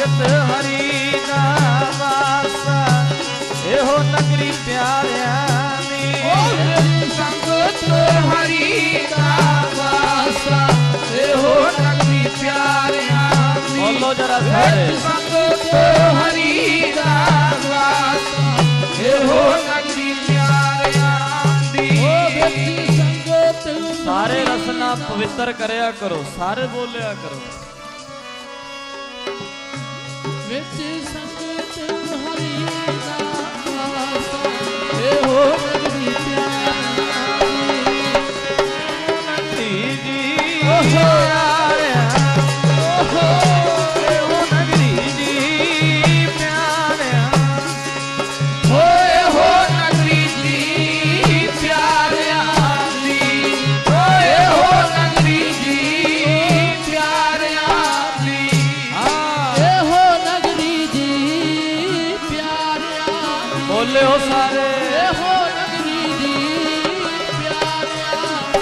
संगत हरी दा वासा एहो नगरी प्यारिया दी संगत हरी दा वासा एहो नगरी प्यारिया दी बोलो जरा सारे संगत हरी दा वासा एहो नगरी प्यारिया दी संगत सारे रसना पवित्र करया करो सारे बोलिया करो विच संगत हरि दा वासा एहो नगरी नगरी जी प्यारिया एहो नगरी जी प्यारिया होए हो नगरी जी प्यारिया दी होए हो नगरी जी प्यारिया दी एहो नगरी जी प्यारिया बोले हो सारे एहो नगरी जी प्यारिया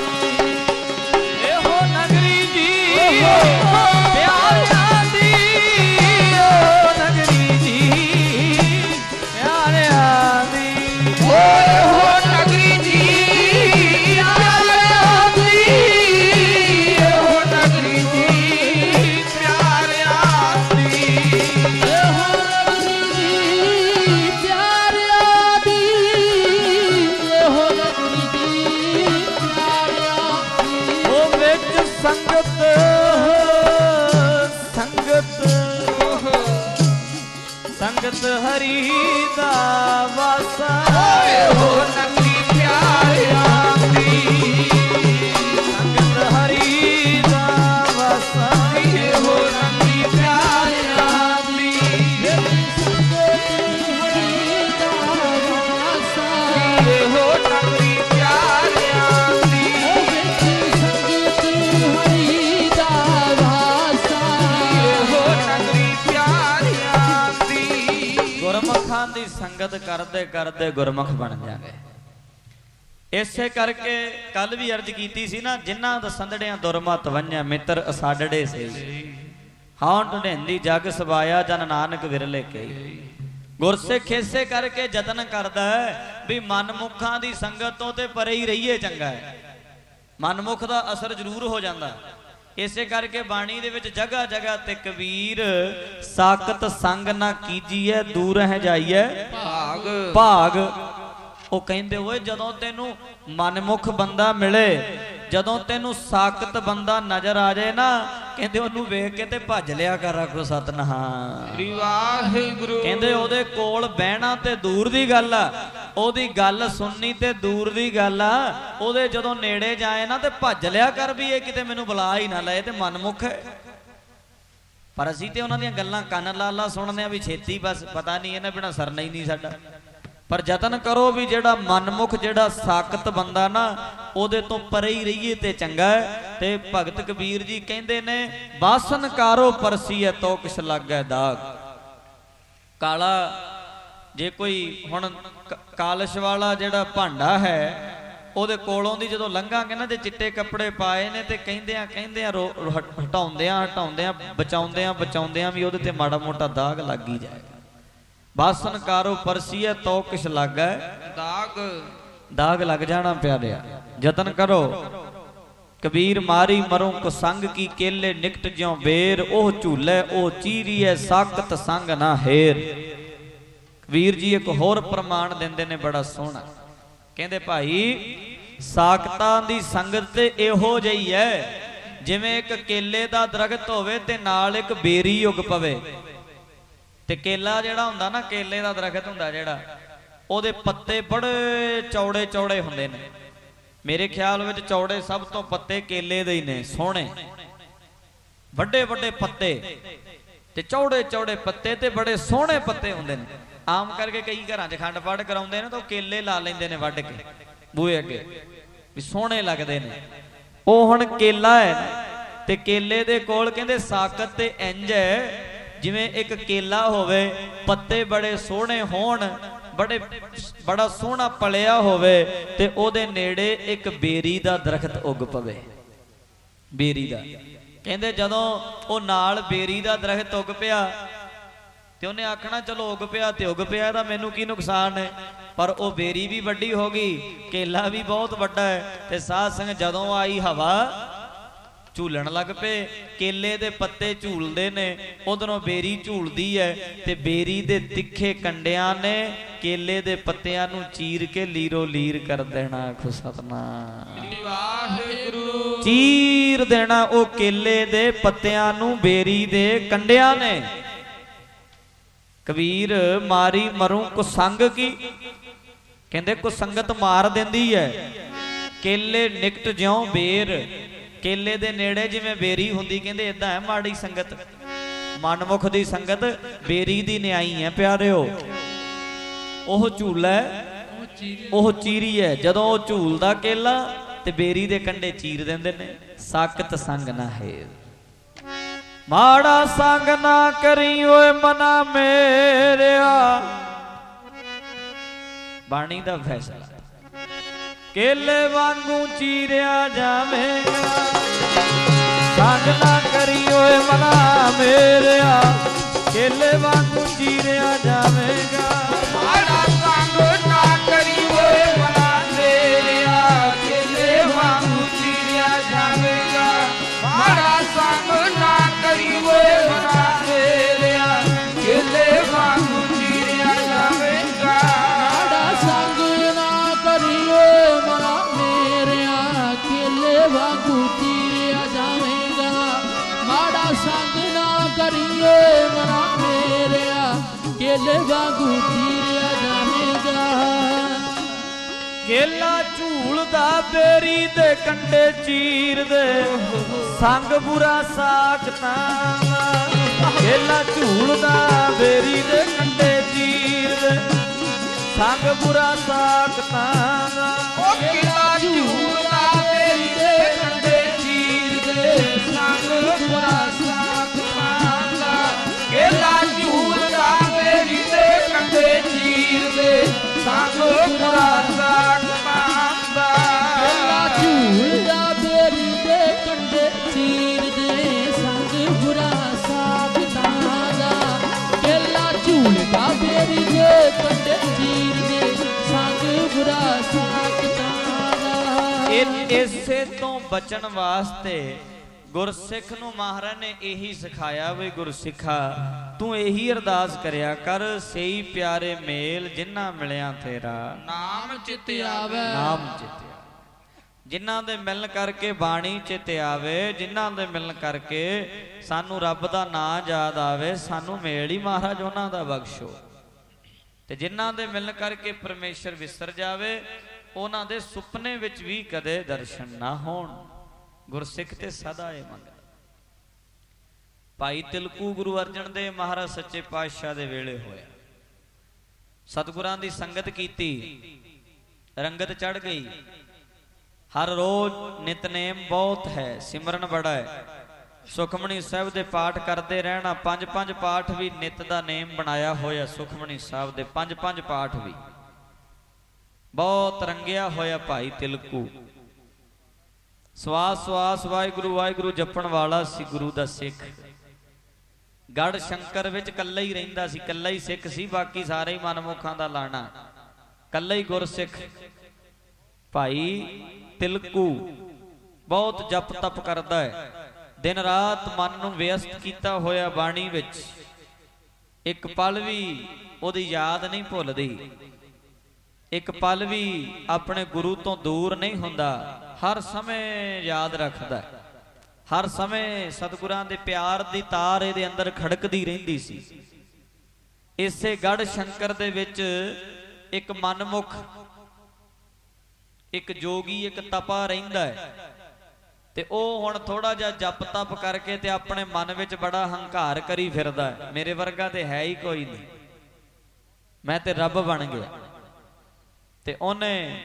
एहो नगरी जी प्यारिया दी ओ नगरी जी प्यारिया दी होए हो नगरी जी प्यारिया दी एहो नगरी जी प्यारिया दी एहो नगरी जी प्यारिया दी एहो नगरी जी प्यारिया दी ओ विच संगत संगत संगत हरी दा वासा होए हो नगरी प्यारिया दी संगत हरी दा वासा एहो नगरी प्यारिया दी संगत हरि दा वासा एहो नगरी प्यारिया दी संगत हरि दा वासा एहो नगरी प्यारिया दी ਗੁਰਮੁਖਾਂ ਦੀ ਸੰਗਤ ਕਰਦੇ ਕਰਦੇ ਗੁਰਮੁਖ ਬਣ ਜਾਗੇ ਇਸੇ ਕਰਕੇ ਕੱਲ ਵੀ ਅਰਜ਼ ਕੀਤੀ ਸੀ ਨਾ ਜਿਨ੍ਹਾਂ ਦਾ ਸੰਦੜਿਆਂ ਦੁਰਮਤ ਵੰਝਿਆ ਮਿੱਤਰ ਅਸਾਡੜੇ ਸੇ ਹਾਂ ਢੁੰਢੇਂਦੀ ਜਗ ਸਵਾਇਆ ਜਨ ਨਾਨਕ ਵਿਰਲੇ ਕਈ ਗੁਰਸਿੱਖ ਇਸੇ ਕਰਕੇ ਯਤਨ ਕਰਦਾ ਹੈ ਵੀ ਮਨਮੁਖਾਂ ਦੀ ਸੰਗਤ ਤੋਂ ਤੇ ਪਰੇ ਹੀ ਰਹੀਏ ਚੰਗਾ ਹੈ ਮਨਮੁਖ ਦਾ ਅਸਰ ਜ਼ਰੂਰ ਹੋ ਜਾਂਦਾ ਇਸੇ ਕਰਕੇ ਬਾਣੀ ਦੇ ਵਿੱਚ ਜਗ੍ਹਾ ਜਗ੍ਹਾ ਤੇ ਕਬੀਰ ਸਾਕਤ ਸੰਗ ਨਾ ਕੀਜੀਏ ਦੂਰ ਰਹਿ ਜਾਈਏ ਭਾਗ ਭਾਗ ਉਹ ਕਹਿੰਦੇ ਓਏ ਜਦੋਂ ਤੈਨੂੰ ਮਨਮੁਖ ਬੰਦਾ ਮਿਲੇ ਜਦੋਂ ਤੈਨੂੰ ਸਾਕਤ ਬੰਦਾ ਨਜ਼ਰ ਆ ਜਾਏ ਨਾ ਕਹਿੰਦੇ ਉਹਨੂੰ ਵੇਖ ਕੇ ਤੇ ਭੱਜ ਲਿਆ ਕਰ ਆਖੋ ਸਤਿਨਾਮ ਵਾਹਿਗੁਰੂ ਕਹਿੰਦੇ ਉਹਦੇ ਕੋਲ ਬਹਿਣਾ ਤੇ ਦੂਰ ਦੀ ਗੱਲ ਆ ਉਹਦੀ ਗੱਲ ਸੁਣਨੀ ਤੇ ਦੂਰ ਦੀ ਗੱਲ ਆ ਉਹਦੇ ਜਦੋਂ ਨੇੜੇ ਜਾਏ ਨਾ ਤੇ ਭੱਜ ਲਿਆ ਕਰ ਵੀ ਇਹ ਕਿਤੇ ਮੈਨੂੰ ਬੁਲਾ ਹੀ ਨਾ ਲਏ ਤੇ ਮਨਮੁਖ ਹੈ ਪਰ ਅਸੀਂ ਤੇ ਉਹਨਾਂ ਦੀਆਂ ਗੱਲਾਂ ਕੰਨ ਲਾ ਲਾ ਸੁਣਦੇ ਆ ਵੀ ਛੇਤੀ ਬਸ ਪਤਾ ਨਹੀਂ ਇਹਨਾਂ ਬਿਨਾ ਸਰਨਾ ਹੀ ਨਹੀਂ ਸਾਡਾ ਪਰ ਯਤਨ ਕਰੋ ਵੀ ਜਿਹੜਾ ਮਨਮੁਖ ਜਿਹੜਾ ਸਾਕਤ ਬੰਦਾ ਨਾ ਉਹਦੇ ਤੋਂ ਪਰੇ ਹੀ ਰਹੀਏ ਤੇ ਚੰਗਾ ਹੈ ਤੇ ਭਗਤ ਕਬੀਰ ਜੀ ਕਹਿੰਦੇ ਨੇ ਬਾਸਨ ਕਾਰੋ ਪਰਸੀਏ ਤੋ ਕਿਛ ਲੱਗੈ ਦਾਗ ਕਾਲਾ ਜੇ ਕੋਈ ਹੁਣ ਕਾਲਸ਼ ਵਾਲਾ ਜਿਹੜਾ ਭਾਂਡਾ ਹੈ ਉਹਦੇ ਕੋਲੋਂ ਦੀ ਜਦੋਂ ਲੰਘਾਂਗੇ ਨਾ ਤੇ ਚਿੱਟੇ ਕੱਪੜੇ ਪਾਏ ਨੇ ਤੇ ਕਹਿੰਦਿਆਂ ਹਟਾਉਂਦਿਆਂ ਬਚਾਉਂਦਿਆਂ ਵੀ ਉਹਦੇ ਤੇ ਮਾੜਾ ਮੋਟਾ ਦਾਗ ਲੱਗ ਹੀ ਜਾਏਗਾ ਬਾਸਨ ਕਾਰੋ ਪਰਸੀਏ ਤੋ ਕਿਛ ਲੱਗੈ ਦਾਗ ਲੱਗ ਜਾਣਾ ਪਿਆਰਿਆ ਯਤਨ ਕਰੋ ਕਬੀਰ ਮਾਰੀ ਮਰੋਂ ਕੋ ਸੰਗ ਕੀ ਕੇਲੇ ਨਿਕਟ ਜਿਉ ਬੇਰ ਉਹ ਝੂਲੇ ਉਹ ਚੀਰੀਏ ਸਾਕਤ ਸੰਗ ਨਾ ਹੇਰ ਕਬੀਰ ਜੀ ਇੱਕ ਹੋਰ ਪ੍ਰਮਾਣ ਦਿੰਦੇ ਨੇ ਬੜਾ ਸੋਹਣਾ ਕਹਿੰਦੇ ਭਾਈ ਸਾਕਤਾਂ ਦੀ ਸੰਗਤ ਤੇ ਇਹੋ ਜਿਹੀ ਹੈ ਜਿਵੇਂ ਇੱਕ ਕੇਲੇ ਦਾ ਦਰਖਤ ਹੋਵੇ ਤੇ ਨਾਲ ਇੱਕ ਬੇਰੀ ਉੱਗ ਪਵੇ ਤੇ ਕੇਲਾ ਜਿਹੜਾ ਹੁੰਦਾ ਨਾ ਕੇਲੇ ਦਾ ਦਰਖਤ ਹੁੰਦਾ ਜਿਹੜਾ ਉਹਦੇ ਪੱਤੇ ਬੜੇ ਚੌੜੇ ਚੌੜੇ ਹੁੰਦੇ ਨੇ ਮੇਰੇ ਖਿਆਲ ਵਿੱਚ ਚੌੜੇ ਸਭ ਤੋਂ ਪੱਤੇ ਕੇਲੇ ਦੇ ਹੀ ਨੇ ਸੋਹਣੇ ਵੱਡੇ ਵੱਡੇ ਪੱਤੇ ਤੇ ਚੌੜੇ ਚੌੜੇ ਪੱਤੇ ਤੇ ਬੜੇ ਸੋਹਣੇ ਪੱਤੇ ਹੁੰਦੇ ਨੇ ਆਮ ਕਰਕੇ ਕਈ ਘਰਾਂ 'ਚ ਖੰਡ ਪਾਠ ਕਰਾਉਂਦੇ ਨੇ ਤਾਂ ਉਹ ਕੇਲੇ ਲਾ ਲੈਂਦੇ ਨੇ ਵੱਢ ਕੇ ਬੂਹੇ ਅੱਗੇ ਵੀ ਸੋਹਣੇ ਲੱਗਦੇ ਨੇ ਉਹ ਹੁਣ ਕੇਲਾ ਹੈ ਨਾ ਤੇ ਕੇਲੇ ਦੇ ਕੋਲ ਕਹਿੰਦੇ ਸਾਕਤ ਤੇ ਇੰਜ ਹੈ ਜਿਵੇਂ ਇੱਕ ਕੇਲਾ ਹੋਵੇ ਪੱਤੇ ਬੜੇ ਸੋਹਣੇ ਹੋਣ ਬੜਾ ਸੋਹਣਾ ਪਲਿਆ ਹੋਵੇ ਤੇ ਉਹਦੇ ਨੇੜੇ ਇੱਕ ਬੇਰੀ ਦਾ ਦਰਖਤ ਉੱਗ ਪਵੇ ਬੇਰੀ ਦਾ ਕਹਿੰਦੇ ਜਦੋਂ ਉਹ ਨਾਲ ਬੇਰੀ ਦਾ ਦਰਖਤ ਉੱਗ ਪਿਆ ਤੇ ਉਹਨੇ ਆਖਣਾ ਚਲੋ ਉਗ ਪਿਆ ਤੇ ਉਗ ਪਿਆ, ਇਹਦਾ ਮੈਨੂੰ ਕੀ ਨੁਕਸਾਨ ਹੈ। ਪਰ ਉਹ ਬੇਰੀ ਵੀ ਵੱਡੀ ਹੋ ਗਈ, ਕੇਲਾ ਵੀ ਬਹੁਤ ਵੱਡਾ ਹੈ। ਤੇ ਸਾਧ ਸੰਗਤ ਜਦੋਂ ਆਈ ਹਵਾ ਝੂਲਣ ਲੱਗ ਪਏ, ਕੇਲੇ ਦੇ ਪੱਤੇ ਝੂਲਦੇ ਨੇ, ਉਧਰੋਂ ਬੇਰੀ ਝੂਲਦੀ ਹੈ। ਤੇ ਬੇਰੀ ਦੇ ਤਿੱਖੇ ਕੰਡਿਆਂ ਨੇ ਕੇਲੇ ਦੇ ਪੱਤਿਆਂ ਨੂੰ ਚੀਰ ਕੇ ਲੀਰੋ ਲੀਰ ਕਰ ਦੇਣਾ। ਆਖੋ ਸਤਨਾਮ ਵਾਹਿਗੁਰੂ। ਚੀਰ ਦੇਣਾ ਉਹ ਕੇਲੇ ਦੇ ਪੱਤਿਆਂ ਨੂੰ ਬੇਰੀ ਦੇ ਕੰਡਿਆਂ ਨੇ। ਕਬੀਰ ਮਾਰੀ ਮਰੂ ਕੁਸੰਗ ਕੀ, ਕਹਿੰਦੇ ਕੁਸੰਗਤ ਮਾਰ ਦਿੰਦੀ ਹੈ। ਕੇਲੇ ਨਿਕਟ ਜਿਉਂ ਬੇਰ, ਕੇਲੇ ਦੇ ਨੇੜੇ ਜਿਵੇਂ ਬੇਰੀ ਹੁੰਦੀ, ਕਹਿੰਦੇ ਇਦਾਂ ਹੈ ਮਾੜੀ ਸੰਗਤ, ਮਨਮੁਖ ਦੀ ਸੰਗਤ ਬੇਰੀ ਦੀ ਨਿਆਈ ਹੈ ਪਿਆਰਿਓ। ਉਹ ਝੂਲਾ ਉਹ ਚੀਰੀ ਹੈ। ਜਦੋਂ ਉਹ ਝੂਲਦਾ ਕੇਲਾ ਤੇ ਬੇਰੀ ਦੇ ਕੰਡੇ ਚੀਰ ਦਿੰਦੇ ਨੇ। ਸਾਕਤ ਸੰਗ ਨਾ ਹੈ, ਮਾੜਾ ਸੰਗ ਨਾ ਕਰੀ ਓਏ ਮਨਾ ਮੇਰਿਆ। ਬਾਣੀ ਦਾ ਫੈਸਲਾ, ਕੇਲੇ ਵਾਂਗੂ ਚੀਰਿਆ ਜਾਵੇਗਾ। ਸੰਗ ਨਾ ਕਰੀ ਓਏ ਮਨਾ ਮੇਰਿਆ, ਕੇਲੇ ਵਾਂਗੂ ਚੀਰਿਆ ਜਾਵੇਗਾ। ਮਾੜਾ ਸੰਗ ਨਾ ਕਰੀ ਓਏ ਮਨਾ ਮੇਰਿਆ, ਕੇਲੇ ਵਾਂਗੂ ਚੀਰਿਆ ਜਾਵੇਗਾ। ਮਾੜਾ ਸੰਗ ਨਾ ਕਰੀ ਓਏ ਮਨਾ ਮੇਰਿਆ, ਕੇਲੇ ਵਾਂਗੂ ਚੀਰਿਆ ਜਾਵੇਗਾ। ਮਾੜਾ ਸੰਗ ਨਾ ਕਰੀ ਓਏ ਮਨਾ ਮੇਰਿਆ, ਕੇਲੇ ਵਾਂਗੂ ਚੀਰਿਆ ਜਾਵੇਗਾ। ਮਾੜਾ ਸੰਗ ਨਾ ਕਰੀ ਓਏ ਮਨਾ ਮੇਰਿਆ, ਕੇਲੇ ਵਾਂਗੂ ਚੀਰਿਆ ਜਾਵੇਗਾ। ਕੇਲਾ ਝੂਲਦਾ ਬੇਰੀ ਦੇ ਕੰਡੇ ਚੀਰਦੇ, ਸੰਗ ਬੁਰਾ ਸਾਖਤਾਂ ਦਾ। ਕੇਲਾ ਝੂਲਦਾ ਬੇਰੀ ਦੇ ਕੰਡੇ ਚੀਰਦੇ, ਸੰਗ ਬੁਰਾ ਸਾਖਤਾਂ ਦਾ। ਉਹ ਕੇਲਾ ਝੂਲਦਾ ਬੇਰੀ ਦੇ ਕੰਡੇ ਚੀਰਦੇ, ਸੰਗ ਬੁਰਾ ਸਾਖਤਾਂ ਦਾ। ਕੇਲਾ ਝੂਲਦਾ ਬੇਰੀ ਦੇ ਕੰਡੇ ਚੀਰਦੇ, ਸੰਗ ਬੁਰਾ ਸਾਖਤਾਂ ਦਾ। ਕੇਲਾ ਝੂਲਦਾ ਬੇਰੀ ਦੇ ਕੰਡੇ ਚੀਰਦੇ, ਸੰਗ ਬੁਰਾ ਸਾਖਤਾਂ ਦਾ। ਕੇਲਾ ਝੂਲਦਾ ਬੇਰੀ ਦੇ ਕੰਡੇ ਚੀਰਦੇ, ਸੰਗ ਬੁਰਾ ਸਾਖਤਾਂ ਦਾ। ਇਸੇ ਤੋਂ ਬਚਣ ਵਾਸਤੇ ਗੁਰਸਿੱਖ ਨੂੰ ਮਹਾਰਾਜ ਨੇ ਇਹੀ ਸਿਖਾਇਆ ਵੀ ਗੁਰਸਿੱਖਾ ਤੂੰ ਇਹੀ ਅਰਦਾਸ ਕਰਿਆ ਕਰ, ਸਹੀ ਪਿਆਰੇ ਮੇਲ ਜਿਨ੍ਹਾਂ ਮਿਲਿਆ ਤੇਰਾ ਨਾਮ ਚਿਤ ਆਵੇ। ਨਾਮ ਚਿਤ ਜਿਨ੍ਹਾਂ ਦੇ ਮਿਲਣ ਕਰਕੇ ਬਾਣੀ ਚਿਤ ਆਵੇ, ਜਿਨ੍ਹਾਂ ਦੇ ਮਿਲਣ ਕਰਕੇ ਸਾਨੂੰ ਰੱਬ ਦਾ ਨਾਮ ਯਾਦ ਆਵੇ, ਸਾਨੂੰ ਮੇਲ ਹੀ ਮਹਾਰਾਜ ਉਹਨਾਂ ਦਾ ਬਖਸ਼ੋ। ਤੇ ਜਿਨ੍ਹਾਂ ਦੇ ਮਿਲਣ ਕਰਕੇ ਪਰਮੇਸ਼ਰ ਵਿਸਰ ਜਾਵੇ, ਉਹਨਾਂ ਦੇ ਸੁਪਨੇ ਵਿੱਚ ਵੀ ਕਦੇ ਦਰਸ਼ਨ ਨਾ ਹੋਣ। ਗੁਰਸਿੱਖ ਤੇ ਸਦਾ ਇਹ ਮੰਗਦਾ। ਭਾਈ ਤਿਲਕੂ ਗੁਰੂ ਅਰਜਨ ਦੇਵ ਮਹਾਰਾਜ ਸੱਚੇ ਪਾਤਸ਼ਾਹ ਦੇ ਵੇਲੇ ਹੋਇਆ। ਸਤਿਗੁਰਾਂ ਦੀ ਸੰਗਤ ਕੀਤੀ, ਰੰਗਤ ਚੜ ਗਈ। ਹਰ ਰੋਜ਼ ਨਿਤਨੇਮ ਬਹੁਤ ਹੈ, ਸਿਮਰਨ ਬੜਾ ਹੈ। ਸੁਖਮਣੀ ਸਾਹਿਬ ਦੇ ਪਾਠ ਕਰਦੇ ਰਹਿਣਾ। 5-5 ਪਾਠ ਵੀ ਨਿਤ ਦਾ ਨੇਮ ਬਣਾਇਆ ਹੋਇਆ। ਸੁਖਮਣੀ ਸਾਹਿਬ ਦੇ 5-5 ਪਾਠ ਵੀ ਬਹੁਤ ਰੰਗਿਆ ਹੋਇਆ ਭਾਈ ਤਿਲਕੂ। ਸਵਾਸ ਸਵਾਸ ਵਾਹਿਗੁਰੂ ਵਾਹਿਗੁਰੂ ਜਪਣ ਵਾਲਾ ਸੀ ਗੁਰੂ ਦਾ ਸਿੱਖ। ਗੜ ਸ਼ੰਕਰ ਵਿੱਚ ਕੱਲਾ ਹੀ ਰਹਿੰਦਾ ਸੀ, ਕੱਲਾ ਹੀ ਸਿੱਖ ਸੀ, ਬਾਕੀ ਸਾਰੇ ਹੀ ਮਨਮੁਖਾਂ ਦਾ ਲਾਣਾ, ਕੱਲਾ ਹੀ ਗੁਰਸਿੱਖ ਭਾਈ ਤਿਲਕੂ। ਬਹੁਤ ਜਪ ਤਪ ਕਰਦਾ ਹੈ, ਦਿਨ ਰਾਤ ਮਨ ਨੂੰ ਵਿਅਸਤ ਕੀਤਾ ਹੋਇਆ ਬਾਣੀ ਵਿੱਚ। ਇੱਕ ਪਲ ਵੀ ਉਹਦੀ ਯਾਦ ਨਹੀਂ ਭੁੱਲਦੀ, ਇੱਕ ਪਲ ਵੀ ਆਪਣੇ ਗੁਰੂ ਤੋਂ ਦੂਰ ਨਹੀਂ ਹੁੰਦਾ। ਹਰ ਸਮੇਂ ਯਾਦ ਰੱਖਦਾ, ਹਰ ਸਮੇਂ ਸਤਿਗੁਰਾਂ ਦੇ ਪਿਆਰ ਦੀ ਤਾਰ ਇਹਦੇ ਅੰਦਰ ਖੜਕਦੀ ਰਹਿੰਦੀ ਸੀ। ਇਸੇ ਗੜ ਸ਼ੰਕਰ ਦੇ ਵਿੱਚ ਇੱਕ ਮਨਮੁਖ, ਇੱਕ ਜੋਗੀ, ਇੱਕ ਤਪਾ ਰਹਿੰਦਾ ਹੈ। ਤੇ ਉਹ ਹੁਣ ਥੋੜਾ ਜਿਹਾ ਜਪ ਤਪ ਕਰਕੇ ਤੇ ਆਪਣੇ ਮਨ ਵਿੱਚ ਬੜਾ ਹੰਕਾਰ ਕਰੀ ਫਿਰਦਾ ਹੈ, ਮੇਰੇ ਵਰਗਾ ਤੇ ਹੈ ਹੀ ਕੋਈ ਨਹੀਂ, ਮੈਂ ਤੇ ਰੱਬ ਬਣ ਗਿਆ। ਤੇ ਉਹਨੇ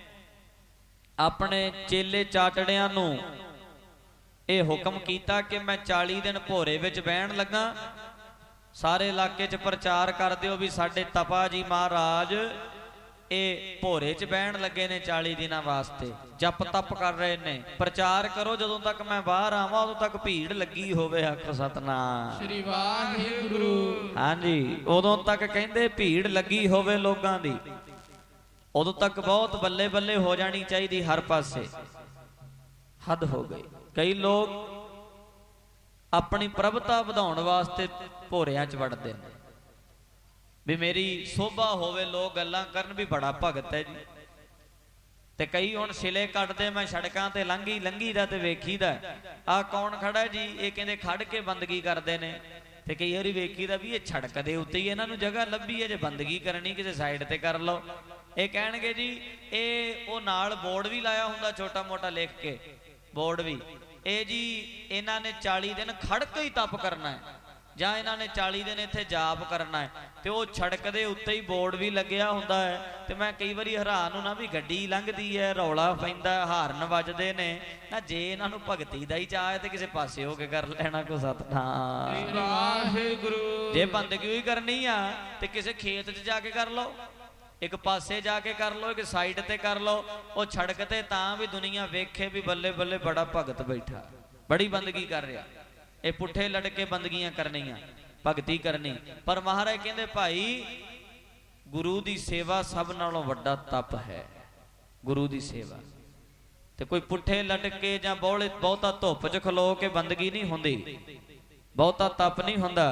ਆਪਣੇ ਚੇਲੇ ਚਾਟੜਿਆਂ ਨੂੰ ਇਹ ਹੁਕਮ ਕੀਤਾ ਕਿ ਮੈਂ 40 ਦਿਨ ਭੋਰੇ ਵਿੱਚ ਬਹਿਣ ਲੱਗਾ, ਸਾਰੇ ਇਲਾਕੇ 'ਚ ਪ੍ਰਚਾਰ ਕਰ ਦਿਓ ਵੀ ਸਾਡੇ ਤਪਾ ਜੀ ਮਹਾਰਾਜ ਇਹ ਭੋਰੇ 'ਚ ਬਹਿਣ ਲੱਗੇ ਨੇ 40 ਦਿਨਾਂ ਵਾਸਤੇ, ਜਪ ਤਪ ਕਰ ਰਹੇ ਨੇ। ਪ੍ਰਚਾਰ ਕਰੋ ਜਦੋਂ ਤੱਕ ਮੈਂ ਬਾਹਰ ਆਵਾਂ ਉਦੋਂ ਤੱਕ ਭੀੜ ਲੱਗੀ ਹੋਵੇ। ਆਖੋ ਸਤਨਾਮ ਸ੍ਰੀ ਵਾਹਿਗੁਰੂ। ਹਾਂਜੀ, ਉਦੋਂ ਤੱਕ ਕਹਿੰਦੇ ਭੀੜ ਲੱਗੀ ਹੋਵੇ ਲੋਕਾਂ ਦੀ, ਉਦੋਂ ਤੱਕ ਬਹੁਤ ਬੱਲੇ ਬੱਲੇ ਹੋ ਜਾਣੀ ਚਾਹੀਦੀ ਹਰ ਪਾਸੇ। ਹੱਦ ਹੋ ਗਈ। ਕਈ ਲੋਕ ਆਪਣੀ ਪ੍ਰਭਤਾ ਵਧਾਉਣ ਵਾਸਤੇ ਭੋਰਿਆਂ 'ਚ ਵੜਦੇ ਨੇ ਵੀ ਮੇਰੀ ਸੋਭਾ ਹੋਵੇ, ਲੋਕ ਗੱਲਾਂ ਕਰਨ ਵੀ ਬੜਾ ਭਗਤ ਹੈ ਜੀ। ਤੇ ਕਈ ਹੁਣ ਛਿਲੇ ਕੱਢਦੇ, ਮੈਂ ਸੜਕਾਂ ਤੇ ਲੰਘੀ ਦਾ ਤੇ ਵੇਖੀਦਾ ਆਹ ਕੌਣ ਖੜਾ ਜੀ, ਇਹ ਕਹਿੰਦੇ ਖੜ ਕੇ ਬੰਦਗੀ ਕਰਦੇ ਨੇ। ਤੇ ਕਈ ਵਾਰੀ ਵੇਖੀਦਾ ਵੀ ਇਹ ਸੜਕ ਦੇ ਉੱਤੇ ਹੀ ਇਹਨਾਂ ਨੂੰ ਜਗ੍ਹਾ ਲੱਭੀ ਹੈ, ਜੇ ਬੰਦਗੀ ਕਰਨੀ ਕਿਸੇ ਸਾਈਡ ਤੇ ਕਰ ਲਓ। ਇਹ ਕਹਿਣਗੇ ਜੀ ਇਹ ਉਹ ਨਾਲ ਬੋਰਡ ਵੀ ਲਾਇਆ ਹੁੰਦਾ ਛੋਟਾ ਮੋਟਾ ਲਿਖ ਕੇ, ਬੋਰਡ ਵੀ, ਇਹ ਜੀ ਇਹਨਾਂ ਨੇ 40 ਦਿਨ ਖੜ ਕੇ ਹੀ ਤਪ ਕਰਨਾ ਹੈ, ਜਾਂ ਇਹਨਾਂ ਨੇ 40 ਦਿਨ ਇੱਥੇ ਜਾਪ ਕਰਨਾ ਹੈ। ਤੇ ਉਹ ਸੜਕ ਦੇ ਉੱਤੇ ਹੀ ਬੋਰਡ ਵੀ ਲੱਗਿਆ ਹੁੰਦਾ ਹੈ। ਤੇ ਮੈਂ ਕਈ ਵਾਰੀ ਹੈਰਾਨ ਹੁੰਦਾ ਵੀ ਗੱਡੀ ਲੰਘਦੀ ਹੈ, ਰੌਲਾ ਪੈਂਦਾ, ਹਾਰਨ ਵੱਜਦੇ ਨੇ ਨਾ। ਜੇ ਇਹਨਾਂ ਨੂੰ ਭਗਤੀ ਦਾ ਹੀ ਚਾਹ ਹੈ ਤੇ ਕਿਸੇ ਪਾਸੇ ਹੋ ਕੇ ਕਰ ਲੈਣਾ। ਕੋ ਸਤਨਾਮ ਵਾਹਿਗੁਰੂ। ਜੇ ਬੰਦਗੀ ਹੀ ਕਰਨੀ ਆ ਤੇ ਕਿਸੇ ਖੇਤ 'ਚ ਜਾ ਕੇ ਕਰ ਲਓ, ਇੱਕ ਪਾਸੇ ਜਾ ਕੇ ਕਰ ਲਓ, ਇੱਕ ਸਾਈਡ ਤੇ ਕਰ ਲਓ। ਉਹ ਸੜਕ ਤੇ ਤਾਂ ਵੀ ਦੁਨੀਆ ਵੇਖੇ ਵੀ ਬੱਲੇ ਬੱਲੇ ਬੜਾ ਭਗਤ ਬੈਠਾ, ਬੜੀ ਬੰਦਗੀ ਕਰ ਰਿਹਾ। ਇਹ ਪੁੱਠੇ ਲੜ ਕੇ ਬੰਦਗੀਆਂ ਕਰਨੀਆਂ, ਭਗਤੀ ਕਰਨੀ। ਪਰ ਮਹਾਰਾਜ ਕਹਿੰਦੇ ਭਾਈ ਗੁਰੂ ਦੀ ਸੇਵਾ ਸਭ ਨਾਲੋਂ ਵੱਡਾ ਤਪ ਹੈ। ਗੁਰੂ ਦੀ ਸੇਵਾ ਤੇ ਕੋਈ ਪੁੱਠੇ ਲਟਕੇ ਜਾਂ ਬਹੁਤਾ ਧੁੱਪ 'ਚ ਖਲੋ ਕੇ ਬੰਦਗੀ ਨਹੀਂ ਹੁੰਦੀ, ਬਹੁਤਾ ਤਪ ਨਹੀਂ ਹੁੰਦਾ।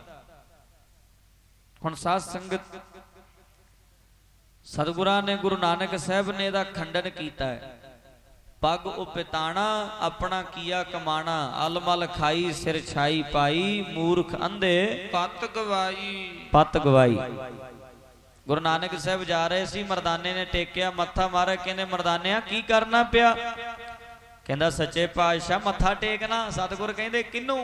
ਹੁਣ ਸਾਧ ਸੰਗਤ ਸਤਿਗੁਰਾਂ ਨੇ, ਗੁਰੂ ਨਾਨਕ ਸਾਹਿਬ ਨੇ ਇਹਦਾ ਖੰਡਨ ਕੀਤਾ ਹੈ। ਪੱਗ ਉਪਿਤਾਣਾ ਆਪਣਾ ਕੀਆ ਕਮਾਣਾ, ਅਲਮਲ ਖਾਈ ਸਿਰ ਛਾਈ ਪਾਈ, ਮੂਰਖ ਅੰਧੇ ਪਤ ਗਵਾਈ। ਪਤ ਗਵਾਈ। ਗੁਰੂ ਨਾਨਕ ਸਾਹਿਬ ਜਾ ਰਹੇ ਸੀ, ਮਰਦਾਨੇ ਨੇ ਟੇਕਿਆ ਮੱਥਾ। ਮਹਾਰਾਜ ਕਹਿੰਦੇ ਮਰਦਾਨਿਆ ਕੀ ਕਰਨਾ ਪਿਆ? ਕਹਿੰਦਾ ਸੱਚੇ ਪਾਤਸ਼ਾਹ ਮੱਥਾ ਟੇਕਣਾ। ਸਤਿਗੁਰ ਕਹਿੰਦੇ ਕਿਹਨੂੰ?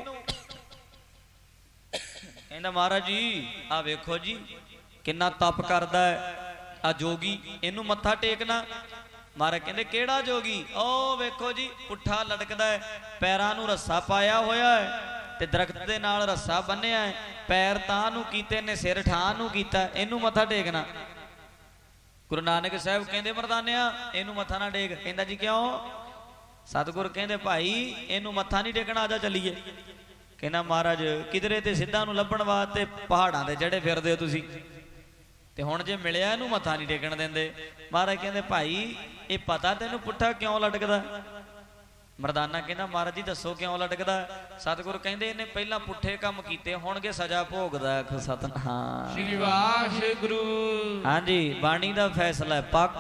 ਕਹਿੰਦਾ ਮਹਾਰਾਜ ਜੀ ਆ ਵੇਖੋ ਜੀ ਕਿੰਨਾ ਤਪ ਕਰਦਾ ਹੈ ਆ ਜੋਗੀ, ਇਹਨੂੰ ਮੱਥਾ ਟੇਕਣਾ। ਮਹਾਰਾਜ ਕਹਿੰਦੇ ਕਿਹੜਾ ਜੋਗੀ? ਉਹ ਵੇਖੋ ਜੀ ਪੁੱਠਾ ਲਟਕਦਾ ਹੈ, ਪੈਰਾਂ ਨੂੰ ਰੱਸਾ ਪਾਇਆ ਹੋਇਆ ਹੈ ਤੇ ਦਰਖਤ ਦੇ ਨਾਲ ਰੱਸਾ ਬੰਨਿਆ ਹੈ, ਪੈਰ ਤਾਂ ਨੂੰ ਕੀਤੇ ਨੇ, ਸਿਰ ਠਾਂ ਨੂੰ ਕੀਤਾ, ਇਹਨੂੰ ਮੱਥਾ ਟੇਕਣਾ। ਗੁਰੂ ਨਾਨਕ ਸਾਹਿਬ ਕਹਿੰਦੇ ਮਰਦਾਨਿਆ ਇਹਨੂੰ ਮੱਥਾ ਨਾ ਟੇਕ। ਕਹਿੰਦਾ ਜੀ ਕਿਉਂ? ਸਤਿਗੁਰ ਕਹਿੰਦੇ ਭਾਈ ਇਹਨੂੰ ਮੱਥਾ ਨਹੀਂ ਟੇਕਣਾ, ਆਜਾ ਚੱਲੀਏ। ਕਹਿੰਦਾ ਮਹਾਰਾਜ ਕਿਧਰੇ ਤੇ ਸਿੱਧਾ ਨੂੰ ਲੱਭਣ ਵਾਸਤੇ ਪਹਾੜਾਂ ਤੇ ਜਿਹੜੇ ਫਿਰਦੇ ਹੋ ਤੁਸੀਂ, ਤੇ ਹੁਣ ਜੇ ਮਿਲਿਆ ਇਹਨੂੰ ਮੱਥਾ ਨਹੀਂ ਟੇਕਣ ਦਿੰਦੇ। ਮਹਾਰਾਜ ਕਹਿੰਦੇ ਭਾਈ ਇਹ ਪਤਾ ਤੈਨੂੰ ਪੁੱਠਾ ਕਿਉਂ ਲਟਕਦਾ? ਮਰਦਾਨਾ ਕਹਿੰਦਾ ਮਹਾਰਾਜ ਜੀ ਦੱਸੋ ਕਿਉਂ ਲਟਕਦਾ? ਸਤਿਗੁਰ ਕਹਿੰਦੇ ਇਹਨੇ ਪਹਿਲਾਂ ਪੁੱਠੇ ਕੰਮ ਕੀਤੇ, ਹੁਣਗੇ ਸਜ਼ਾ ਭੋਗਦਾ। ਸਤਨਾਮ ਸ੍ਰੀ ਵਾਹਿਗੁਰੂ। ਹਾਂਜੀ, ਬਾਣੀ ਦਾ ਫੈਸਲਾ ਹੈ। ਪੱਗ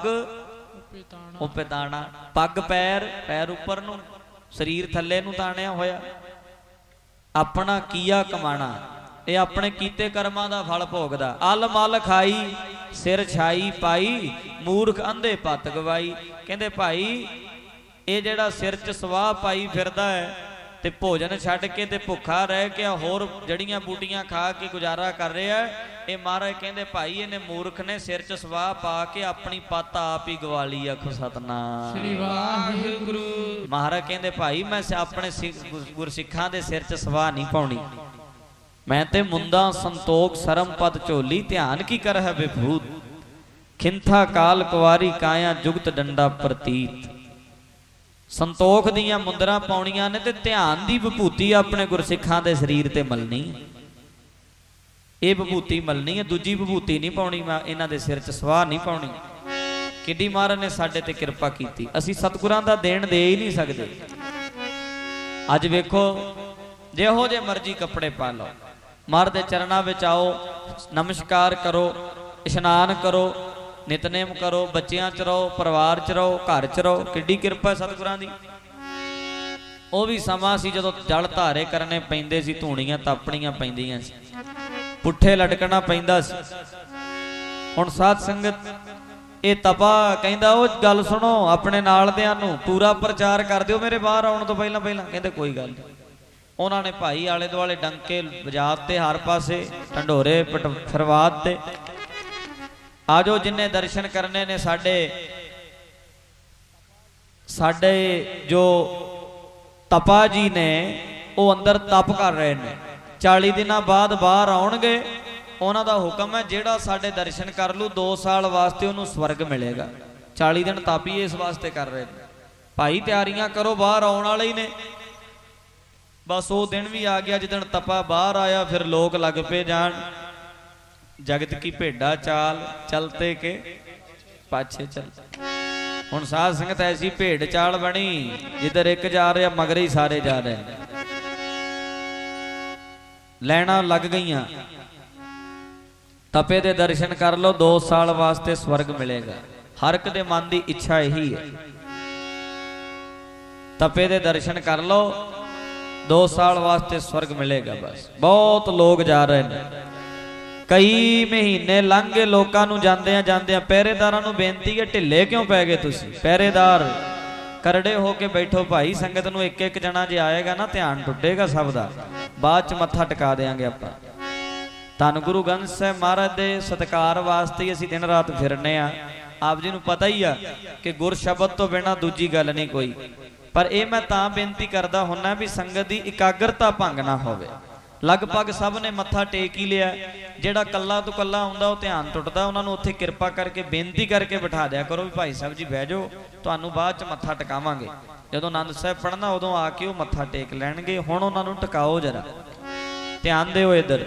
ਉਪਿਤਾਣਾ, ਪੱਗ ਪੈਰ, ਪੈਰ ਉੱਪਰ ਨੂੰ, ਸਰੀਰ ਥੱਲੇ ਨੂੰ ਤਾਣਿਆ ਹੋਇਆ। ਆਪਣਾ ਕੀਆ ਕਮਾਣਾ, ਇਹ ਆਪਣੇ ਕੀਤੇ ਕਰਮਾਂ ਦਾ ਫਲ ਭੋਗਦਾ। ਅਲ ਮਲ ਖਾਈ ਸਿਰ ਛਾਈ ਪਾਈ, ਮੂਰਖ ਅੰਧੇ ਪਤ ਗਵਾਈ। ਕਹਿੰਦੇ ਭਾਈ ਇਹ ਜਿਹੜਾ ਸਿਰ 'ਚ ਸਵਾਹ ਪਾਈ ਫਿਰਦਾ ਹੈ ਤੇ ਭੋਜਨ ਛੱਡ ਕੇ ਤੇ ਭੁੱਖਾ ਰਹਿ ਕੇ ਹੋਰ ਜੜੀਆਂ ਬੂਟੀਆਂ ਖਾ ਕੇ ਗੁਜ਼ਾਰਾ ਕਰ ਰਿਹਾ, ਇਹ ਮਹਾਰਾਜ ਕਹਿੰਦੇ ਭਾਈ ਇਹਨੇ ਮੂਰਖ ਨੇ ਸਿਰ 'ਚ ਸਵਾਹ ਪਾ ਕੇ ਆਪਣੀ ਪੱਤ ਆਪ ਹੀ ਗਵਾ ਲਈ। ਆਖੋ ਸਤਨਾਮ ਸ੍ਰੀ ਵਾਹਿਗੁਰੂ। ਮਹਾਰਾਜ ਕਹਿੰਦੇ ਭਾਈ ਮੈਂ ਆਪਣੇ ਗੁਰਸਿੱਖਾਂ ਦੇ ਸਿਰ 'ਚ ਸਵਾਹ ਨਹੀਂ ਪਾਉਣੀ, ਮੈਂ ਤੇ ਮੁੰਦਾ ਸੰਤੋਖ ਸਰਮ ਪਦ ਝੋਲੀ, ਧਿਆਨ ਕੀ ਕਰ ਹੈ ਵਿਭੂਤ, ਖਿੰਥਾ ਕਾਲ ਕੁਵਾਰੀ ਕਾਇਆ ਜੁਗਤ ਡੰਡਾ ਪ੍ਰਤੀਤ। ਸੰਤੋਖ ਦੀਆਂ ਮੁੰਦਰਾਂ ਪਾਉਣੀਆਂ ਨੇ ਤੇ ਧਿਆਨ ਦੀ ਵਿਭੂਤੀ ਆਪਣੇ ਗੁਰਸਿੱਖਾਂ ਦੇ ਸਰੀਰ ਤੇ ਮਲਣੀ, ਇਹ ਵਿਭੂਤੀ ਮਲਣੀ ਹੈ, ਦੂਜੀ ਵਿਭੂਤੀ ਨਹੀਂ ਪਾਉਣੀ। ਮੈਂ ਇਹਨਾਂ ਦੇ ਸਿਰ 'ਚ ਸਵਾਹ ਨਹੀਂ ਪਾਉਣੀ। ਕਿੱਡੀ ਮਹਾਰਾਜ ਨੇ ਸਾਡੇ ਤੇ ਕਿਰਪਾ ਕੀਤੀ, ਅਸੀਂ ਸਤਿਗੁਰਾਂ ਦਾ ਦੇਣ ਦੇ ਹੀ ਨਹੀਂ ਸਕਦੇ। ਅੱਜ ਵੇਖੋ ਜਿਹੋ ਜੇ ਮਰਜ਼ੀ ਕੱਪੜੇ ਪਾ ਲਓ, ਮਹਾਰਾਜ ਦੇ ਚਰਨਾਂ ਵਿੱਚ ਆਓ, ਨਮਸਕਾਰ ਕਰੋ, ਇਸ਼ਨਾਨ ਕਰੋ, ਨਿਤਨੇਮ ਕਰੋ, ਬੱਚਿਆਂ 'ਚ ਰਹੋ, ਪਰਿਵਾਰ 'ਚ ਰਹੋ, ਘਰ 'ਚ ਰਹੋ। ਕਿੱਡੀ ਕਿਰਪਾ ਸਤਿਗੁਰਾਂ ਦੀ। ਉਹ ਵੀ ਸਮਾਂ ਸੀ ਜਦੋਂ ਜਲ ਧਾਰੇ ਕਰਨੇ ਪੈਂਦੇ ਸੀ, ਧੂਣੀਆਂ ਤਾਪਣੀਆਂ ਪੈਂਦੀਆਂ ਸੀ, ਪੁੱਠੇ ਲਟਕਣਾ ਪੈਂਦਾ ਸੀ। ਹੁਣ ਸਾਧ ਸੰਗਤ ਇਹ ਤਪਾ ਕਹਿੰਦਾ ਉਹ ਗੱਲ ਸੁਣੋ, ਆਪਣੇ ਨਾਲ ਦਿਆਂ ਨੂੰ ਪੂਰਾ ਪ੍ਰਚਾਰ ਕਰ ਦਿਓ ਮੇਰੇ ਬਾਹਰ ਆਉਣ ਤੋਂ ਪਹਿਲਾਂ ਪਹਿਲਾਂ। ਕਹਿੰਦੇ ਕੋਈ ਗੱਲ ਨਹੀਂ। ਉਹਨਾਂ ਨੇ ਭਾਈ ਆਲੇ ਦੁਆਲੇ ਡੰਕੇ ਵਜਾ ਤੇ ਹਰ ਪਾਸੇ ਢੰਡੋਰੇ ਫਰਵਾਦ ਤੇ ਆਜੋ ਜਿੰਨੇ ਦਰਸ਼ਨ ਕਰਨੇ ਨੇ। ਸਾਡੇ ਜੋ ਤਪਾ ਜੀ ਨੇ ਉਹ ਅੰਦਰ ਤਪ ਕਰ ਰਹੇ ਨੇ, 40 ਦਿਨਾਂ ਬਾਅਦ ਬਾਹਰ ਆਉਣਗੇ ਉਹਨਾਂ ਦਾ ਹੁਕਮ ਹੈ ਜਿਹੜਾ ਸਾਡੇ ਦਰਸ਼ਨ ਕਰ ਲੂ 2 ਸਾਲ ਵਾਸਤੇ ਉਹਨੂੰ ਸਵਰਗ ਮਿਲੇਗਾ। 40 ਦਿਨ ਤਾਪੀ ਇਸ ਵਾਸਤੇ ਕਰ ਰਹੇ ਨੇ। ਭਾਈ ਤਿਆਰੀਆਂ ਕਰੋ, ਬਾਹਰ ਆਉਣ ਵਾਲੇ ਹੀ ਨੇ। ਬਸ ਉਹ ਦਿਨ ਵੀ ਆ ਗਿਆ ਜਿੱਦਣ ਤਪਾ ਬਾਹਰ ਆਇਆ, ਫਿਰ ਲੋਕ ਲੱਗ ਪਏ ਜਾਣ ਜਗਤ ਕੀ ਭੇਡਾ ਚਾਲ ਚਲਤੇ ਕੇ ਪਾਛੇ ਚੱਲ। ਹੁਣ ਸਾਧ ਸੰਗਤ ਐਸੀ ਭੇਡ ਚਾਲ ਬਣੀ ਜਿੱਧਰ ਇੱਕ ਜਾ ਰਿਹਾ ਮਗਰ ਹੀ ਸਾਰੇ ਜਾ ਰਹੇ ਨੇ। ਲੈਣਾ ਲੱਗ ਗਈਆਂ। ਤਪੇ ਦੇ ਦਰਸ਼ਨ ਕਰ ਲਓ 2 ਸਾਲ ਵਾਸਤੇ ਸਵਰਗ ਮਿਲੇਗਾ। ਹਰ ਇੱਕ ਦੇ ਮਨ ਦੀ ਇੱਛਾ ਇਹੀ ਹੈ। ਤਪੇ ਦੇ ਦਰਸ਼ਨ ਕਰ ਲਓ 2 ਸਾਲ ਵਾਸਤੇ ਸਵਰਗ ਮਿਲੇਗਾ। ਬਸ ਬਹੁਤ ਲੋਕ ਜਾ ਰਹੇ ਨੇ। ਕਈ ਮਹੀਨੇ ਲੰਘ ਗਏ ਲੋਕਾਂ ਨੂੰ ਜਾਂਦਿਆਂ ਪਹਿਰੇਦਾਰਾਂ ਨੂੰ ਬੇਨਤੀ ਹੈ ਢਿੱਲੇ ਕਿਉਂ ਪੈ ਗਏ ਤੁਸੀਂ? ਪਹਿਰੇਦਾਰ ਕਰੜੇ ਹੋ ਕੇ ਬੈਠੋ ਭਾਈ। ਸੰਗਤ ਨੂੰ ਇੱਕ ਇੱਕ ਜਣਾ ਜੇ ਆਏਗਾ ਨਾ ਧਿਆਨ ਟੁੱਟੇਗਾ ਸਭ ਦਾ। ਬਾਅਦ ਚ ਮੱਥਾ ਟਿਕਾ ਦੇਾਂਗੇ ਆਪਾਂ। ਧੰਨ ਗੁਰੂ ਗ੍ਰੰਥ ਸਾਹਿਬ ਮਹਾਰਾਜ ਦੇ ਸਤਿਕਾਰ ਵਾਸਤੇ ਅਸੀਂ ਦਿਨ ਰਾਤ ਫਿਰਨੇ ਆ। ਆਪ ਜੀ ਨੂੰ ਪਤਾ ਹੀ ਆ ਕਿ ਗੁਰ ਸ਼ਬਦ ਤੋਂ ਬਿਨਾਂ ਦੂਜੀ ਗੱਲ ਨਹੀਂ ਕੋਈ। ਪਰ ਇਹ ਮੈਂ ਤਾਂ ਬੇਨਤੀ ਕਰਦਾ ਹੁੰਨਾ ਵੀ ਸੰਗਤ ਦੀ ਇਕਾਗਰਤਾ ਭੰਗ ਨਾ ਹੋਵੇ। ਲਗਭਗ ਸਭ ਨੇ ਮੱਥਾ ਟੇਕ ਹੀ ਲਿਆ। ਜਿਹੜਾ ਕੱਲਾ ਤੋਂ ਕੱਲਾ ਆਉਂਦਾ ਉਹ ਧਿਆਨ ਟੁੱਟਦਾ। ਉਹਨਾਂ ਨੂੰ ਉੱਥੇ ਕਿਰਪਾ ਕਰਕੇ ਬੇਨਤੀ ਕਰਕੇ ਬਿਠਾ ਦਿਆ ਕਰੋ ਵੀ ਭਾਈ ਸਾਹਿਬ ਜੀ ਬਹਿ ਜਾਓ, ਤੁਹਾਨੂੰ ਬਾਅਦ ਚ ਮੱਥਾ ਟਿਕਾਵਾਂਗੇ। ਜਦੋਂ ਆਨੰਦ ਸਾਹਿਬ ਪੜ੍ਹਨਾ ਉਦੋਂ ਆ ਕੇ ਉਹ ਮੱਥਾ ਟੇਕ ਲੈਣਗੇ। ਹੁਣ ਉਹਨਾਂ ਨੂੰ ਟਿਕਾਓ ਜਰਾ, ਧਿਆਨ ਦਿਓ ਇੱਧਰ।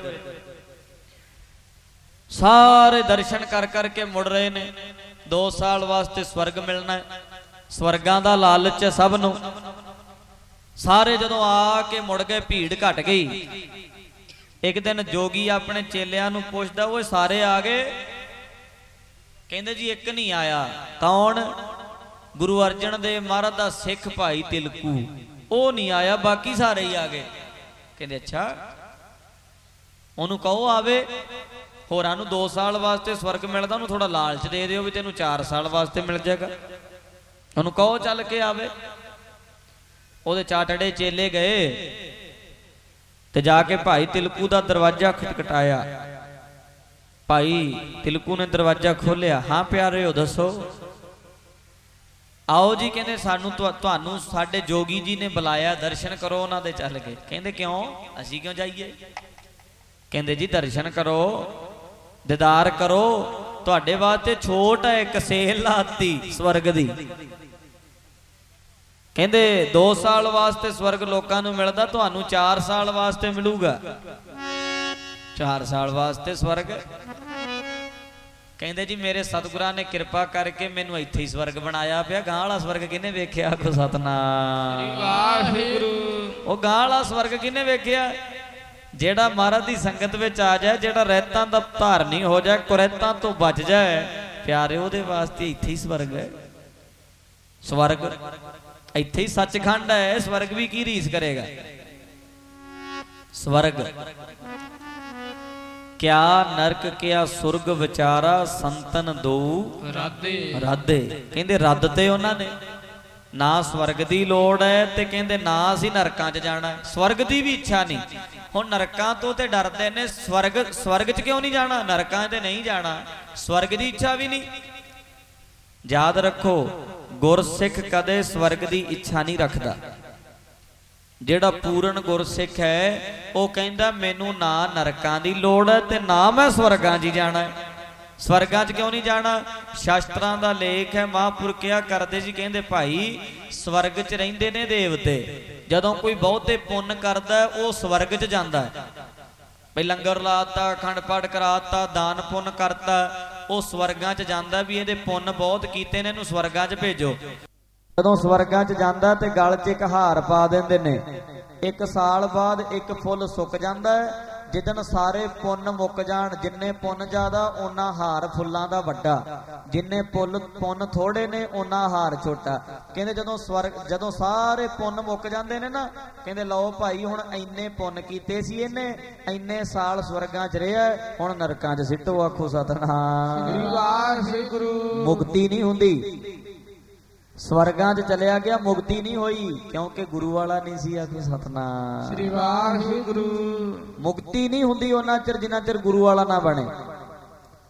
ਸਾਰੇ ਦਰਸ਼ਨ ਕਰ ਕਰਕੇ ਮੁੜ ਰਹੇ ਨੇ। 2 ਸਾਲ ਵਾਸਤੇ ਸਵਰਗ ਮਿਲਣਾ ਹੈ। ਸਵਰਗਾਂ ਦਾ ਲਾਲਚ ਹੈ ਸਭ ਨੂੰ। ਸਾਰੇ ਜਦੋਂ ਆ ਕੇ ਮੁੜ ਗਏ, ਭੀੜ ਘਟ ਗਈ। ਇੱਕ ਦਿਨ ਜੋਗੀ ਆਪਣੇ ਚੇਲਿਆਂ ਨੂੰ ਪੁੱਛਦਾ, ਉਹ ਸਾਰੇ ਆ ਗਏ? ਕਹਿੰਦੇ ਜੀ ਇੱਕ ਨਹੀਂ ਆਇਆ। ਕੌਣ? ਗੁਰੂ ਅਰਜਨ ਦੇਵ ਮਹਾਰਾਜ ਦਾ ਸਿੱਖ ਭਾਈ ਤਿਲਕੂ, ਉਹ ਨਹੀਂ ਆਇਆ, ਬਾਕੀ ਸਾਰੇ ਹੀ ਆ ਗਏ। ਕਹਿੰਦੇ ਅੱਛਾ, ਉਹਨੂੰ ਕਹੋ ਆਵੇ। ਹੋਰਾਂ ਨੂੰ 2 ਸਾਲ ਵਾਸਤੇ ਸਵਰਗ ਮਿਲਦਾ, ਉਹਨੂੰ ਥੋੜਾ ਲਾਲਚ ਦੇ ਦਿਓ ਵੀ ਤੈਨੂੰ 4 ਸਾਲ ਵਾਸਤੇ ਮਿਲ ਜਾਏਗਾ। ਉਹਨੂੰ ਕਹੋ ਚੱਲ ਕੇ ਆਵੇ। ਉਹਦੇ ਚਾਟੜੇ ਚੇਲੇ ਗਏ ਤੇ ਜਾ ਕੇ ਭਾਈ ਤਿਲਕੂ ਦਾ ਦਰਵਾਜ਼ਾ ਖਟਖਟਾਇਆ। ਭਾਈ ਤਿਲਕੂ ਨੇ ਦਰਵਾਜ਼ਾ ਖੋਲਿਆ। ਹਾਂ ਪਿਆਰਿਓ ਦੱਸੋ। ਆਓ ਜੀ। ਕਹਿੰਦੇ ਸਾਨੂੰ ਤੁਹਾਨੂੰ ਸਾਡੇ ਜੋਗੀ ਜੀ ਨੇ ਬੁਲਾਇਆ, ਦਰਸ਼ਨ ਕਰੋ ਉਹਨਾਂ ਦੇ। ਚੱਲ ਗਏ। ਕਹਿੰਦੇ ਕਿਉਂ? ਅਸੀਂ ਕਿਉਂ ਜਾਈਏ? ਕਹਿੰਦੇ ਜੀ ਦਰਸ਼ਨ ਕਰੋ, ਦੀਦਾਰ ਕਰੋ। ਤੁਹਾਡੇ ਵਾਸਤੇ ਛੋਟ ਹੈ ਇੱਕ ਸੇਲ ਲਾਤੀ ਸਵਰਗ ਦੀ। ਕਹਿੰਦੇ 2 ਸਾਲ ਵਾਸਤੇ ਸਵਰਗ ਲੋਕਾਂ ਨੂੰ ਮਿਲਦਾ, ਤੁਹਾਨੂੰ 4 ਸਾਲ ਵਾਸਤੇ ਮਿਲੂਗਾ। 4 ਸਾਲ ਵਾਸਤੇ ਸਵਰਗ। ਕਹਿੰਦੇ ਜੀ ਮੇਰੇ ਸਤਿਗੁਰਾਂ ਨੇ ਕਿਰਪਾ ਕਰਕੇ ਮੈਨੂੰ ਇੱਥੇ ਹੀ ਸਵਰਗ ਬਣਾਇਆ ਪਿਆ। ਗਾਂ ਵਾਲਾ ਸਵਰਗ ਕਿਹਨੇ ਵੇਖਿਆ? ਕੋ ਸਤਨਾਮ ਵਾਹਿਗੁਰੂ। ਉਹ ਗਾਂ ਵਾਲਾ ਸਵਰਗ ਕਿਹਨੇ ਵੇਖਿਆ? ਜਿਹੜਾ ਮਹਾਰਾਜ ਦੀ ਸੰਗਤ ਵਿੱਚ ਆ ਜਾਏ, ਜਿਹੜਾ ਰਹਿਤਾਂ ਦਾ ਧਾਰਨੀ ਹੋ ਜਾਏ, ਕੁਰੈਤਾਂ ਤੋਂ ਬਚ ਜਾਏ, ਪਿਆਰੇ ਉਹਦੇ ਵਾਸਤੇ ਇੱਥੇ ਹੀ ਸਵਰਗ ਹੈ। ਸਵਰਗ ਇੱਥੇ ਹੀ ਸੱਚਖੰਡ ਹੈ। ਸਵਰਗ ਵੀ ਕੀ ਰੀਸ ਕਰੇਗਾ? ਸਵਰਗ ਕਿਆ ਨਰਕ ਕਿਆ ਸੁਰਗ ਵਿਚਾਰਾ ਸੰਤਨ ਦੋ ਰਾਧੇ। ਕਹਿੰਦੇ ਰੱਦ ਤੇ ਉਹਨਾਂ ਨੇ ਨਾ ਸਵਰਗ ਦੀ ਲੋੜ ਹੈ ਤੇ ਕਹਿੰਦੇ ਨਾ ਅਸੀਂ ਨਰਕਾਂ 'ਚ ਜਾਣਾ। ਸਵਰਗ ਦੀ ਵੀ ਇੱਛਾ ਨਹੀਂ। ਹੁਣ ਨਰਕਾਂ ਤੋਂ ਤੇ ਡਰਦੇ ਨੇ। ਸਵਰਗ 'ਚ ਕਿਉਂ ਨਹੀਂ ਜਾਣਾ? ਨਰਕਾਂ 'ਤੇ ਨਹੀਂ ਜਾਣਾ। ਸਵਰਗ ਦੀ ਇੱਛਾ ਵੀ ਨਹੀਂ। ਯਾਦ ਰੱਖੋ, ਗੁਰਸਿੱਖ ਕਦੇ ਸਵਰਗ ਦੀ ਇੱਛਾ ਨਹੀਂ ਰੱਖਦਾ। ਜਿਹੜਾ ਪੂਰਨ ਗੁਰਸਿੱਖ ਹੈ ਉਹ ਕਹਿੰਦਾ ਮੈਨੂੰ ਨਾ ਨਰਕਾਂ ਦੀ ਲੋੜ ਹੈ ਤੇ ਨਾ ਮੈਂ ਸਵਰਗਾਂ 'ਚ ਜਾਣਾ। ਸਵਰਗਾਂ 'ਚ ਕਿਉਂ ਨਹੀਂ ਜਾਣਾ? ਸ਼ਾਸਤਰਾਂ ਦਾ ਲੇਖ ਹੈ। ਮਹਾਂਪੁਰਖ ਕਿਹਾ ਕਰਦੇ ਜੀ, ਕਹਿੰਦੇ ਭਾਈ ਸਵਰਗ 'ਚ ਰਹਿੰਦੇ ਨੇ ਦੇਵਤੇ। ਜਦੋਂ ਕੋਈ ਬਹੁਤੇ ਪੁੰਨ ਕਰਦਾ ਉਹ ਸਵਰਗ 'ਚ ਜਾਂਦਾ ਹੈ। ਭਈ ਲੰਗਰ ਲਾਤਾ, ਅਖੰਡ ਪਾਠ ਕਰਾਤਾ, ਦਾਨ ਪੁੰਨ ਕਰਤਾ, ਉਹ ਸਵਰਗਾਂ 'ਚ ਜਾਂਦਾ ਵੀ ਇਹਦੇ ਪੁੰਨ ਬਹੁਤ ਕੀਤੇ ਨੇ, ਇਹਨੂੰ ਸਵਰਗਾਂ 'ਚ ਭੇਜੋ। ਜਦੋਂ ਸਵਰਗਾਂ 'ਚ ਜਾਂਦਾ ਤੇ ਗਲ 'ਚ ਇੱਕ ਹਾਰ ਪਾ ਦਿੰਦੇ ਨੇ। 1 ਸਾਲ ਬਾਅਦ ਇੱਕ ਫੁੱਲ ਸੁੱਕ ਜਾਂਦਾ ਹੈ। ਜਿੱਦਣ ਸਾਰੇ ਪੁੰਨ ਮੁੱਕ ਜਾਣ, ਜਿੰਨੇ ਪੁੰਨ ਜ਼ਿਆਦਾ ਓਨਾ ਹਾਰ ਫੁੱਲਾਂ ਦਾ ਵੱਡਾ, ਜਿੰਨੇ ਪੁੰਨ ਥੋੜੇ ਨੇ ਓਨਾ ਹਾਰ ਛੋਟਾ। ਕਹਿੰਦੇ ਜਦੋਂ ਸਾਰੇ ਪੁੰਨ ਮੁੱਕ ਜਾਂਦੇ ਨੇ ਨਾ, ਕਹਿੰਦੇ ਲਓ ਭਾਈ ਹੁਣ ਇੰਨੇ ਪੁੰਨ ਕੀਤੇ ਸੀ ਇਹਨੇ, ਇੰਨੇ ਸਾਲ ਸਵਰਗਾਂ 'ਚ ਰਿਹਾ, ਹੁਣ ਨਰਕਾਂ 'ਚ ਸਿੱਟੋ। ਆਖੋ ਸਤਿਨਾਮ ਵਾਹਿਗੁਰੂ। ਮੁਕਤੀ ਨਹੀਂ ਹੁੰਦੀ। ਸਵਰਗਾਂ 'ਚ ਚਲਿਆ ਗਿਆ, ਮੁਕਤੀ ਨਹੀਂ ਹੋਈ, ਕਿਉਂਕਿ ਗੁਰੂ ਵਾਲਾ ਨਹੀਂ ਸੀ। ਆਖੋ ਸਤਿਨਾਮ ਸ੍ਰੀ ਵਾਹਿਗੁਰੂ। ਮੁਕਤੀ ਨਹੀਂ ਹੁੰਦੀ ਉਹਨਾਂ ਚਿਰ ਜਿੰਨਾ ਚਿਰ ਗੁਰੂ ਵਾਲਾ ਨਾ ਬਣੇ।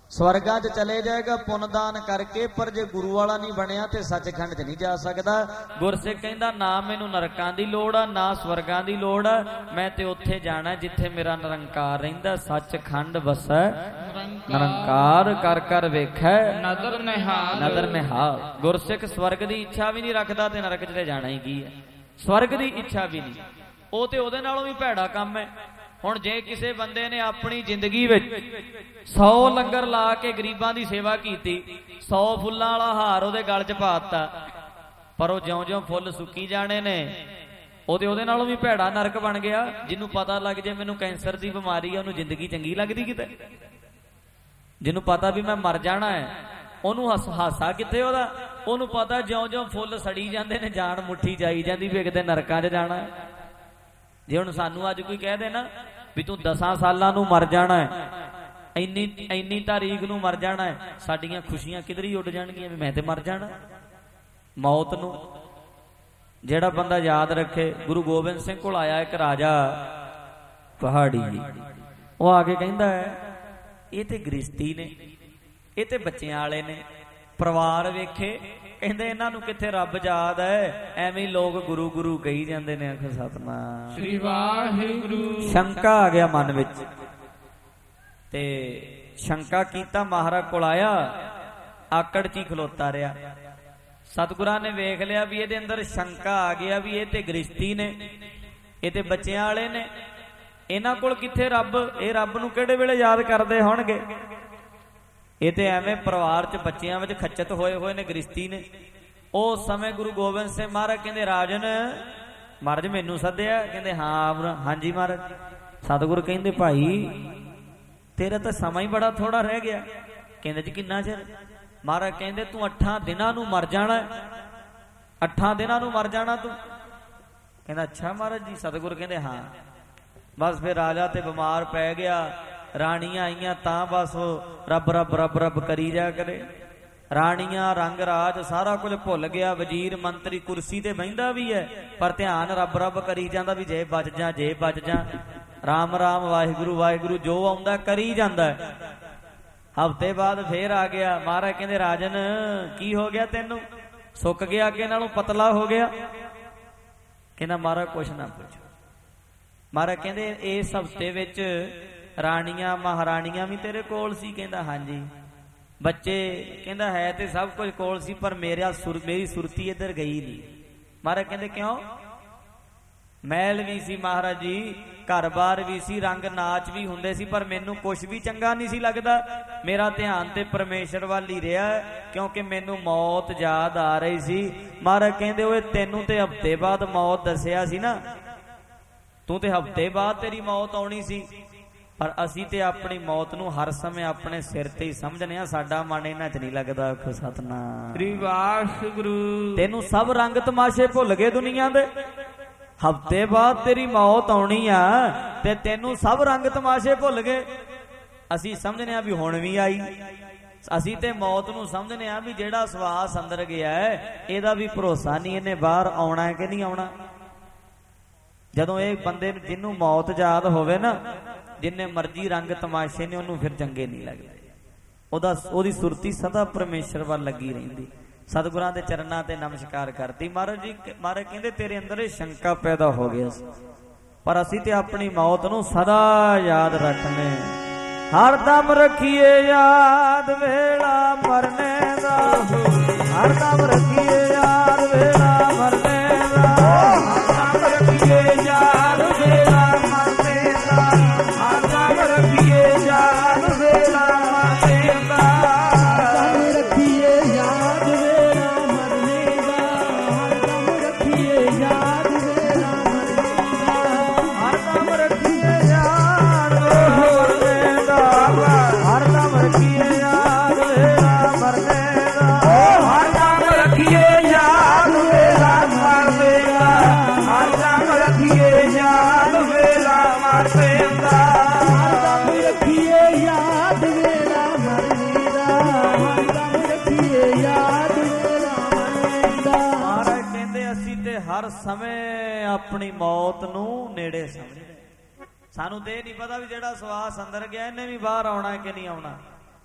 ਸਵਰਗਾਂ 'ਚ ਚਲੇ ਜਾਏਗਾ ਪੁੰਨਦਾਨ ਕਰਕੇ, ਪਰ ਜੇ ਗੁਰੂ ਵਾਲਾ ਨਹੀਂ ਬਣਿਆ ਤੇ ਸੱਚਖੰਡ 'ਚ ਨਹੀਂ ਜਾ ਸਕਦਾ। ਗੁਰਸਿੱਖ ਕਹਿੰਦਾ ਨਾ ਮੈਨੂੰ ਨਰਕਾਂ ਦੀ ਲੋੜ ਆ ਨਾ ਸਵਰਗਾਂ ਦੀ ਲੋੜ ਆ, ਮੈਂ ਤੇ ਉੱਥੇ ਜਾਣਾ ਜਿੱਥੇ ਮੇਰਾ ਨਿਰੰਕਾਰ ਰਹਿੰਦਾ। ਸੱਚਖੰਡ ਵਸੈ ਨਿਰੰਕਾਰ, ਕਰ ਕਰ ਵੇਖੈ ਨਦਰ ਨਿਹਾਲ। ਨਦਰ ਨਿਹਾਲ। ਗੁਰਸਿੱਖ ਸਵਰਗ ਦੀ ਇੱਛਾ ਵੀ ਨਹੀਂ ਰੱਖਦਾ ਤੇ ਨਰਕ 'ਚ ਤੇ ਜਾਣਾ ਹੀ ਕੀ ਹੈ। ਸਵਰਗ ਦੀ ਇੱਛਾ ਵੀ ਨਹੀਂ, ਉਹ ਤੇ ਉਹਦੇ ਨਾਲੋਂ ਵੀ ਭੈੜਾ ਕੰਮ ਹੈ। ਹੁਣ ਜੇ ਕਿਸੇ ਬੰਦੇ ਨੇ ਆਪਣੀ ਜ਼ਿੰਦਗੀ ਵਿੱਚ 100 ਲੰਗਰ ਲਾ ਕੇ ਗਰੀਬਾਂ ਦੀ ਸੇਵਾ ਕੀਤੀ, 100 ਫੁੱਲਾਂ ਵਾਲਾ ਹਾਰ ਉਹਦੇ ਗਲ 'ਚ ਪਾ ਦਿੱਤਾ, ਪਰ ਉਹ ਜਿਉਂ-ਜਿਉਂ ਫੁੱਲ ਸੁੱਕੀ ਜਾਣੇ ਨੇ, ਉਹਦੇ ਨਾਲੋਂ ਵੀ ਭੈੜਾ ਨਰਕ ਬਣ ਗਿਆ। ਜਿਹਨੂੰ ਪਤਾ ਲੱਗ ਜੇ ਮੈਨੂੰ ਕੈਂਸਰ ਦੀ ਬਿਮਾਰੀ ਆ, ਉਹਨੂੰ ਜ਼ਿੰਦਗੀ ਚੰਗੀ ਲੱਗਦੀ ਕਿਤੇ? ਜਿਹਨੂੰ ਪਤਾ ਵੀ ਮੈਂ ਮਰ ਜਾਣਾ ਹੈ, ਉਹਨੂੰ ਹਾਸਾ ਕਿੱਥੇ ਉਹਦਾ? ਉਹਨੂੰ ਪਤਾ ਜਿਉਂ-ਜਿਉਂ ਫੁੱਲ ਸੜੀ ਜਾਂਦੇ ਨੇ, ਜਾਨ ਮੁੱਠੀ ਜਾਈ ਜਾਂਦੀ ਵੀ ਕਿਤੇ ਨਰਕਾਂ 'ਚ ਜਾਣਾ ਹੈ। ਜੇ ਹੁਣ ਸਾਨੂੰ ਅੱਜ ਕੋਈ ਕਹਿ ਦੇ ਨਾ ਵੀ ਤੂੰ 10 ਸਾਲਾਂ ਨੂੰ ਮਰ ਜਾਣਾ ਹੈ, ਇੰਨੀ ਤਾਰੀਖ ਨੂੰ ਮਰ ਜਾਣਾ ਹੈ, ਸਾਡੀਆਂ ਖੁਸ਼ੀਆਂ ਕਿਧਰ ਹੀ ਉੱਡ ਜਾਣਗੀਆਂ ਵੀ ਮੈਂ ਤੇ ਮਰ ਜਾਣਾ। ਮੌਤ ਨੂੰ ਜਿਹੜਾ ਬੰਦਾ ਯਾਦ ਰੱਖੇ। ਗੁਰੂ ਗੋਬਿੰਦ ਸਿੰਘ ਕੋਲ ਆਇਆ ਇੱਕ ਰਾਜਾ ਪਹਾੜੀ, ਉਹ ਆ ਕੇ ਕਹਿੰਦਾ ਹੈ ਇਹ ਤੇ ਗ੍ਰਿਸ਼ਤੀ ਨੇ, ਇਹ ਤੇ ਬੱਚਿਆਂ ਵਾਲੇ ਨੇ, ਪਰਿਵਾਰ ਵੇਖੇ, ਕਹਿੰਦੇ ਇਹਨਾਂ ਨੂੰ ਕਿੱਥੇ ਰੱਬ ਯਾਦ ਹੈ, ਐਵੇਂ ਲੋਕ ਗੁਰੂ ਗੁਰੂ ਕਹੀ ਜਾਂਦੇ ਨੇ। ਆਖੋ ਸਤਨਾਮ ਸ੍ਰੀ ਵਾਹਿਗੁਰੂ। ਸ਼ੰਕਾ ਆ ਗਿਆ ਮਨ ਵਿੱਚ, ਤੇ ਸ਼ੰਕਾ ਕੀਤਾ, ਮਹਾਰਾਜ ਕੋਲ ਆਇਆ, ਆਕੜ 'ਚ ਹੀ ਖਲੋਤਾ ਰਿਹਾ। ਸਤਿਗੁਰਾਂ ਨੇ ਵੇਖ ਲਿਆ ਵੀ ਇਹਦੇ ਅੰਦਰ ਸ਼ੰਕਾ ਆ ਗਿਆ ਵੀ ਇਹ ਤੇ ਗ੍ਰਿਸ਼ਤੀ ਨੇ, ਇਹ ਤੇ ਬੱਚਿਆਂ ਵਾਲੇ ਨੇ, ਇਹਨਾਂ ਕੋਲ ਕਿੱਥੇ ਰੱਬ? ਇਹ ਰੱਬ ਨੂੰ ਕਿਹੜੇ ਵੇਲੇ ਯਾਦ ਕਰਦੇ ਹੋਣਗੇ? ਇਹ ਤੇ ਐਵੇਂ ਪਰਿਵਾਰ 'ਚ ਬੱਚਿਆਂ ਵਿੱਚ ਖੱਚਤ ਹੋਏ ਨੇ, ਗ੍ਰਿਸ਼ਤੀ ਨੇ। ਉਸ ਸਮੇਂ ਗੁਰੂ ਗੋਬਿੰਦ ਸਿੰਘ ਮਹਾਰਾਜ ਕਹਿੰਦੇ ਰਾਜਨ ਮਹਾਰਾਜ ਮੈਨੂੰ ਸੱਦਿਆ? ਕਹਿੰਦੇ ਹਾਂ ਹਾਂਜੀ ਮਹਾਰਾਜ। ਸਤਿਗੁਰ ਕਹਿੰਦੇ ਭਾਈ ਤੇਰਾ ਤਾਂ ਸਮਾਂ ਹੀ ਬੜਾ ਥੋੜਾ ਰਹਿ ਗਿਆ। ਕਹਿੰਦੇ ਜੀ ਕਿੰਨਾ ਚਿਰ? ਮਹਾਰਾਜ ਕਹਿੰਦੇ ਤੂੰ 8 ਦਿਨਾਂ ਨੂੰ ਮਰ ਜਾਣਾ, 8 ਦਿਨਾਂ ਨੂੰ ਮਰ ਜਾਣਾ ਤੂੰ। ਕਹਿੰਦਾ ਅੱਛਾ ਮਹਾਰਾਜ ਜੀ। ਸਤਿਗੁਰ ਕਹਿੰਦੇ ਹਾਂ। ਬਸ ਫਿਰ ਰਾਜਾ ਤੇ ਬਿਮਾਰ ਪੈ ਗਿਆ, ਰਾਣੀਆਂ ਆਈਆਂ ਤਾਂ ਬਸ ਰੱਬ ਰੱਬ ਰੱਬ ਰੱਬ ਕਰੀ ਜਾ ਕਰੇ। ਰਾਣੀਆਂ ਰੰਗ ਰਾਜ ਸਾਰਾ ਕੁਝ ਭੁੱਲ ਗਿਆ, ਵਜ਼ੀਰ ਮੰਤਰੀ ਕੁਰਸੀ ਤੇ ਬਹਿੰਦਾ ਵੀ ਹੈ ਪਰ ਧਿਆਨ ਰੱਬ ਰੱਬ ਕਰੀ ਜਾਂਦਾ ਵੀ ਜੇ ਬਚ ਜਾ, ਜੇ ਬਚ ਜਾ, ਰਾਮ ਰਾਮ ਵਾਹਿਗੁਰੂ ਵਾਹਿਗੁਰੂ ਜੋ ਆਉਂਦਾ ਕਰੀ ਜਾਂਦਾ। ਹਫ਼ਤੇ ਬਾਅਦ ਫੇਰ ਆ ਗਿਆ। ਮਹਾਰਾਜ ਕਹਿੰਦੇ ਰਾਜਨ ਕੀ ਹੋ ਗਿਆ ਤੈਨੂੰ? ਸੁੱਕ ਗਿਆ ਅੱਗੇ ਨਾਲੋਂ, ਪਤਲਾ ਹੋ ਗਿਆ? ਕਹਿੰਦਾ ਮਹਾਰਾਜ ਕੁਛ ਨਾ ਪੁੱਛੋ। ਮਹਾਰਾਜ ਕਹਿੰਦੇ ਇਸ ਹਫ਼ਤੇ ਵਿੱਚ ਰਾਣੀਆਂ ਮਹਾਰਾਣੀਆਂ ਵੀ ਤੇਰੇ ਕੋਲ ਸੀ? ਕਹਿੰਦਾ ਹਾਂਜੀ। ਬੱਚੇ? ਕਹਿੰਦਾ ਹੈ ਤੇ ਸਭ ਕੁਝ ਕੋਲ ਸੀ ਪਰ ਮੇਰੀ ਸੁਰਤੀ ਇੱਧਰ ਗਈ ਨਹੀਂ। ਮਹਾਰਾਜ ਕਹਿੰਦੇ ਕਿਉਂ? ਮਹਿਲ ਵੀ ਸੀ ਮਹਾਰਾਜ ਜੀ, ਘਰ-ਬਾਰ ਵੀ ਸੀ, ਰੰਗ ਨਾਚ ਵੀ ਹੁੰਦੇ ਸੀ, ਪਰ ਮੈਨੂੰ ਕੁਛ ਵੀ ਚੰਗਾ ਨਹੀਂ ਸੀ ਲੱਗਦਾ। ਮੇਰਾ ਧਿਆਨ ਤੇ ਪਰਮੇਸ਼ਰ ਵੱਲ ਹੀ ਰਿਹਾ ਕਿਉਂਕਿ ਮੈਨੂੰ ਮੌਤ ਯਾਦ ਆ ਰਹੀ ਸੀ। ਮਹਾਰਾਜ ਕਹਿੰਦੇ ਓਏ ਤੈਨੂੰ ਤੇ ਹਫ਼ਤੇ ਬਾਅਦ ਮੌਤ ਦੱਸਿਆ ਸੀ ਨਾ, ਤੂੰ ਤੇ ਹਫ਼ਤੇ ਬਾਅਦ ਤੇਰੀ ਮੌਤ ਆਉਣੀ ਸੀ, ਪਰ ਅਸੀਂ ਤੇ ਆਪਣੀ ਮੌਤ ਨੂੰ ਹਰ ਸਮੇਂ ਆਪਣੇ ਸਿਰ ਤੇ ਹੀ ਸਮਝਨੇ ਆ। ਸਾਡਾ ਮਨ ਇਹਨਾਂ 'ਚ ਨਹੀਂ ਲੱਗਦਾ। ਆਖੋ ਸਤਨਾਮ ਸ੍ਰੀ ਵਾਹਿਗੁਰੂ। ਤੈਨੂੰ ਸਭ ਰੰਗ ਤਮਾਸ਼ੇ ਭੁੱਲ ਗਏ ਦੁਨੀਆ ਦੇ। ਹਫ਼ਤੇ ਬਾਅਦ ਤੇਰੀ ਮੌਤ ਆਉਣੀ ਆ ਤੇ ਤੈਨੂੰ ਸਭ ਰੰਗ ਤਮਾਸ਼ੇ ਭੁੱਲ ਗਏ। ਅਸੀਂ ਸਮਝਨੇ ਆ ਵੀ ਹੁਣ ਵੀ ਆਈ। ਅਸੀਂ ਤੇ ਮੌਤ ਨੂੰ ਸਮਝਨੇ ਆ ਵੀ ਜਿਹੜਾ ਸਵਾਸ ਅੰਦਰ ਗਿਆ ਹੈ ਇਹਦਾ ਵੀ ਭਰੋਸਾ ਨਹੀਂ, ਇਹਨੇ ਬਾਹਰ ਆਉਣਾ ਹੈ ਕਿ ਨਹੀਂ ਆਉਣਾ। ਜਦੋਂ ਇਹ ਬੰਦੇ ਨੂੰ ਜਿਹਨੂੰ ਮੌਤ ਯਾਦ ਹੋਵੇ ਨਾ, ਜਿੰਨੇ ਮਰਜ਼ੀ ਰੰਗ ਤਮਾਸ਼ੇ ਨੇ ਉਹਨੂੰ ਫਿਰ ਚੰਗੇ ਨਹੀਂ ਲੱਗਦੇ। ਉਹਦੀ ਸੁਰਤੀ ਸਦਾ ਪਰਮੇਸ਼ਰ ਵੱਲ ਲੱਗੀ ਰਹਿੰਦੀ। ਸਤਿਗੁਰਾਂ ਦੇ ਚਰਨਾਂ ਤੇ ਨਮਸਕਾਰ ਕਰਦੀ। ਮਹਾਰਾਜ ਜੀ ਮਹਾਰਾਜ ਕਹਿੰਦੇ ਤੇਰੇ ਅੰਦਰ ਇਹ ਸ਼ੰਕਾ ਪੈਦਾ ਹੋ ਗਿਆ ਸੀ, ਪਰ ਅਸੀਂ ਤੇ ਆਪਣੀ ਮੌਤ ਨੂੰ ਸਦਾ ਯਾਦ ਰੱਖਨੇ, ਹਰਦਮ ਰੱਖੀਏ ਯਾਦ ਵੇਲਾ ਮਰਨੇ ਦਾ, ਹਰਦਮ ਰੱਖੀਏ ਯਾਦ ਵੇਲਾ ਮਰਨੇ ਦਾ, ਹਰਦਮ ਰੱਖੀਏ ਯਾਦ ਵੇਲਾ ਮਰਨੇ ਦਾ, ਹਰਦਮ ਰੱਖੀਏ ਯਾਦ ਵੇਲਾ ਮਰਨੇ ਦਾ, ਹਰਦਮ ਰੱਖੀਏ ਯਾਦ ਵੇਲਾ ਮਰਨੇ ਦਾ, ਹਰਦਮ ਰੱਖੀਏ ਯਾਦ ਵੇਲਾ ਮਰਨੇ ਦਾ, ਹਰਦਮ ਰੱਖੀਏ ਯਾਦ ਮਰਨੇ ਦਾ, ਹਰਦਮ ਰੱਖੀਏ ਯਾਦ ਵੇਲਾ ਮਰਨੇ ਦਾ, ਹਰਦਮ ਰੱਖੀਏ ਯਾਦ ਵੇਲਾ ਮਰਨੇ ਦਾ, ਹਰਦਮ ਰੱਖੀਏ ਯਾਦ ਵੇਲਾ ਮਰਨੇ ਦਾ, ਹਰਦਮ ਰੱਖੀਏ ਯਾਦ ਵੇਲਾ ਮਰਨੇ ਦਾ, ਹਰਦਮ ਰੱਖੀਏ ਯਾਦ ਵੇਲਾ ਮਰਨੇ ਦਾ। ਮਹਾਰਾਜ ਕਹਿੰਦੇ ਅਸੀਂ ਤੇ ਹਰ ਸਮੇਂ ਆਪਣੀ ਮੌਤ ਨੂੰ ਨੇੜੇ ਸਮਝਦੇ। ਸਾਨੂੰ ਤੇ ਇਹ ਨਹੀਂ ਪਤਾ ਵੀ ਜਿਹੜਾ ਸਵਾਸ ਅੰਦਰ ਗਿਆ ਇਹਨੇ ਵੀ ਬਾਹਰ ਆਉਣਾ ਕਿ ਨਹੀਂ ਆਉਣਾ।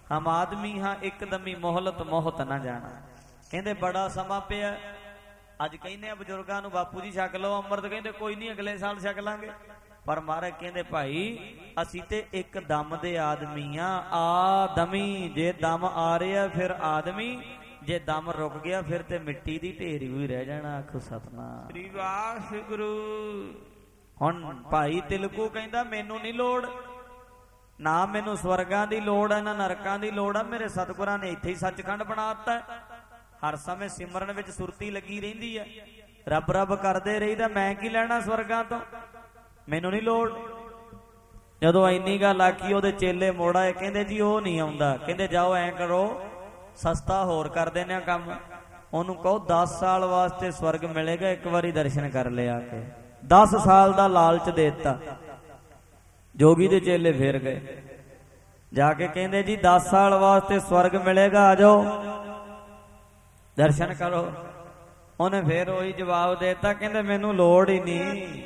ਹਮ ਆਦਮੀ ਹਾਂ ਇੱਕਦਮੀ ਮੋਹਲਤ ਮੋਹਤ ਨਾ ਜਾਣਾ। ਕਹਿੰਦੇ ਬੜਾ ਸਮਾਂ ਪਿਆ। ਅੱਜ ਕਹਿੰਦੇ ਆ ਬਜ਼ੁਰਗਾਂ ਨੂੰ ਬਾਪੂ ਜੀ ਛਕ ਲਓ ਅੰਮ੍ਰਿਤ, ਕਹਿੰਦੇ ਕੋਈ ਨਹੀਂ ਅਗਲੇ ਸਾਲ ਛਕ ਲਾਂਗੇ। ਪਰ ਮਹਾਰਾਜ ਕਹਿੰਦੇ ਭਾਈ ਅਸੀਂ ਤੇ ਇੱਕ ਦਮ ਦੇ ਆਦਮੀ ਆ, ਆਦਮੀ। ਜੇ ਦਮ ਆ ਰਿਹਾ ਫਿਰ ਆਦਮੀ, ਜੇ ਦਮ ਰੁਕ ਗਿਆ ਫਿਰ ਤੇ ਮਿੱਟੀ ਦੀ ਢੇਰੀ ਹੋਈ ਰਹਿ ਜਾਣਾ। ਆਖੋ ਸਤਨਾਮ ਸ੍ਰੀ ਵਾਹਿਗੁਰੂ। ਹੁਣ ਭਾਈ ਤਿਲਕੂ ਕਹਿੰਦਾ ਮੈਨੂੰ ਨਹੀਂ ਲੋੜ, ਨਾ ਮੈਨੂੰ ਸਵਰਗਾਂ ਦੀ ਲੋੜ ਹੈ ਨਾ ਨਰਕਾਂ ਦੀ ਲੋੜ ਆ। ਮੇਰੇ ਸਤਿਗੁਰਾਂ ਨੇ ਇੱਥੇ ਹੀ ਸੱਚਖੰਡ ਬਣਾ ਦਿੱਤਾ। ਹਰ ਸਮੇਂ ਸਿਮਰਨ ਵਿੱਚ ਸੁਰਤੀ ਲੱਗੀ ਰਹਿੰਦੀ ਹੈ, ਰੱਬ ਰੱਬ ਕਰਦੇ ਰਹੀਦਾ। ਮੈਂ ਕੀ ਲੈਣਾ ਸਵਰਗਾਂ ਤੋਂ, ਮੈਨੂੰ ਨਹੀਂ ਲੋੜ। ਜਦੋਂ ਇੰਨੀ ਗੱਲ ਆਖੀ ਉਹਦੇ ਚੇਲੇ ਮੋੜ ਆਏ, ਕਹਿੰਦੇ ਜੀ ਉਹ ਨਹੀਂ ਆਉਂਦਾ। ਕਹਿੰਦੇ ਜਾਓ ਐਂ ਕਰੋ ਸਸਤਾ ਹੋਰ ਕਰ ਦਿੰਦੇ ਆ ਕੰਮ, ਉਹਨੂੰ ਕਹੋ 10 ਸਾਲ ਵਾਸਤੇ ਸਵਰਗ ਮਿਲੇਗਾ, ਇੱਕ ਵਾਰੀ ਦਰਸ਼ਨ ਕਰ ਲਿਆ ਕੇ। 10 ਸਾਲ ਦਾ ਲਾਲਚ ਦੇ ਦਿੱਤਾ। ਜੋਗੀ ਦੇ ਚੇਲੇ ਫੇਰ ਗਏ ਜਾ ਕੇ, ਕਹਿੰਦੇ ਜੀ 10 ਸਾਲ ਵਾਸਤੇ ਸਵਰਗ ਮਿਲੇਗਾ, ਆ ਜਾਓ ਦਰਸ਼ਨ ਕਰੋ। ਉਹਨੇ ਫੇਰ ਉਹੀ ਜਵਾਬ ਦੇ ਦਿੱਤਾ, ਕਹਿੰਦੇ ਮੈਨੂੰ ਲੋੜ ਹੀ ਨਹੀਂ।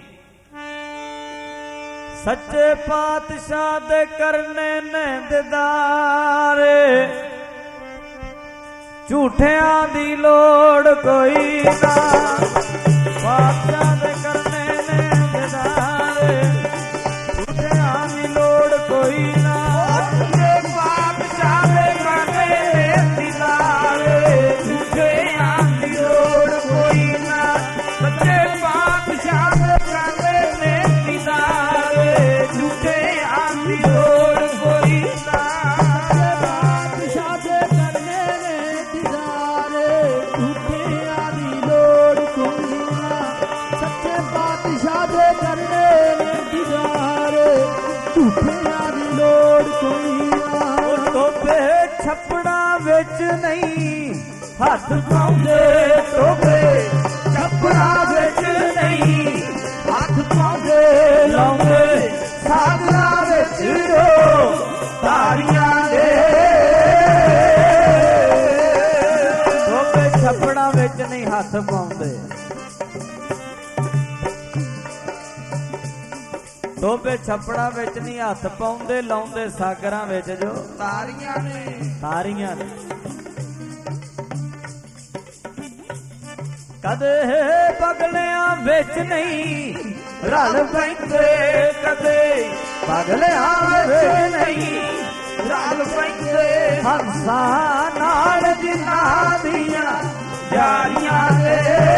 ਸੱਚੇ ਪਾਤਸ਼ਾਹ ਦੇ ਕਰਨੇ ਨੇ ਦੀਦਾਰ, ਝੂਠਿਆਂ ਦੀ ਲੋੜ ਕੋਈ ਨਾ। ਪਾਤਸ਼ਾਹ ਦੇ ਕਰਨੇ ਨੇ ਦੀਦਾਰ, ਝੂਠਿਆਂ ਦੀ ਲੋੜ ਕੋਈ ਨਾ। ਸੱਚੇ ਪਾਤਸ਼ਾਹ ਦੇ ਕਰਨੇ ਨੇ ਦੀਦਾਰ, ਝੂਠਿਆਂ ਦੀ ਲੋੜ ਕੋਈ ਨਾ। ਸੱਚੇ ਪਾਤਸ਼ਾਹ ਦੇ ਕਰਨੇ ਨੇ ਦੀਦਾਰ, ਝੂਠਿਆਂ ਦੀ ਲੋੜ ਕੋਈ ਨਾ। ਪਾਤਸ਼ਾਹ ਦੇ ਕਰਨੇ ਨੇ ਦੀਦਾਰ, ਝੂਠਿਆਂ ਦੀ ਲੋੜ ਕੋਈ ਨਾ। ਸੱਚੇ ਪਾਤਸ਼ਾਹ ਦੇ ਕਰਨੇ ਨੇ ਦੀਦਾਰ, ਝੂਠਿਆਂ ਦੀ ਲੋੜ ਕੋਈ ਨਾ। ਟੋਬੇ ਛੱਪੜਾਂ ਵਿੱਚ ਨਹੀਂ ਹੱਥ ਪਾਉਂਦੇ, ਟੋਬੇ ਛੱਪੜਾਂ ਵਿੱਚ ਨਹੀਂ ਹੱਥ ਪਾਉਂਦੇ, ਲਾਉਂਦੇ ਸਾਗਰਾਂ ਵਿੱਚ ਜੋ ਤਾਰੀਆਂ ਦੇ। ਟੋਬੇ ਛੱਪੜਾਂ ਵਿੱਚ ਨਹੀਂ ਹੱਥ ਪਾਉਂਦੇ, ਟੋਬੇ ਛੱਪੜਾਂ ਵਿੱਚ ਨਹੀਂ ਹੱਥ ਪਾਉਂਦੇ, ਲਾਉਂਦੇ ਸਾਗਰਾਂ ਵਿੱਚ ਜੋ ਤਾਰੀਆਂ ਨੇ। ਤਾਰੀਆਂ ਨੇ। ਕਦੇ ਪਗਲਿਆਂ ਵਿੱਚ ਨਹੀਂ ਰਲ ਪੈਂਦੇ, ਕਦੇ ਪਗਲਿਆਂ ਵਿੱਚ ਨਹੀਂ ਰਲ ਪੈਂਦੇ। ਹੰਸਾਂ ਨਾਲ ਜਿਨ੍ਹਾਂ ਦੀਆਂ ਯਾਰੀਆਂ ਦੇ।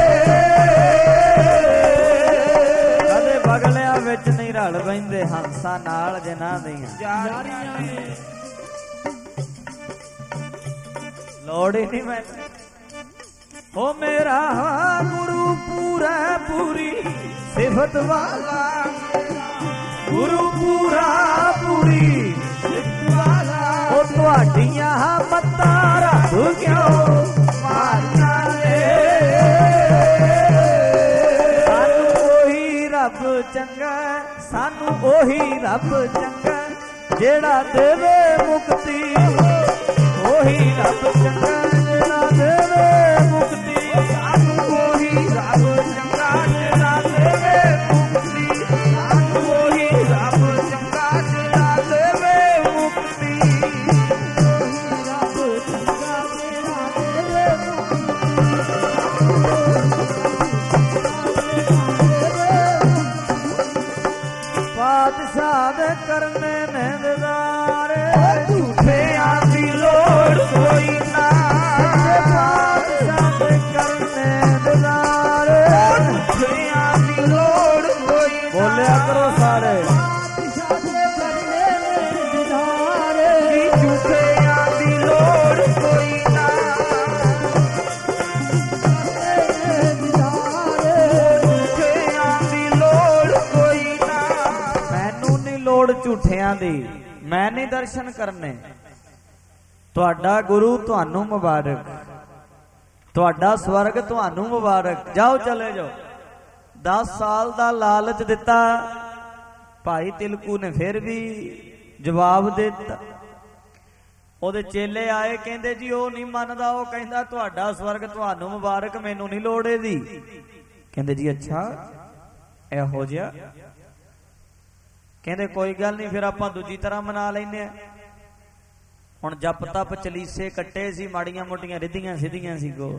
ਕਦੇ ਪਗਲਿਆਂ ਵਿੱਚ ਨਹੀਂ ਰਲ ਪੈਂਦੇ, ਹੰਸਾਂ ਨਾਲ ਜਿਨ੍ਹਾਂ ਦੀਆਂ ਯਾਰੀਆਂ ਨੇ। ਲੋੜ ਹੀ ਨਹੀਂ ਮੈਨੂੰ। ਹੋ ਮੇਰਾ ਗੁਰੂ ਪੂਰਾ ਪੂਰੀ ਸਿਫਤ ਵਾਲਾ, ਗੁਰੂ ਪੂਰਾ ਪੂਰੀ ਸਿਫਤ ਵਾਲਾ। ਉਹ ਤੁਹਾਡੀਆਂ ਮੱਤਾਂ ਰੱਬ ਕਿਉਂ ਮਾਰੀਆਂ ਨੇ। ਸਾਨੂੰ ਉਹੀ ਰੱਬ ਚੰਗਾ, ਸਾਨੂੰ ਉਹੀ ਰੱਬ ਚੰਗਾ, ਜਿਹੜਾ ਦੇਵੇ ਮੁਕਤੀ। ਉਹੀ ਰੱਬ ਚੰਗਾ ਜਿਹੜਾ ਦੇਵੇ ਮੁਕਤੀ। ਸਾਨੂੰ ਉਹੀ ਰੱਬ ਚੰਗਾ ਜਿਹੜਾ ਦੇਵੇ ਮੁਕਤੀ। ਸਾਨੂੰ ਉਹੀ ਰੱਬ ਚੰਗਾ ਜਿਹੜਾ ਦੇਵੇ ਮੁਕਤੀ। ਉਹੀ ਰੱਬ ਚੰਗਾ ਜਿਹੜਾ ਦੇਵੇ ਪਾਤਸ਼ਾਹ ਦੇ ਕਰਨੇ ਨੇ ਦੀਦਾਰ, ਝੂਠਿਆਂ ਦੀ ਲੋੜ ਕੋਈ ਨਾ। ਪਾਤਸ਼ਾਹ ਦੇ ਕਰਨੇ ਦੀਦਾਰ, ਝੂਠਿਆਂ ਦੀ ਲੋੜ ਕੋਈ ਨਾ। ਬੋਲਿਆ ਕਰੋ ਸਾਰੇ। ਪਾਤਸ਼ਾਹ ਦੇ ਕਰਨੇ ਨੇ ਦੀਦਾਰ, ਝੂਠਿਆਂ ਦੀ ਲੋੜ ਕੋਈ ਨਾ। ਝੂਠਿਆਂ ਦੀ ਲੋੜ ਕੋਈ ਨਾ। ਮੈਨੂੰ ਨਹੀਂ ਲੋੜ ਝੂਠਿਆਂ ਦੀ, ਮੈਂ ਨਹੀਂ ਦਰਸ਼ਨ ਕਰਨੇ। ਤੁਹਾਡਾ ਗੁਰੂ ਤੁਹਾਨੂੰ ਮੁਬਾਰਕ, ਤੁਹਾਡਾ ਸਵਰਗ ਤੁਹਾਨੂੰ ਮੁਬਾਰਕ। ਜਾਓ ਚਲੇ ਜਾਓ। 10 ਸਾਲ ਦਾ ਲਾਲਚ ਦਿੱਤਾ ਭਾਈ ਤਿਲਕੂ ਨੇ, ਫਿਰ ਵੀ ਜਵਾਬ ਦੇ ਦਿੱਤਾ। ਉਹਦੇ ਚੇਲੇ ਆਏ, ਕਹਿੰਦੇ ਜੀ ਉਹ ਨਹੀਂ ਮੰਨਦਾ, ਉਹ ਕਹਿੰਦਾ ਤੁਹਾਡਾ ਸਵਰਗ ਤੁਹਾਨੂੰ ਮੁਬਾਰਕ, ਮੈਨੂੰ ਨਹੀਂ ਲੋੜ ਇਹਦੀ। ਕਹਿੰਦੇ ਜੀ ਅੱਛਾ ਇਹੋ ਜਿਹਾ। ਕਹਿੰਦੇ ਕੋਈ ਗੱਲ ਨਹੀਂ, ਫਿਰ ਆਪਾਂ ਦੂਜੀ ਤਰ੍ਹਾਂ ਮਨਾ ਲੈਨੇ ਆ। ਹੁਣ ਜਪ ਤਪ ਚਲੀਸੇ ਕੱਟੇ ਸੀ, ਮਾੜੀਆਂ ਮੋਟੀਆਂ ਰਿੱਧੀਆਂ ਸਿੱਧੀਆਂ ਸੀ ਕੋ।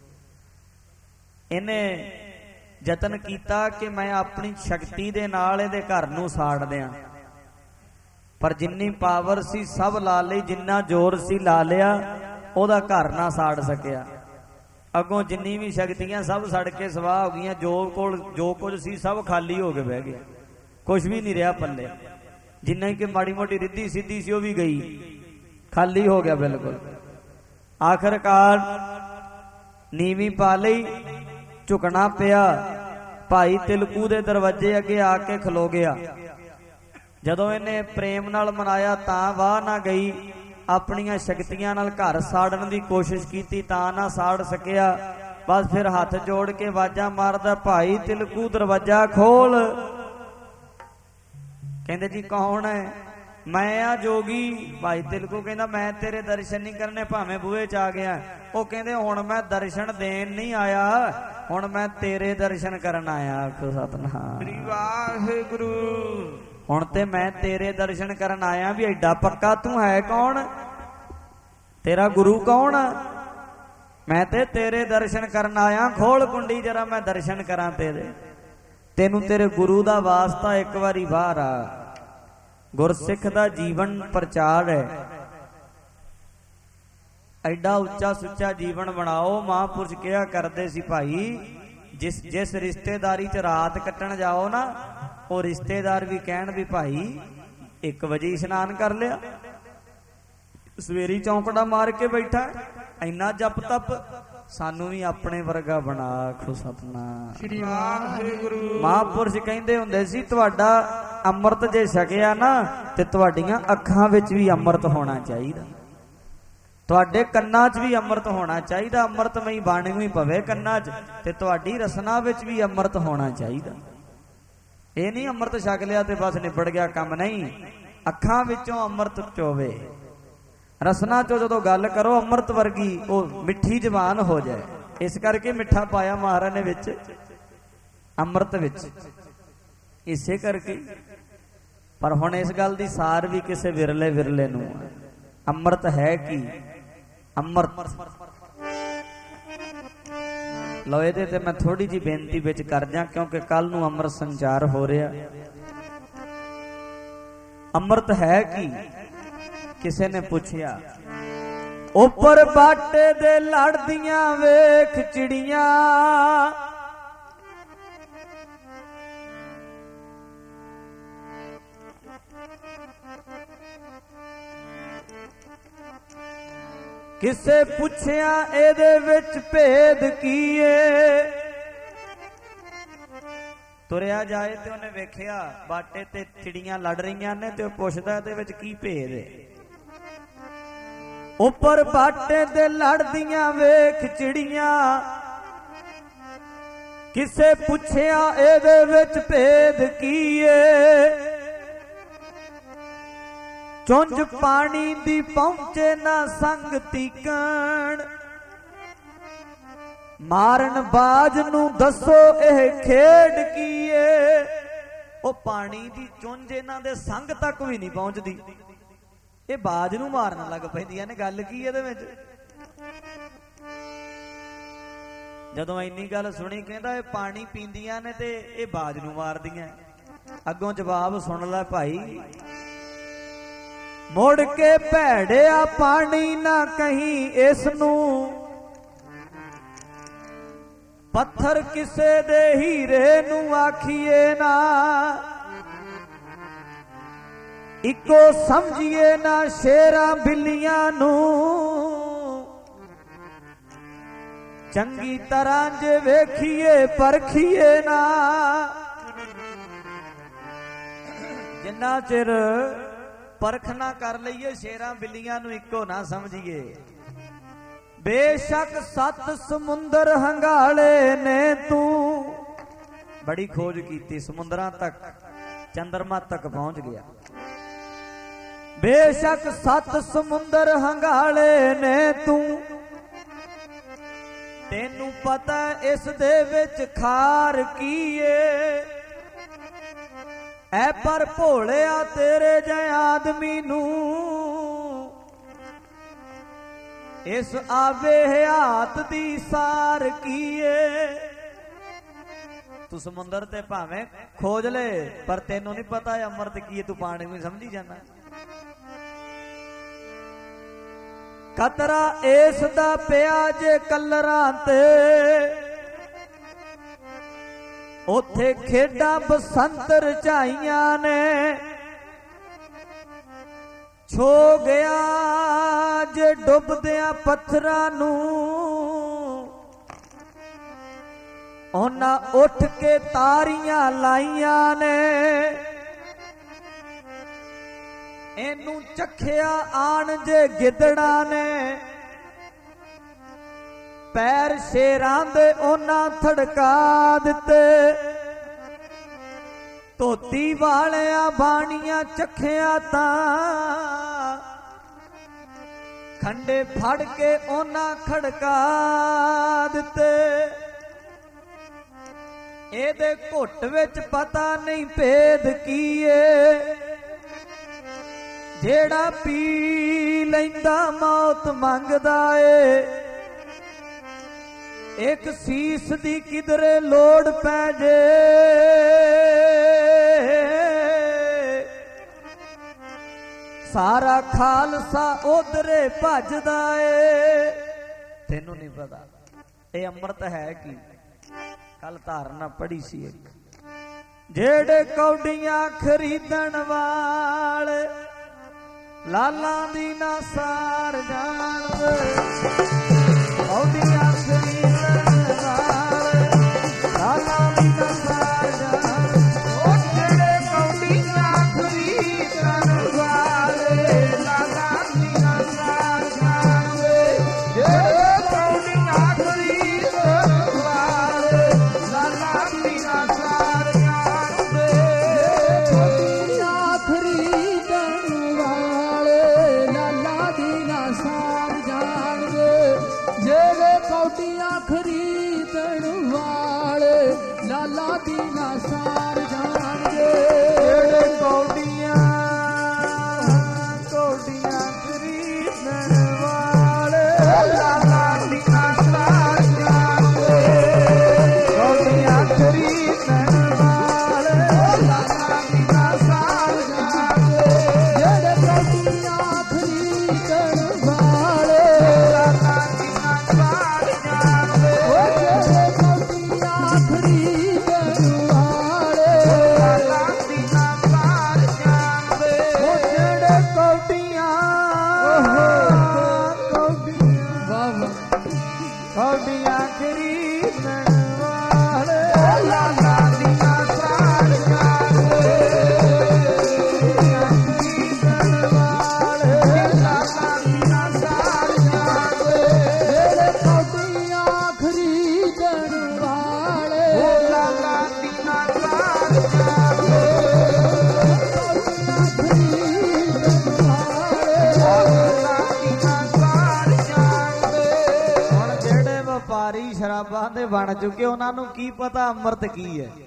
ਇਹਨੇ ਯਤਨ ਕੀਤਾ ਕਿ ਮੈਂ ਆਪਣੀ ਸ਼ਕਤੀ ਦੇ ਨਾਲ ਇਹਦੇ ਘਰ ਨੂੰ ਸਾੜ ਦਿਆਂ, ਪਰ ਜਿੰਨੀ ਪਾਵਰ ਸੀ ਸਭ ਲਾ ਲਈ, ਜਿੰਨਾ ਜ਼ੋਰ ਸੀ ਲਾ ਲਿਆ, ਉਹਦਾ ਘਰ ਨਾ ਸਾੜ ਸਕਿਆ। ਅੱਗੋਂ ਜਿੰਨੀ ਵੀ ਸ਼ਕਤੀਆਂ ਸਭ ਸੜ ਕੇ ਸਵਾਹ ਹੋ ਗਈਆਂ, ਜੋ ਕੁਝ ਸੀ ਸਭ ਖਾਲੀ ਹੋ ਕੇ ਬਹਿ ਗਿਆ, ਕੁਝ ਵੀ ਨਹੀਂ ਰਿਹਾ ਪੱਲੇ। ਜਿੰਨਾ ਕਿ ਮਾੜੀ ਮੋਟੀ ਰਿੱਧੀ ਸਿੱਧੀ ਸੀ ਉਹ ਵੀ ਗਈ, ਖਾਲੀ ਹੋ ਗਿਆ ਬਿਲਕੁਲ। ਆਖਰਕਾਰ ਨੀਵੀਂ ਪਾ ਲਈ, ਝੁਕਣਾ ਪਿਆ। ਭਾਈ ਤਿਲਕੂ ਦੇ ਦਰਵਾਜ਼ੇ ਅੱਗੇ ਆ ਕੇ ਖਲੋ ਗਿਆ। ਜਦੋਂ ਇਹਨੇ ਪ੍ਰੇਮ ਨਾਲ ਮਨਾਇਆ ਤਾਂ ਵਾਹ ਨਾ ਗਈ, ਆਪਣੀਆਂ ਸ਼ਕਤੀਆਂ ਨਾਲ ਘਰ ਸਾੜਨ ਦੀ ਕੋਸ਼ਿਸ਼ ਕੀਤੀ ਤਾਂ ਨਾ ਸਾੜ ਸਕਿਆ। ਬਸ ਫਿਰ ਹੱਥ ਜੋੜ ਕੇ ਆਵਾਜ਼ਾਂ ਮਾਰਦਾ, ਭਾਈ ਤਿਲਕੂ ਦਰਵਾਜ਼ਾ ਖੋਲ। ਕਹਿੰਦੇ ਜੀ ਕੌਣ ਹੈ? ਮੈਂ ਆ ਜੋਗੀ। ਭਾਈ ਤਿਲਕੂ ਕਹਿੰਦਾ ਮੈਂ ਤੇਰੇ ਦਰਸ਼ਨ ਨਹੀਂ ਕਰਨੇ, ਭਾਵੇਂ ਬੂਹੇ ਚ ਆ ਗਿਆ। ਉਹ ਕਹਿੰਦੇ ਹੁਣ ਮੈਂ ਦਰਸ਼ਨ ਦੇਣ ਨਹੀਂ ਆਇਆ, ਹੁਣ ਮੈਂ ਤੇਰੇ ਦਰਸ਼ਨ ਕਰਨ ਆਇਆ। ਆਖੋ ਸਤਿਨਾਮ ਵਾਹਿਗੁਰੂ। ਹੁਣ ਤੇ ਮੈਂ ਤੇਰੇ ਦਰਸ਼ਨ ਕਰਨ ਆਇਆ। ਵੀ ਐਡਾ ਪੱਕਾ ਤੂੰ ਹੈ ਕੌਣ? ਤੇਰਾ ਗੁਰੂ ਕੌਣ? ਮੈਂ ਤੇ ਤੇਰੇ ਦਰਸ਼ਨ ਕਰਨ ਆਇਆ। ਖੋਲ ਕੁੰਡੀ ਜਰਾ ਮੈਂ ਦਰਸ਼ਨ ਕਰਾਂ ਤੇਰੇ। ਤੈਨੂੰ ਤੇਰੇ ਗੁਰੂ ਦਾ ਵਾਸਤਾ ਇੱਕ ਵਾਰੀ ਬਾਹਰ ਆ। ਗੁਰਸਿੱਖ ਦਾ ਜੀਵਨ ਪ੍ਰਚਾਰ ਹੈ। ਐਡਾ ਉੱਚਾ ਸੁੱਚਾ ਜੀਵਨ ਬਣਾਓ। ਮਹਾਂਪੁਰਸ਼ ਕਿਹਾ ਕਰਦੇ ਸੀ ਭਾਈ, ਜਿਸ ਰਿਸ਼ਤੇਦਾਰੀ ਚ ਰਾਤ ਕੱਟਣ ਜਾਓ ਨਾ, ਉਹ ਰਿਸ਼ਤੇਦਾਰ ਵੀ ਕਹਿਣ ਵੀ ਭਾਈ 1 ਵਜੇ ਇਸ਼ਨਾਨ ਕਰ ਲਿਆ, ਸਵੇਰੀ ਚੌਂਕੜਾ ਮਾਰ ਕੇ ਬੈਠਾ, ਇੰਨਾ ਜਪ ਤਪ। ਸਾਨੂੰ ਵੀ ਆਪਣੇ ਵਰਗਾ ਬਣਾ। ਆਖੋ ਸਤਿਨਾਮ ਸ੍ਰੀ ਵਾਹਿਗੁਰੂ। ਮਹਾਂਪੁਰਸ਼ ਕਹਿੰਦੇ ਹੁੰਦੇ ਸੀ, ਤੁਹਾਡਾ ਅੰਮ੍ਰਿਤ ਜੇ ਛਕਿਆ ਨਾ ਤੇ ਤੁਹਾਡੀਆਂ ਅੱਖਾਂ ਵਿੱਚ ਵੀ ਅੰਮ੍ਰਿਤ ਹੋਣਾ ਚਾਹੀਦਾ, ਤੁਹਾਡੇ ਕੰਨਾਂ 'ਚ ਵੀ ਅੰਮ੍ਰਿਤ ਹੋਣਾ ਚਾਹੀਦਾ। ਅੰਮ੍ਰਿਤਮਈ ਬਾਣੀ ਵੀ ਪਵੇ ਕੰਨਾਂ 'ਚ, ਤੇ ਤੁਹਾਡੀ ਰਸਨਾ ਵਿੱਚ ਵੀ ਅੰਮ੍ਰਿਤ ਹੋਣਾ ਚਾਹੀਦਾ। ਇਹ ਨਹੀਂ ਅੰਮ੍ਰਿਤ ਛਕ ਲਿਆ ਤੇ ਬਸ ਨਿਬੜ ਗਿਆ ਕੰਮ, ਨਹੀਂ। ਅੱਖਾਂ ਵਿੱਚੋਂ ਅੰਮ੍ਰਿਤ ਚੋਵੇ, ਰਸਨਾ ਚੋਂ ਜਦੋਂ ਗੱਲ ਕਰੋ ਅੰਮ੍ਰਿਤ ਵਰਗੀ, ਉਹ ਮਿੱਠੀ ਜ਼ਬਾਨ ਹੋ ਜਾਏ। ਇਸ ਕਰਕੇ ਮਿੱਠਾ ਪਾਇਆ ਮਹਾਰਾਜ ਨੇ ਵਿੱਚ, ਅੰਮ੍ਰਿਤ ਵਿੱਚ, ਇਸੇ ਕਰਕੇ। ਪਰ ਹੁਣ ਇਸ ਗੱਲ ਦੀ ਸਾਰ ਵੀ ਕਿਸੇ ਵਿਰਲੇ ਵਿਰਲੇ ਨੂੰ। ਅੰਮ੍ਰਿਤ ਹੈ ਕੀ? ਅੰਮ੍ਰਿਤ ਲਓ, ਇਹਦੇ ਤੇ ਮੈਂ ਥੋੜੀ ਜਿਹੀ ਬੇਨਤੀ ਵਿੱਚ ਕਰ ਜਾ, ਕਿਉਂਕਿ ਕੱਲ ਨੂੰ ਅੰਮ੍ਰਿਤ ਸੰਚਾਰ ਹੋ ਰਿਹਾ। ਅੰਮ੍ਰਿਤ ਹੈ ਕੀ? ਕਿਸੇ ਨੇ ਪੁੱਛਿਆ। ਉੱਪਰ ਬਾਟੇ ਦੇ ਲੜਦੀਆਂ ਵੇਖ ਚਿੜੀਆਂ, ਕਿਸੇ ਪੁੱਛਿਆ ਇਹਦੇ ਵਿੱਚ ਭੇਦ ਕੀ ਏ? ਤੁਰਿਆ ਜਾਏ ਤੇ ਉਹਨੇ ਵੇਖਿਆ ਬਾਟੇ ਤੇ ਚਿੜੀਆਂ ਲੜ ਰਹੀਆਂ ਨੇ, ਤੇ ਉਹ ਪੁੱਛਦਾ ਇਹਦੇ ਵਿੱਚ ਕੀ ਭੇਦ ਏ? ਉੱਪਰ ਬਾਟੇ ਦੇ ਲੜਦੀਆਂ ਵੇਖ ਚਿੜੀਆਂ, ਕਿਸੇ ਪੁੱਛਿਆ ਇਹਦੇ ਵਿੱਚ ਭੇਦ ਕੀ ਏ? ਚੁੰਝ ਪਾਣੀ ਦੀ ਪਹੁੰਚੇ ਨਾ ਸੰਗ ਤੀਕਣ, ਮਾਰਨ ਬਾਜ ਨੂੰ ਦੱਸੋ ਇਹ ਖੇਡ ਕੀ ਏ? ਉਹ ਪਾਣੀ ਦੀ ਚੁੰਝ ਇਹਨਾਂ ਦੇ ਸੰਗ ਤੱਕ ਵੀ ਨਹੀਂ ਪਹੁੰਚਦੀ, ਇਹ ਬਾਜ ਨੂੰ ਮਾਰਨ ਲੱਗ ਪੈਂਦੀਆਂ ਨੇ। ਗੱਲ ਕੀ ਇਹਦੇ ਵਿੱਚ? ਜਦੋਂ ਇੰਨੀ ਗੱਲ ਸੁਣੀ, ਕਹਿੰਦਾ ਇਹ ਪਾਣੀ ਪੀਂਦੀਆਂ ਨੇ ਤੇ ਇਹ ਬਾਜ ਨੂੰ ਮਾਰਦੀਆਂ। ਅੱਗੋਂ ਜਵਾਬ ਸੁਣ ਲੈ ਭਾਈ। ਮੁੜ ਕੇ ਭੈੜਿਆ ਪਾਣੀ ਨਾ ਕਹੀਂ ਇਸ ਨੂੰ, ਪੱਥਰ ਕਿਸੇ ਦੇ ਹੀਰੇ ਨੂੰ ਆਖੀਏ ਨਾ, ਇੱਕੋ ਸਮਝੀਏ ਨਾ ਸ਼ੇਰਾਂ ਬਿੱਲੀਆਂ ਨੂੰ, ਚੰਗੀ ਤਰ੍ਹਾਂ ਜੇ ਵੇਖੀਏ ਪਰਖੀਏ ਨਾ। ਜਿੰਨਾ ਚਿਰ ਪਰਖ ਨਾ ਕਰ ਲਈਏ ਸ਼ੇਰਾਂ ਬਿੱਲੀਆਂ ਨੂੰ ਇੱਕੋ ਨਾ ਸਮਝੀਏ। ਬੇਸ਼ੱਕ 7 ਸਮੁੰਦਰ ਹੰਗਾਲੇ ਨੇ ਤੂੰ, ਬੜੀ ਖੋਜ ਕੀਤੀ, ਸਮੁੰਦਰਾਂ ਤੱਕ, ਚੰਦਰਮਾ ਤੱਕ ਪਹੁੰਚ ਗਿਆ। ਬੇਸ਼ੱਕ 7 ਸਮੁੰਦਰ ਹੰਗਾਲੇ ਨੇ ਤੂੰ, ਤੈਨੂੰ ਪਤਾ ਇਸ ਦੇ ਵਿੱਚ ਖਾਰ ਕੀ ਏ? ਐ ਪਰ ਭੋਲਿਆ ਤੇਰੇ ਜਿਹੇ ਆਦਮੀ ਨੂੰ ਇਸ ਆਵੇ ਹਯਾਤ ਦੀ ਸਾਰ ਕੀਏ। ਤੂੰ ਸਮੁੰਦਰ ਤੇ ਭਾਵੇਂ ਖੋਜ ਲੈ ਪਰ ਤੈਨੂੰ ਨਹੀਂ ਪਤਾ ਅੰਮ੍ਰਿਤ ਕੀ ਹੈ, ਤੂੰ ਪਾਣੀ ਨੂੰ ਸਮਝੀ ਜਾਣਾ। ਖਤਰਾ ਇਸ ਦਾ ਪਿਆ ਜੇ ਕਲਰਾਂ ਤੇ, ਉੱਥੇ ਖੇਡਾਂ ਬਸੰਤ ਰਚਾਈਆਂ ਨੇ। ਛੋ ਗਿਆ ਜੇ ਡੁੱਬਦਿਆਂ ਪੱਥਰਾਂ ਨੂੰ, ਉਹਨਾਂ ਉੱਠ ਕੇ ਤਾਰੀਆਂ ਲਾਈਆਂ ਨੇ। ਇਹਨੂੰ ਚੱਖਿਆ ਆਣ ਜੇ ਗਿੱਦੜਾਂ ਨੇ, ਪੈਰ ਸ਼ੇਰਾਂ ਦੇ ਉਹਨਾਂ ਥੜਕਾ ਦਿੱਤੇ। ਧੋਤੀ ਵਾਲਿਆਂ ਬਾਣੀਆਂ ਚੱਖਿਆ ਤਾਂ, ਖੰਡੇ ਫੜ ਕੇ ਉਹਨਾਂ ਖੜਕਾ ਦਿੱਤੇ। ਇਹਦੇ ਘੁੱਟ ਵਿੱਚ ਪਤਾ ਨਹੀਂ ਭੇਦ ਕੀ ਏ, ਜਿਹੜਾ ਪੀ ਲੈਂਦਾ ਮੌਤ ਮੰਗਦਾ ਏ। ਇੱਕ ਸੀਸ ਦੀ ਕਿਧਰੇ ਲੋੜ ਪੈ ਜੇ, ਸਾਰਾ ਖਾਲਸਾ ਉਧਰੇ ਭੱਜਦਾ ਏ। ਤੈਨੂੰ ਨਹੀਂ ਪਤਾ ਇਹ ਅੰਮ੍ਰਿਤ ਹੈ ਕੀ। ਕੱਲ ਧਾਰਨਾ ਪੜ੍ਹੀ ਸੀ ਇੱਕ, ਜਿਹੜੇ ਕੌਡੀਆਂ ਖਰੀਦਣ ਵਾਲੇ ਲਾਲਾਂ ਦੀ ਨਾ ਸਾਰ ਜਾਣਦੇ। ਕੌਡੀਆਂ ਖਰੀਦਣ ਵਾਲੇ ਲਾਲਾਂ ਦੀ ਨਾ ਸਾਰ ਜਾਣਦੇ। ਉਹ ਜਿਹੜੇ ਕੌਡੀਆਂ ਖਰੀਦਣ ਵਾਲੇ ਲਾਲਾਂ ਦੀ ਨਾ ਸਾਰ ਜਾਣਦੇ। ਜਿਹੜੇ ਕੌਡੀਆਂ ਖਰੀਦਣ ਵਾਲੇ ਲਾਲਾਂ ਦੀ ਨਾ ਸਾਰ ਜਾਣਦੇ। ਕੌਡੀਆਂ ਖਰੀਦਣ ਵਾਲੇ ਲਾਲਾ ਦੀ ਨਾ ਸਾਰ ਜਾਣਗੇ। ਜਿਹੜੇ ਕੌਡੀਆਂ ਖਰੀਦਣ ਵਾਲੇ ਲਾਲਾ ਦੀ ਨਾ ਸਾਰ ਜਾਣਗੇ। ਜਿਹੜੇ ਕੌਡੀਆਂ ਖਰੀਦਣ ਵਾਲੇ ਲਾਲਾਂ ਦੀ ਨਾ ਸਾਰ ਜਾਣਦੇ। ਕੌਡੀਆਂ ਖਰੀਦਣ ਵਾਲੇ ਲਾਲਾਂ ਦੀ ਨਾ ਸਾਰ ਜਾਣਦੇ। ਜਿਹੜੇ ਕੌਡੀਆਂ ਖਰੀਦਣ ਵਾਲੇ ਲਾਲਾਂ ਦੀ ਨਾ ਸਾਰ ਜਾਣਦੇ। ਜਿਹੜੇ ਕੌਡੀਆਂ ਖਰੀਦਣ ਵਾਲੇ ਲਾਲਾਂ ਦੀ ਨਾ ਸਾਰ ਜਾਣਦੇ। ਉਹ ਜਿਹੜੇ ਕੌਡੀਆਂ ਵਾਹ ਵਾਹ ਕੌਡੀਆਂ ਖਰੀਦਣ ਵਾਲੇ ਲਾਲਾਂ ਦੀ ਨਾ ਸਾਰ ਜਾਣਦੇ। ਖਰੀਦਣ ਵਾਲੇ ਲਾਲਾਂ ਦੀ ਨਾ ਸਾਰ ਜਾਣਦੇ। ਜਿਹੜੇ ਕੌਡੀਆਂ ਖਰੀਦਣ ਵਾਲੇ ਉਹ ਲਾਲਾਂ ਦੀ ਨਾ ਸਾਰ ਜਾਣਦੇ। ਹੁਣ ਜਿਹੜੇ ਵਪਾਰੀ ਸ਼ਰਾਬਾਂ ਦੇ ਬਣ ਚੁੱਕੇ ਉਹਨਾਂ ਨੂੰ ਕੀ ਪਤਾ ਅੰਮ੍ਰਿਤ ਕੀ ਹੈ।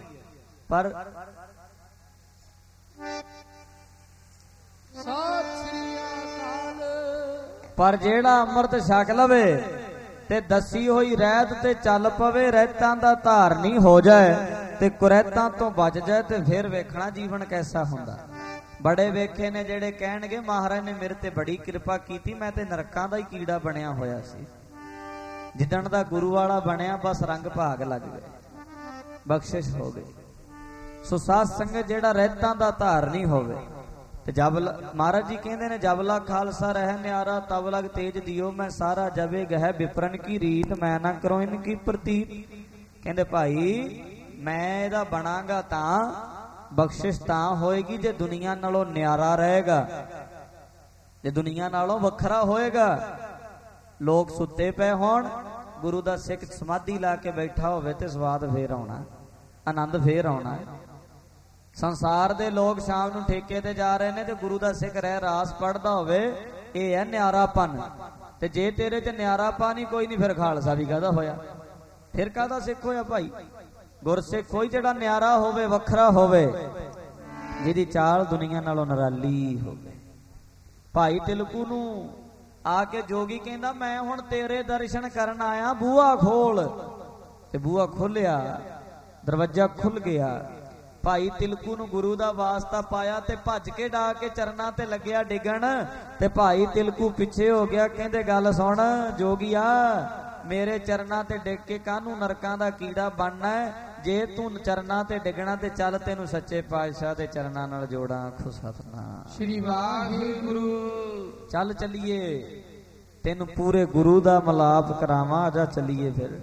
ਪਰ ਜਿਹੜਾ ਅੰਮ੍ਰਿਤ ਛਕ ਲਵੇ ਤੇ ਦੱਸੀ ਹੋਈ ਰਹਿਤ ਤੇ ਚੱਲ ਪਵੇ, ਰਹਿਤਾਂ ਦਾ ਧਾਰਨੀ ਹੋ ਜਾਏ ਤੇ ਕੁਰੈਤਾਂ ਤੋਂ ਬਚ ਜਾਏ, ਤੇ ਫਿਰ ਵੇਖਣਾ ਜੀਵਨ ਕੈਸਾ ਹੁੰਦਾ। ਬੜੇ ਵੇਖੇ ਨੇ ਜਿਹੜੇ ਕਹਿਣਗੇ ਮਹਾਰਾਜ ਨੇ ਮੇਰੇ ਤੇ ਬੜੀ ਕਿਰਪਾ ਕੀਤੀ, ਮੈਂ ਤੇ ਨਰਕਾਂ ਦਾ ਹੀ ਕੀੜਾ ਬਣਿਆ ਹੋਇਆ ਸੀ। ਜਿੱਦਣ ਦਾ ਗੁਰੂ ਵਾਲਾ ਬਣਿਆ ਬਸ ਰੰਗ ਭਾਗ ਲੱਗ ਗਏ, ਬਖਸ਼ਿਸ਼ ਹੋ ਗਈ। ਸੋ ਸਾਧ ਸੰਗਤ ਜਿਹੜਾ ਰਹਿਤਾਂ ਦਾ ਧਾਰਨੀ ਹੋਵੇ ਤੇ ਜਬ ਮਹਾਰਾਜ ਜੀ ਕਹਿੰਦੇ ਨੇ ਜਬਲਾ ਖਾਲਸਾ ਰਹਿ ਨਿਆਰਾ ਤਬ ਲਗ ਤੇਜ ਦਿਓ, ਮੈਂ ਸਾਰਾ ਜਵੇ ਗਹਿ ਵਿਪਰਨ ਕੀ ਰੀਤ, ਮੈਂ ਨਾ ਕਰੋ ਇਨ ਕੀ ਪ੍ਰਤੀਤ। ਕਹਿੰਦੇ ਭਾਈ ਮੈਂ ਇਹਦਾ ਬਣਾਂਗਾ ਤਾਂ ਬਖਸ਼ਿਸ਼ ਤਾਂ ਹੋਏਗੀ ਜੇ ਦੁਨੀਆ ਨਾਲੋਂ ਨਿਆਰਾ ਰਹੇਗਾ, ਜੇ ਦੁਨੀਆ ਨਾਲੋਂ ਵੱਖਰਾ ਹੋਏਗਾ। ਲੋਕ ਸੁੱਤੇ ਪਏ ਹੋਣ, ਗੁਰੂ ਦਾ ਸਿੱਖ ਸਮਾਧੀ ਲਾ ਕੇ ਬੈਠਾ ਹੋਵੇ ਤੇ ਸਵਾਦ ਫੇਰ ਆਉਣਾ, ਆਨੰਦ ਫੇਰ ਆਉਣਾ। ਸੰਸਾਰ ਦੇ ਲੋਕ ਸ਼ਾਮ ਨੂੰ ਠੇਕੇ ਤੇ ਜਾ ਰਹੇ ਨੇ ਤੇ ਗੁਰੂ ਦਾ ਸਿੱਖ ਰਹਿ ਰਾਸ ਪੜਦਾ ਹੋਵੇ, ਇਹ ਹੈ ਨਿਆਰਾਪਨ। ਤੇ ਜੇ ਤੇਰੇ ਚ ਨਿਆਰਾਪਨ ਹੀ ਕੋਈ ਨਹੀਂ, ਫਿਰ ਖਾਲਸਾ ਵੀ ਕਾਹਦਾ ਹੋਇਆ, ਫਿਰ ਕਾਹਦਾ ਸਿੱਖ ਹੋਇਆ ਭਾਈ। ਗੁਰਸਿੱਖ ਹੋਈ ਜਿਹੜਾ ਨਿਆਰਾ ਹੋਵੇ, ਵੱਖਰਾ ਹੋਵੇ, ਜਿਹਦੀ ਚਾਲ ਦੁਨੀਆ ਨਾਲੋਂ ਨਿਰਾਲੀ ਹੋਵੇ। ਭਾਈ ਤਿਲਕੂ ਨੂੰ ਆ ਕੇ ਜੋਗੀ ਕਹਿੰਦਾ ਮੈਂ ਹੁਣ ਤੇਰੇ ਦਰਸ਼ਨ ਕਰਨ ਆਇਆ, ਬੂਹਾ ਖੋਲ। ਤੇ ਬੂਹਾ ਖੋਲਿਆ, ਦਰਵਾਜ਼ਾ ਖੁੱਲ ਗਿਆ। ਭਾਈ ਤਿਲਕੂ ਨੂੰ ਗੁਰੂ ਦਾ ਵਾਸਤਾ ਪਾਇਆ ਤੇ ਭੱਜ ਕੇ ਡਾ ਕੇ ਚਰਨਾਂ ਤੇ ਲੱਗਿਆ ਡਿੱਗਣ। ਤੇ ਭਾਈ ਤਿਲਕੂ ਪਿੱਛੇ ਹੋ ਗਿਆ, ਕਹਿੰਦੇ ਗੱਲ ਸੁਣ ਜੋਗੀਆ, ਮੇਰੇ ਚਰਨਾਂ ਤੇ ਡਿੱਗ ਕੇ ਕਾਹਨੂੰ ਨਰਕਾਂ ਦਾ ਕੀੜਾ ਬਣਨਾ? ਜੇ ਤੂੰ ਚਰਨਾਂ ਤੇ ਡਿੱਗਣਾ ਤੇ ਚੱਲ ਤੈਨੂੰ ਸੱਚੇ ਪਾਤਸ਼ਾਹ ਦੇ ਚਰਨਾਂ ਨਾਲ ਜੋੜਾਂ। ਆਖੋ ਸਤਿਨਾਮ ਸ੍ਰੀ ਵਾਹਿਗੁਰੂ। ਚੱਲ ਚੱਲੀਏ, ਤੈਨੂੰ ਪੂਰੇ ਗੁਰੂ ਦਾ ਮਿਲਾਪ ਕਰਾਵਾਂ। ਆਜਾ ਚੱਲੀਏ ਫਿਰ।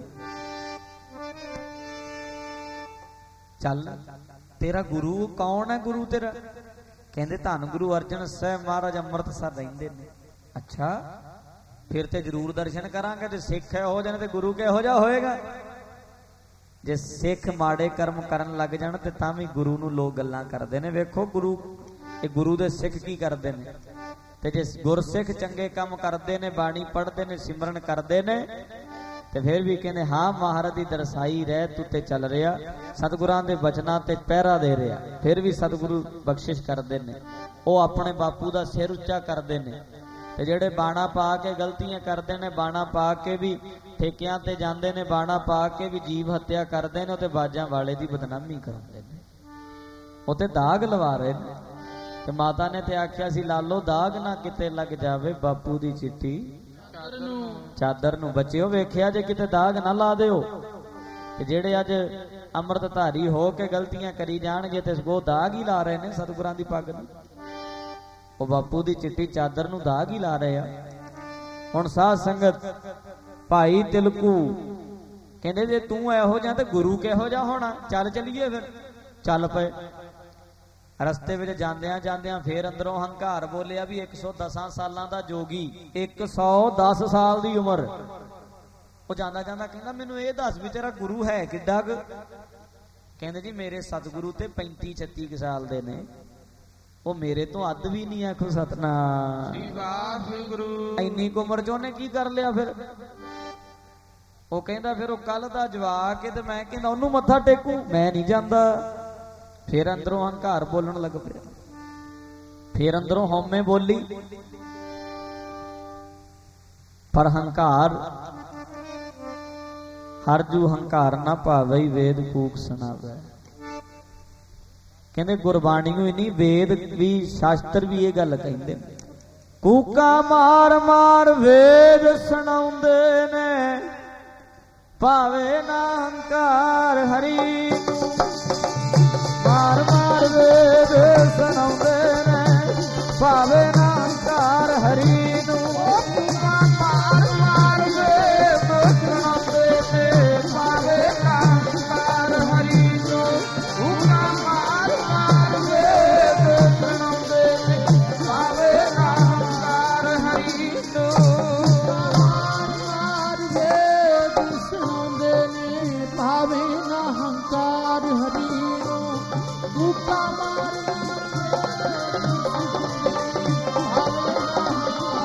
ਚੱਲ, ਤੇਰਾ ਗੁਰੂ ਕੌਣ ਹੈ? ਗੁਰੂ ਤੇਰਾ? ਕਹਿੰਦੇ ਧੰਨ ਗੁਰੂ ਅਰਜਨ ਸਾਹਿਬ ਮਹਾਰਾਜ ਅੰਮ੍ਰਿਤਸਰ ਰਹਿੰਦੇ ਨੇ। ਅੱਛਾ, ਫਿਰ ਤੇ ਜ਼ਰੂਰ ਦਰਸ਼ਨ ਕਰਾਂਗੇ। ਜੇ ਸਿੱਖ ਇਹੋ ਜਿਹੇ ਨੇ ਤੇ ਗੁਰੂ ਕਿਹੋ ਜਿਹਾ ਹੋਏਗਾ? ਜੇ ਸਿੱਖ ਮਾੜੇ ਕਰਮ ਕਰਨ ਲੱਗ ਜਾਣ ਤੇ ਤਾਂ ਵੀ ਗੁਰੂ ਨੂੰ ਲੋਕ ਗੱਲਾਂ ਕਰਦੇ ਨੇ। ਵੇਖੋ ਗੁਰੂ, ਇਹ ਗੁਰੂ ਦੇ ਸਿੱਖ ਕੀ ਕਰਦੇ ਨੇ। ਤੇ ਜੇ ਗੁਰਸਿੱਖ ਚੰਗੇ ਕੰਮ ਕਰਦੇ ਨੇ, ਬਾਣੀ ਪੜ੍ਹਦੇ ਨੇ, ਸਿਮਰਨ ਕਰਦੇ ਨੇ, ਤੇ ਫਿਰ ਵੀ ਕਹਿੰਦੇ ਹਾਂ ਮਹਾਰਾਜ ਦੀ ਦਰਸਾਈ ਰਹਿ ਤੂੰ ਤੇ ਚੱਲ ਰਿਹਾ, ਸਤਿਗੁਰਾਂ ਦੇ ਬਚਨਾਂ ਤੇ ਪਹਿਰਾ ਦੇ ਰਿਹਾ। ਫਿਰ ਵੀ ਸਤਿਗੁਰੂ ਬਖਸ਼ਿਸ਼ ਕਰਦੇ ਨੇ। ਉਹ ਆਪਣੇ ਬਾਪੂ ਦਾ ਸਿਰ ਉੱਚਾ ਕਰਦੇ ਨੇ। ਤੇ ਜਿਹੜੇ ਬਾਣਾ ਪਾ ਕੇ ਗਲਤੀਆਂ ਕਰਦੇ ਨੇ, ਬਾਣਾ ਪਾ ਕੇ ਵੀ ਠੇਕਿਆਂ ਤੇ ਜਾਂਦੇ ਨੇ, ਬਾਣਾ ਪਾ ਕੇ ਵੀ ਜੀਵ ਹੱਤਿਆ ਕਰਦੇ ਨੇ, ਉਹ ਤੇ ਬਾਜਾਂ ਵਾਲੇ ਦੀ ਬਦਨਾਮੀ ਕਰਾਉਂਦੇ ਨੇ, ਉਹ ਤੇ ਦਾਗ ਲਵਾ ਰਹੇ ਨੇ। ਤੇ ਮਾਤਾ ਨੇ ਤੇ ਆਖਿਆ ਸੀ ਲਾਲੋ ਦਾਗ ਨਾ ਕਿਤੇ ਲੱਗ ਜਾਵੇ ਬਾਪੂ ਦੀ ਚਿੱਟੀ ਚਾਦਰ ਨੂੰ। ਬੱਚਿਓ ਵੇਖਿਆ ਜੇ ਕਿਤੇ ਦਾਗ ਨਾ ਲਾ ਦਿਓ। ਤੇ ਜਿਹੜੇ ਅੱਜ ਅੰਮ੍ਰਿਤ ਧਾਰੀ ਹੋ ਕੇ ਗਲਤੀਆਂ ਕਰੀ ਜਾਣਗੇ ਤੇ ਉਹ ਦਾਗ ਹੀ ਲਾ ਰਹੇ ਨੇ ਸਤਿਗੁਰਾਂ ਦੀ ਪੱਗ ਨੂੰ। ਉਹ ਬਾਪੂ ਦੀ ਚਿੱਟੀ ਚਾਦਰ ਨੂੰ ਦਾਗ ਹੀ ਲਾ ਰਹੇ ਆ। ਹੁਣ ਸਾਧ ਸੰਗਤ, ਭਾਈ ਤਿਲਕੂ ਕਹਿੰਦੇ ਜੇ ਤੂੰ ਇਹੋ ਜਿਹਾ ਤੇ ਗੁਰੂ ਕਿਹੋ ਜਿਹਾ ਹੋਣਾ? ਚੱਲ ਚੱਲੀਏ ਫਿਰ। ਚੱਲ ਪਏ। ਰਸਤੇ ਵਿੱਚ ਜਾਂਦਿਆਂ ਜਾਂਦਿਆਂ ਫੇਰ ਅੰਦਰੋਂ ਹੰਕਾਰ ਬੋਲਿਆ ਵੀ 110 ਸਾਲਾਂ ਦਾ ਜੋਗੀ, 110 ਸਾਲ ਦੀ ਉਮਰ। ਉਹ ਜਾਂਦਾ ਜਾਂਦਾ ਕਹਿੰਦਾ ਮੈਨੂੰ ਇਹ ਦੱਸ ਵੀ ਤੇਰਾ ਗੁਰੂ ਹੈ ਕਿੱਡਾ ਕੁ? ਕਹਿੰਦੇ ਜੀ ਮੇਰੇ ਸਤਿਗੁਰੂ ਤੇ 35-36 ਸਾਲ ਦੇ ਨੇ, ਉਹ ਮੇਰੇ ਤੋਂ ਅੱਧ ਵੀ ਨਹੀਂ। ਆਖੋ ਸਤਨਾਮ ਸ੍ਰੀ ਵਾਹਿਗੁਰੂ। ਇੰਨੀ ਕੁ ਉਮਰ ਚ ਉਹਨੇ ਕੀ ਕਰ ਲਿਆ ਫਿਰ? ਉਹ ਕਹਿੰਦਾ ਫਿਰ ਉਹ ਕੱਲ ਦਾ ਜਵਾ ਕੇ ਤੇ ਮੈਂ ਕਹਿੰਦਾ ਉਹਨੂੰ ਮੱਥਾ ਟੇਕੂ, ਮੈਂ ਨਹੀਂ ਜਾਂਦਾ। ਫਿਰ ਅੰਦਰੋਂ ਹੰਕਾਰ ਬੋਲਣ ਲੱਗ ਪਿਆ। ਫਿਰ ਅੰਦਰੋਂ ਹਉਮੈ ਬੋਲੀ, ਪਰ ਹੰਕਾਰ ਹਰ ਜੂ ਹੰਕਾਰ ਨਾ ਭਾਵੈ ਵੇਦ ਕੂਕ ਸੁਣਾਵੇ। ਕਹਿੰਦੇ ਗੁਰਬਾਣੀ ਨੂੰ ਨਹੀਂ, ਵੇਦ ਵੀ ਸ਼ਾਸਤਰ ਵੀ ਇਹ ਗੱਲ ਕਹਿੰਦੇ ਨੇ। ਕੂਕਾ ਮਾਰ ਮਾਰ ਵੇਦ ਸੁਣਾਉਂਦੇ ਨੇ, ਭਾਵੇ ਨਾ ਹੰਕਾਰ ਹਰੀ ਨੂੰ। ਮਾਰ ਮਾਰ ਵੇਦ ਸੁਣਾਉਂਦੇ ਨੇ, ਭਾਵੇ ਨਾ ਹੰਕਾਰ ਹਰੀ ਨੂੰ। ਕੂਕਾ ਮਾਰ ਮਾਰ ਵੇਦ ਸੁਣਾਉਂਦੇ ਨੇ, ਭਾਵੇ ਨਾ ਹੰਕਾਰ ਹਰੀ ਨੂੰ। ਕੂਕਾ ਮਾਰ ਮਾਰ ਵੇਦ ਸੁਣਾਉਂਦੇ ਨੇ, ਭਾਵੇ ਨਾ ਹੰਕਾਰ ਹਰੀ ਨੂੰ। ਮਾਰ ਮਾਰ ਵੇਦ ਸੁਣਾਉਂਦੇ ਨੇ, ਭਾਵੇ ਨਾ ਹੰਕਾਰ ਹਰੀ ਨੂੰ। ਕੂਕਾ ਮਾਰ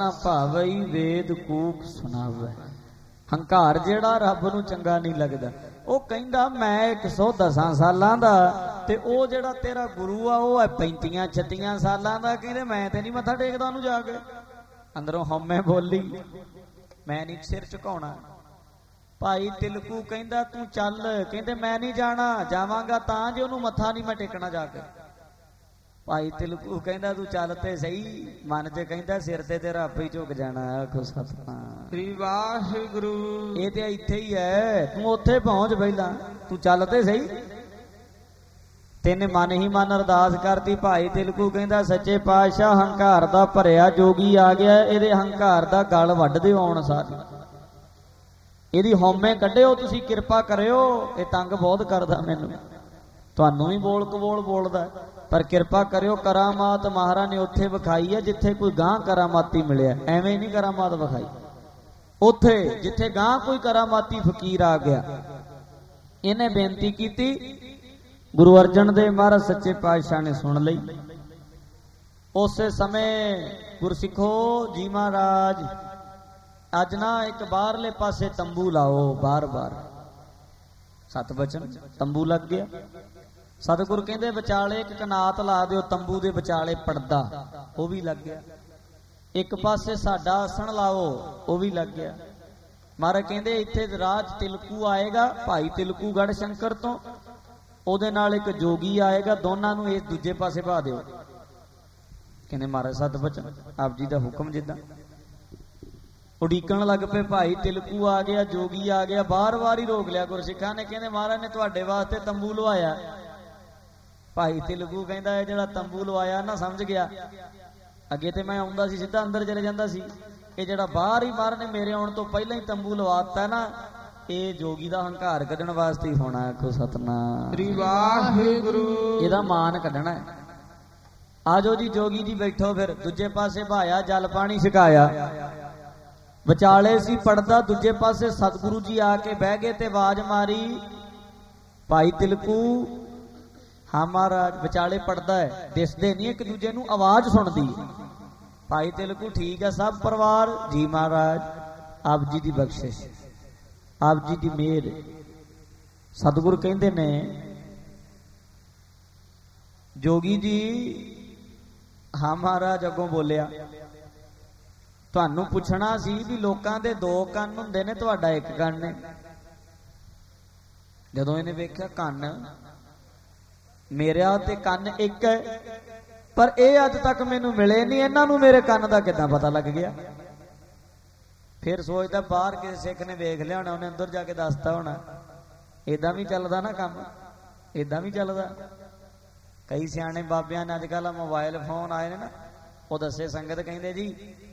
ਨਾ ਭਾਵਈ ਵੇਦ ਕੂਕ ਸੁਣਾਵੇ। ਹੰਕਾਰ ਜਿਹੜਾ ਰੱਬ ਨੂੰ ਚੰਗਾ ਨਹੀਂ ਲੱਗਦਾ। ਉਹ ਕਹਿੰਦਾ ਮੈਂ 110 ਸਾਲਾਂ ਦਾ ਤੇ ਉਹ ਜਿਹੜਾ ਤੇਰਾ ਗੁਰੂ ਆ ਉਹ ਹੈ 35-36 ਸਾਲਾਂ ਦਾ। ਕਹਿੰਦੇ ਮੈਂ ਤੇ ਨਹੀਂ ਮੱਥਾ ਟੇਕਦਾ ਉਹਨੂੰ ਜਾ ਕੇ। ਅੰਦਰੋਂ ਹਉਮੈ ਬੋਲੀ, ਮੈਂ ਨਹੀਂ ਸਿਰ ਝੁਕਾਉਣਾ। ਭਾਈ ਤਿਲਕੂ ਕਹਿੰਦਾ ਤੂੰ ਚੱਲ। ਕਹਿੰਦੇ ਮੈਂ ਨਹੀਂ ਜਾਣਾ, ਜਾਵਾਂਗਾ ਤਾਂ ਜੇ ਉਹਨੂੰ ਮੱਥਾ ਨਹੀਂ ਮੈਂ ਟੇਕਣਾ ਜਾ ਕੇ। ਭਾਈ ਤਿਲਕੂ ਕਹਿੰਦਾ ਤੂੰ ਚੱਲ ਤੇ ਸਹੀ। ਮਨ ਚ ਕਹਿੰਦਾ ਸਿਰ ਤੇ ਤੇਰਾ ਆਪੇ ਹੀ ਝੁਕ ਜਾਣਾ। ਆਖੋ ਸਤਿਨਾਮ ਸ੍ਰੀ ਵਾਹਿਗੁਰੂ। ਇਹ ਤੇ ਇੱਥੇ ਹੀ ਹੈ, ਤੂੰ ਉੱਥੇ ਪਹੁੰਚ ਪਹਿਲਾਂ, ਤੂੰ ਚੱਲ ਤੇ ਸਹੀ। ਤੈਨੇ ਮਨ ਹੀ ਮਨ ਅਰਦਾਸ ਕਰਤੀ। ਭਾਈ ਤਿਲਕੂ ਕਹਿੰਦਾ ਸੱਚੇ ਪਾਤਸ਼ਾਹ ਹੰਕਾਰ ਦਾ ਭਰਿਆ ਜੋਗੀ ਆ ਗਿਆ, ਇਹਦੇ ਹੰਕਾਰ ਦਾ ਗਲ ਵੱਢ ਦਿਓ ਆਉਣ ਸਾਰੀ, ਇਹਦੀ ਹਉਮੈ ਕੱਢਿਓ, ਤੁਸੀਂ ਕਿਰਪਾ ਕਰਿਓ, ਇਹ ਤੰਗ ਬਹੁਤ ਕਰਦਾ ਮੈਨੂੰ। ਤੁਹਾਨੂੰ ਵੀ ਬੋਲ ਕਬੋਲ ਬੋਲਦਾ ਪਰ ਕਿਰਪਾ ਕਰਿਓ। ਕਰਾਮਾਤ ਮਹਾਰਾਜ ਨੇ ਉੱਥੇ ਵਿਖਾਈ ਹੈ ਜਿੱਥੇ ਕੋਈ ਗਾਂ ਕਰਾਮਾਤੀ ਮਿਲਿਆ। ਐਵੇਂ ਨਹੀਂ ਕਰਾਮਾਤ ਵਿਖਾਈ, ਉੱਥੇ ਜਿੱਥੇ ਗਾਂ ਕੋਈ ਕਰਾਮਾਤੀ ਫਕੀਰ ਆ ਗਿਆ। ਇਹਨੇ ਬੇਨਤੀ ਕੀਤੀ, ਗੁਰੂ ਅਰਜਨ ਦੇਵ ਮਹਾਰਾਜ ਸੱਚੇ ਪਾਤਸ਼ਾਹ ਨੇ ਸੁਣ ਲਈ। ਉਸੇ ਸਮੇਂ ਗੁਰਸਿੱਖੋ ਜੀ ਮਹਾਰਾਜ ਅੱਜ ਨਾ ਇੱਕ ਬਾਹਰਲੇ ਪਾਸੇ ਤੰਬੂ ਲਾਓ, ਬਾਰ-ਬਾਰ ਸਤ ਬਚਨ ਤੰਬੂ ਲੱਗ ਗਿਆ। ਸਤਿਗੁਰ ਕਹਿੰਦੇ ਵਿਚਾਲੇ ਇੱਕ ਕਨਾਤ ਲਾ ਦਿਓ, ਤੰਬੂ ਦੇ ਵਿਚਾਲੇ ਪਰਦਾ, ਉਹ ਵੀ ਲੱਗ ਗਿਆ। ਇੱਕ ਪਾਸੇ ਸਾਡਾ ਆਸਣ ਲਾਓ, ਉਹ ਵੀ ਲੱਗ ਗਿਆ। ਮਹਾਰਾਜ ਕਹਿੰਦੇ ਇੱਥੇ ਰਾਜ ਤਿਲਕੂ ਆਏਗਾ, ਭਾਈ ਤਿਲਕੂ ਗੜ ਸ਼ੰਕਰ ਤੋਂ, ਉਹਦੇ ਨਾਲ ਇੱਕ ਜੋਗੀ ਆਏਗਾ, ਦੋਨਾਂ ਨੂੰ ਇਸ ਦੂਜੇ ਪਾਸੇ ਪਾ ਦਿਓ। ਕਹਿੰਦੇ ਮਹਾਰਾਜ ਸਤ ਬਚਨ ਆਪ ਜੀ ਦਾ ਹੁਕਮ। ਜਿੱਦਾਂ ਉਡੀਕਣ ਲੱਗ ਪਏ, ਭਾਈ ਤਿਲਕੂ ਆ ਗਿਆ, ਜੋਗੀ ਆ ਗਿਆ, ਬਾਰ-ਬਾਰ ਹੀ ਰੋਕ ਲਿਆ ਗੁਰਸਿੱਖਾਂ ਨੇ। ਕਹਿੰਦੇ ਮਹਾਰਾਜ ਨੇ ਤੁਹਾਡੇ ਵਾਸਤੇ ਤੰਬੂ ਲਵਾਇਆ। ਭਾਈ ਤਿਲਕੂ ਕਹਿੰਦਾ ਇਹ ਜਿਹੜਾ ਤੰਬੂ ਲਵਾਇਆ ਨਾ ਸਮਝ ਗਿਆ, ਅੱਗੇ ਤੇ ਮੈਂ ਆਉਂਦਾ ਸੀ ਸਿੱਧਾ ਅੰਦਰ ਚਲੇ ਜਾਂਦਾ ਸੀ, ਇਹ ਜਿਹੜਾ ਬਾਹਰ ਹੀ ਮਹਾਰਾਜ ਨੇ ਮੇਰੇ ਆਉਣ ਤੋਂ ਪਹਿਲਾਂ ਹੀ ਤੰਬੂ ਲਵਾਤਾ ਨਾ, ਇਹ ਜੋਗੀ ਦਾ ਹੰਕਾਰ ਕੱਢਣ ਵਾਸਤੇ ਹੀ ਹੋਣਾ। ਆਖੋ ਸਤਿਨਾਮ ਸ੍ਰੀ ਵਾਹਿਗੁਰੂ। ਇਹਦਾ ਮਾਨ ਕੱਢਣਾ ਹੈ। ਆਜੋ ਜੀ ਜੋਗੀ ਜੀ ਬੈਠੋ। ਫਿਰ ਦੂਜੇ ਪਾਸੇ ਭਾਇਆ ਜਲ ਪਾਣੀ ਛਕਾਇਆ, ਵਿਚਾਲੇ ਸੀ ਪੜਦਾ, ਦੂਜੇ ਪਾਸੇ ਸਤਿਗੁਰੂ ਜੀ ਆ ਕੇ ਬਹਿ ਗਏ ਤੇ ਆਵਾਜ਼ ਮਾਰੀ, ਭਾਈ ਤਿਲਕੂ। ਹਾਂ ਮਹਾਰਾਜ, ਵਿਚਾਲੇ ਪੜਦਾ ਹੈ, ਦਿਸਦੇ ਨਹੀਂ ਇੱਕ ਦੂਜੇ ਨੂੰ, ਆਵਾਜ਼ ਸੁਣਦੀ ਹੈ। ਭਾਈ ਤਿਲਕੂ ਠੀਕ ਹੈ ਸਭ ਪਰਿਵਾਰ ਜੀ ਮਹਾਰਾਜ, ਆਪ ਜੀ ਦੀ ਬਖਸ਼ਿਸ਼, ਆਪ ਜੀ ਦੀ ਮਿਹਰ। ਸਤਿਗੁਰ ਕਹਿੰਦੇ ਨੇ ਜੋਗੀ ਜੀ, ਹਾਂ ਮਹਾਰਾਜ ਅੱਗੋਂ ਬੋਲਿਆ, ਤੁਹਾਨੂੰ ਪੁੱਛਣਾ ਸੀ ਵੀ ਲੋਕਾਂ ਦੇ ਦੋ ਕੰਨ ਹੁੰਦੇ ਨੇ, ਤੁਹਾਡਾ ਇੱਕ ਕੰਨ ਹੈ। ਜਦੋਂ ਇਹਨੇ ਵੇਖਿਆ ਕੰਨ ਮੇਰਾ ਤੇ ਕੰਨ ਇੱਕ ਹੈ, ਪਰ ਇਹ ਅੱਜ ਤੱਕ ਮੈਨੂੰ ਮਿਲੇ ਨਹੀਂ, ਇਹਨਾਂ ਨੂੰ ਮੇਰੇ ਕੰਨ ਦਾ ਕਿੱਦਾਂ ਪਤਾ ਲੱਗ ਗਿਆ। ਫਿਰ ਸੋਚਦਾ ਬਾਹਰ ਕਿਸੇ ਸਿੱਖ ਨੇ ਵੇਖ ਲਿਆ ਹੋਣਾ, ਉਹਨੇ ਅੰਦਰ ਜਾ ਕੇ ਦੱਸਤਾ ਹੋਣਾ। ਏਦਾਂ ਵੀ ਚੱਲਦਾ ਨਾ ਕੰਮ, ਏਦਾਂ ਵੀ ਚੱਲਦਾ। ਕਈ ਸਿਆਣੇ ਬਾਬਿਆਂ ਨੇ ਅੱਜ ਕੱਲ੍ਹ ਮੋਬਾਈਲ ਫੋਨ ਆਏ ਨੇ ਨਾ, ਉਹ ਦੱਸੇ ਸੰਗਤ ਕਹਿੰਦੇ ਜੀ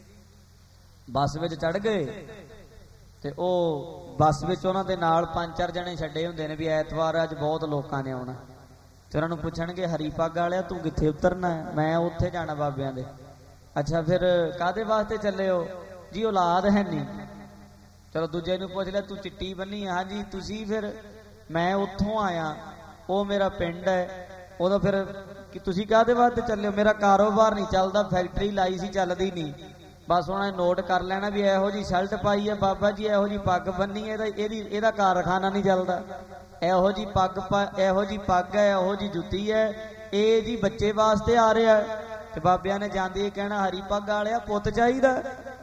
ਬੱਸ ਵਿੱਚ ਚੜ ਗਏ ਤੇ ਉਹ ਬੱਸ ਵਿੱਚ ਉਹਨਾਂ ਦੇ ਨਾਲ 5-4 ਜਣੇ ਛੱਡੇ ਹੁੰਦੇ ਨੇ ਵੀ ਐਤਵਾਰ ਅੱਜ ਬਹੁਤ ਲੋਕਾਂ ਨੇ ਆਉਣਾ, ਤੇ ਉਹਨਾਂ ਨੂੰ ਪੁੱਛਣਗੇ ਹਰੀ ਪੱਗ ਵਾਲਿਆ ਤੂੰ ਕਿੱਥੇ ਉਤਰਨਾ? ਮੈਂ ਉੱਥੇ ਜਾਣਾ ਬਾਬਿਆਂ ਦੇ। ਅੱਛਾ ਫਿਰ ਕਾਹਦੇ ਵਾਸਤੇ ਚੱਲੇ ਹੋ? ਜੀ ਔਲਾਦ ਹੈ ਨਹੀਂ। ਚਲੋ ਦੂਜੇ ਨੂੰ ਪੁੱਛ ਲਿਆ ਤੂੰ ਚਿੱਟੀ ਬੰਨੀ? ਹਾਂਜੀ। ਤੁਸੀਂ? ਫਿਰ ਮੈਂ ਉੱਥੋਂ ਆਇਆ, ਉਹ ਮੇਰਾ ਪਿੰਡ ਹੈ। ਉਦੋਂ ਫਿਰ ਕਿ ਤੁਸੀਂ ਕਾਹਦੇ ਵਾਸਤੇ ਚੱਲੇ ਹੋ? ਮੇਰਾ ਕਾਰੋਬਾਰ ਨਹੀਂ ਚੱਲਦਾ, ਫੈਕਟਰੀ ਲਾਈ ਸੀ ਚੱਲਦੀ ਨਹੀਂ। ਬਸ ਉਹਨਾਂ ਨੇ ਨੋਟ ਕਰ ਲੈਣਾ ਵੀ ਇਹੋ ਜੀ ਸ਼ਰਟ ਪਾਈ ਹੈ ਬਾਬਾ ਜੀ, ਇਹੋ ਜੀ ਪੱਗ ਬੰਨੀ ਹੈ, ਇਹਦਾ ਕਾਰਖਾਨਾ ਨਹੀਂ ਚੱਲਦਾ, ਇਹੋ ਜੀ ਪੱਗ ਇਹੋ ਜੀ ਪੱਗ ਹੈ, ਇਹੋ ਜੀ ਜੁੱਤੀ ਹੈ, ਇਹ ਜੀ ਬੱਚੇ ਵਾਸਤੇ ਆ ਰਿਹਾ। ਤੇ ਬਾਬਿਆਂ ਨੇ ਜਾਂਦੇ ਕਹਿਣਾ ਹਰੀ ਪੱਗ ਵਾਲਿਆ ਪੁੱਤ ਚਾਹੀਦਾ,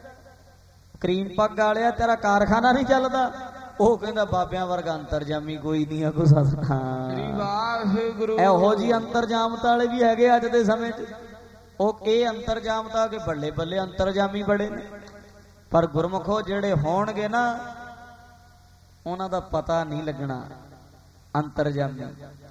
ਕਰੀਮ ਪੱਗ ਵਾਲਿਆ ਤੇਰਾ ਕਾਰਖਾਨਾ ਨਹੀਂ ਚੱਲਦਾ। ਉਹ ਕਹਿੰਦਾ ਬਾਬਿਆਂ ਵਰਗਾ ਅੰਤਰਜਾਮੀ ਕੋਈ ਨਹੀਂ ਆ। ਕੋ ਸਤਿਨਾਮ ਵਾਹਿਗੁਰੂ। ਇਹੋ ਜੀ ਅੰਤਰਜਾਮਤ ਵਾਲੇ ਵੀ ਹੈਗੇ ਅੱਜ ਦੇ ਸਮੇਂ 'ਚ। ਉਹ ਇਹ ਅੰਤਰਜਾਮਤਾ ਕੇ ਬੱਲੇ ਬੱਲੇ ਅੰਤਰਜਾਮੀ ਬੜੇ ਨੇ, ਪਰ ਗੁਰਮੁਖੋ ਜਿਹੜੇ ਹੋਣਗੇ ਨਾ ਉਹਨਾਂ ਦਾ ਪਤਾ ਨਹੀਂ ਲੱਗਣਾ ਅੰਤਰਜਾਮੀ।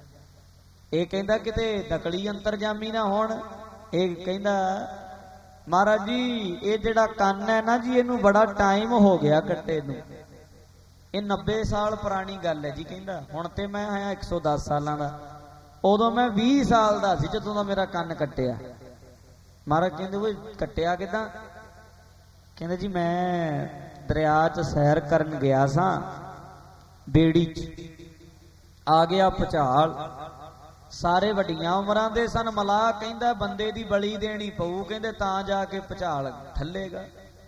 ਇਹ ਕਹਿੰਦਾ ਕਿਤੇ ਨਕਲੀ ਅੰਤਰਜਾਮੀ ਨਾ ਹੋਣ। ਇਹ ਕਹਿੰਦਾ ਮਹਾਰਾਜ ਜੀ ਇਹ ਜਿਹੜਾ ਕੰਨ ਹੈ ਨਾ ਜੀ, ਇਹਨੂੰ ਬੜਾ ਟਾਈਮ ਹੋ ਗਿਆ ਕੱਟੇ ਨੂੰ, ਇਹ 90 ਸਾਲ ਪੁਰਾਣੀ ਗੱਲ ਹੈ ਜੀ। ਕਹਿੰਦਾ ਹੁਣ ਤੇ ਮੈਂ ਆਇਆ 110 ਸਾਲਾਂ ਦਾ, ਉਦੋਂ ਮੈਂ 20 ਸਾਲ ਦਾ ਸੀ ਜਦੋਂ ਦਾ ਮੇਰਾ ਕੰਨ ਕੱਟਿਆ। ਮਹਾਰਾਜ ਕਹਿੰਦੇ ਉਹ ਕੱਟਿਆ ਕਿੱਦਾਂ? ਕਹਿੰਦੇ ਜੀ ਮੈਂ ਦਰਿਆ 'ਚ ਸੈਰ ਕਰਨ ਗਿਆ ਸਾਂ, ਬੇੜੀ 'ਚ ਆ ਗਿਆ ਭੁਚਾਲ, ਸਾਰੇ ਵੱਡੀਆਂ ਉਮਰਾਂ ਦੇ ਸਨ। ਮਲਾਹ ਕਹਿੰਦਾ ਬੰਦੇ ਦੀ ਬਲੀ ਦੇਣੀ ਪਊ, ਕਹਿੰਦੇ ਤਾਂ ਜਾ ਕੇ ਭੁਚਾਲ ਠੱਲੇਗਾ।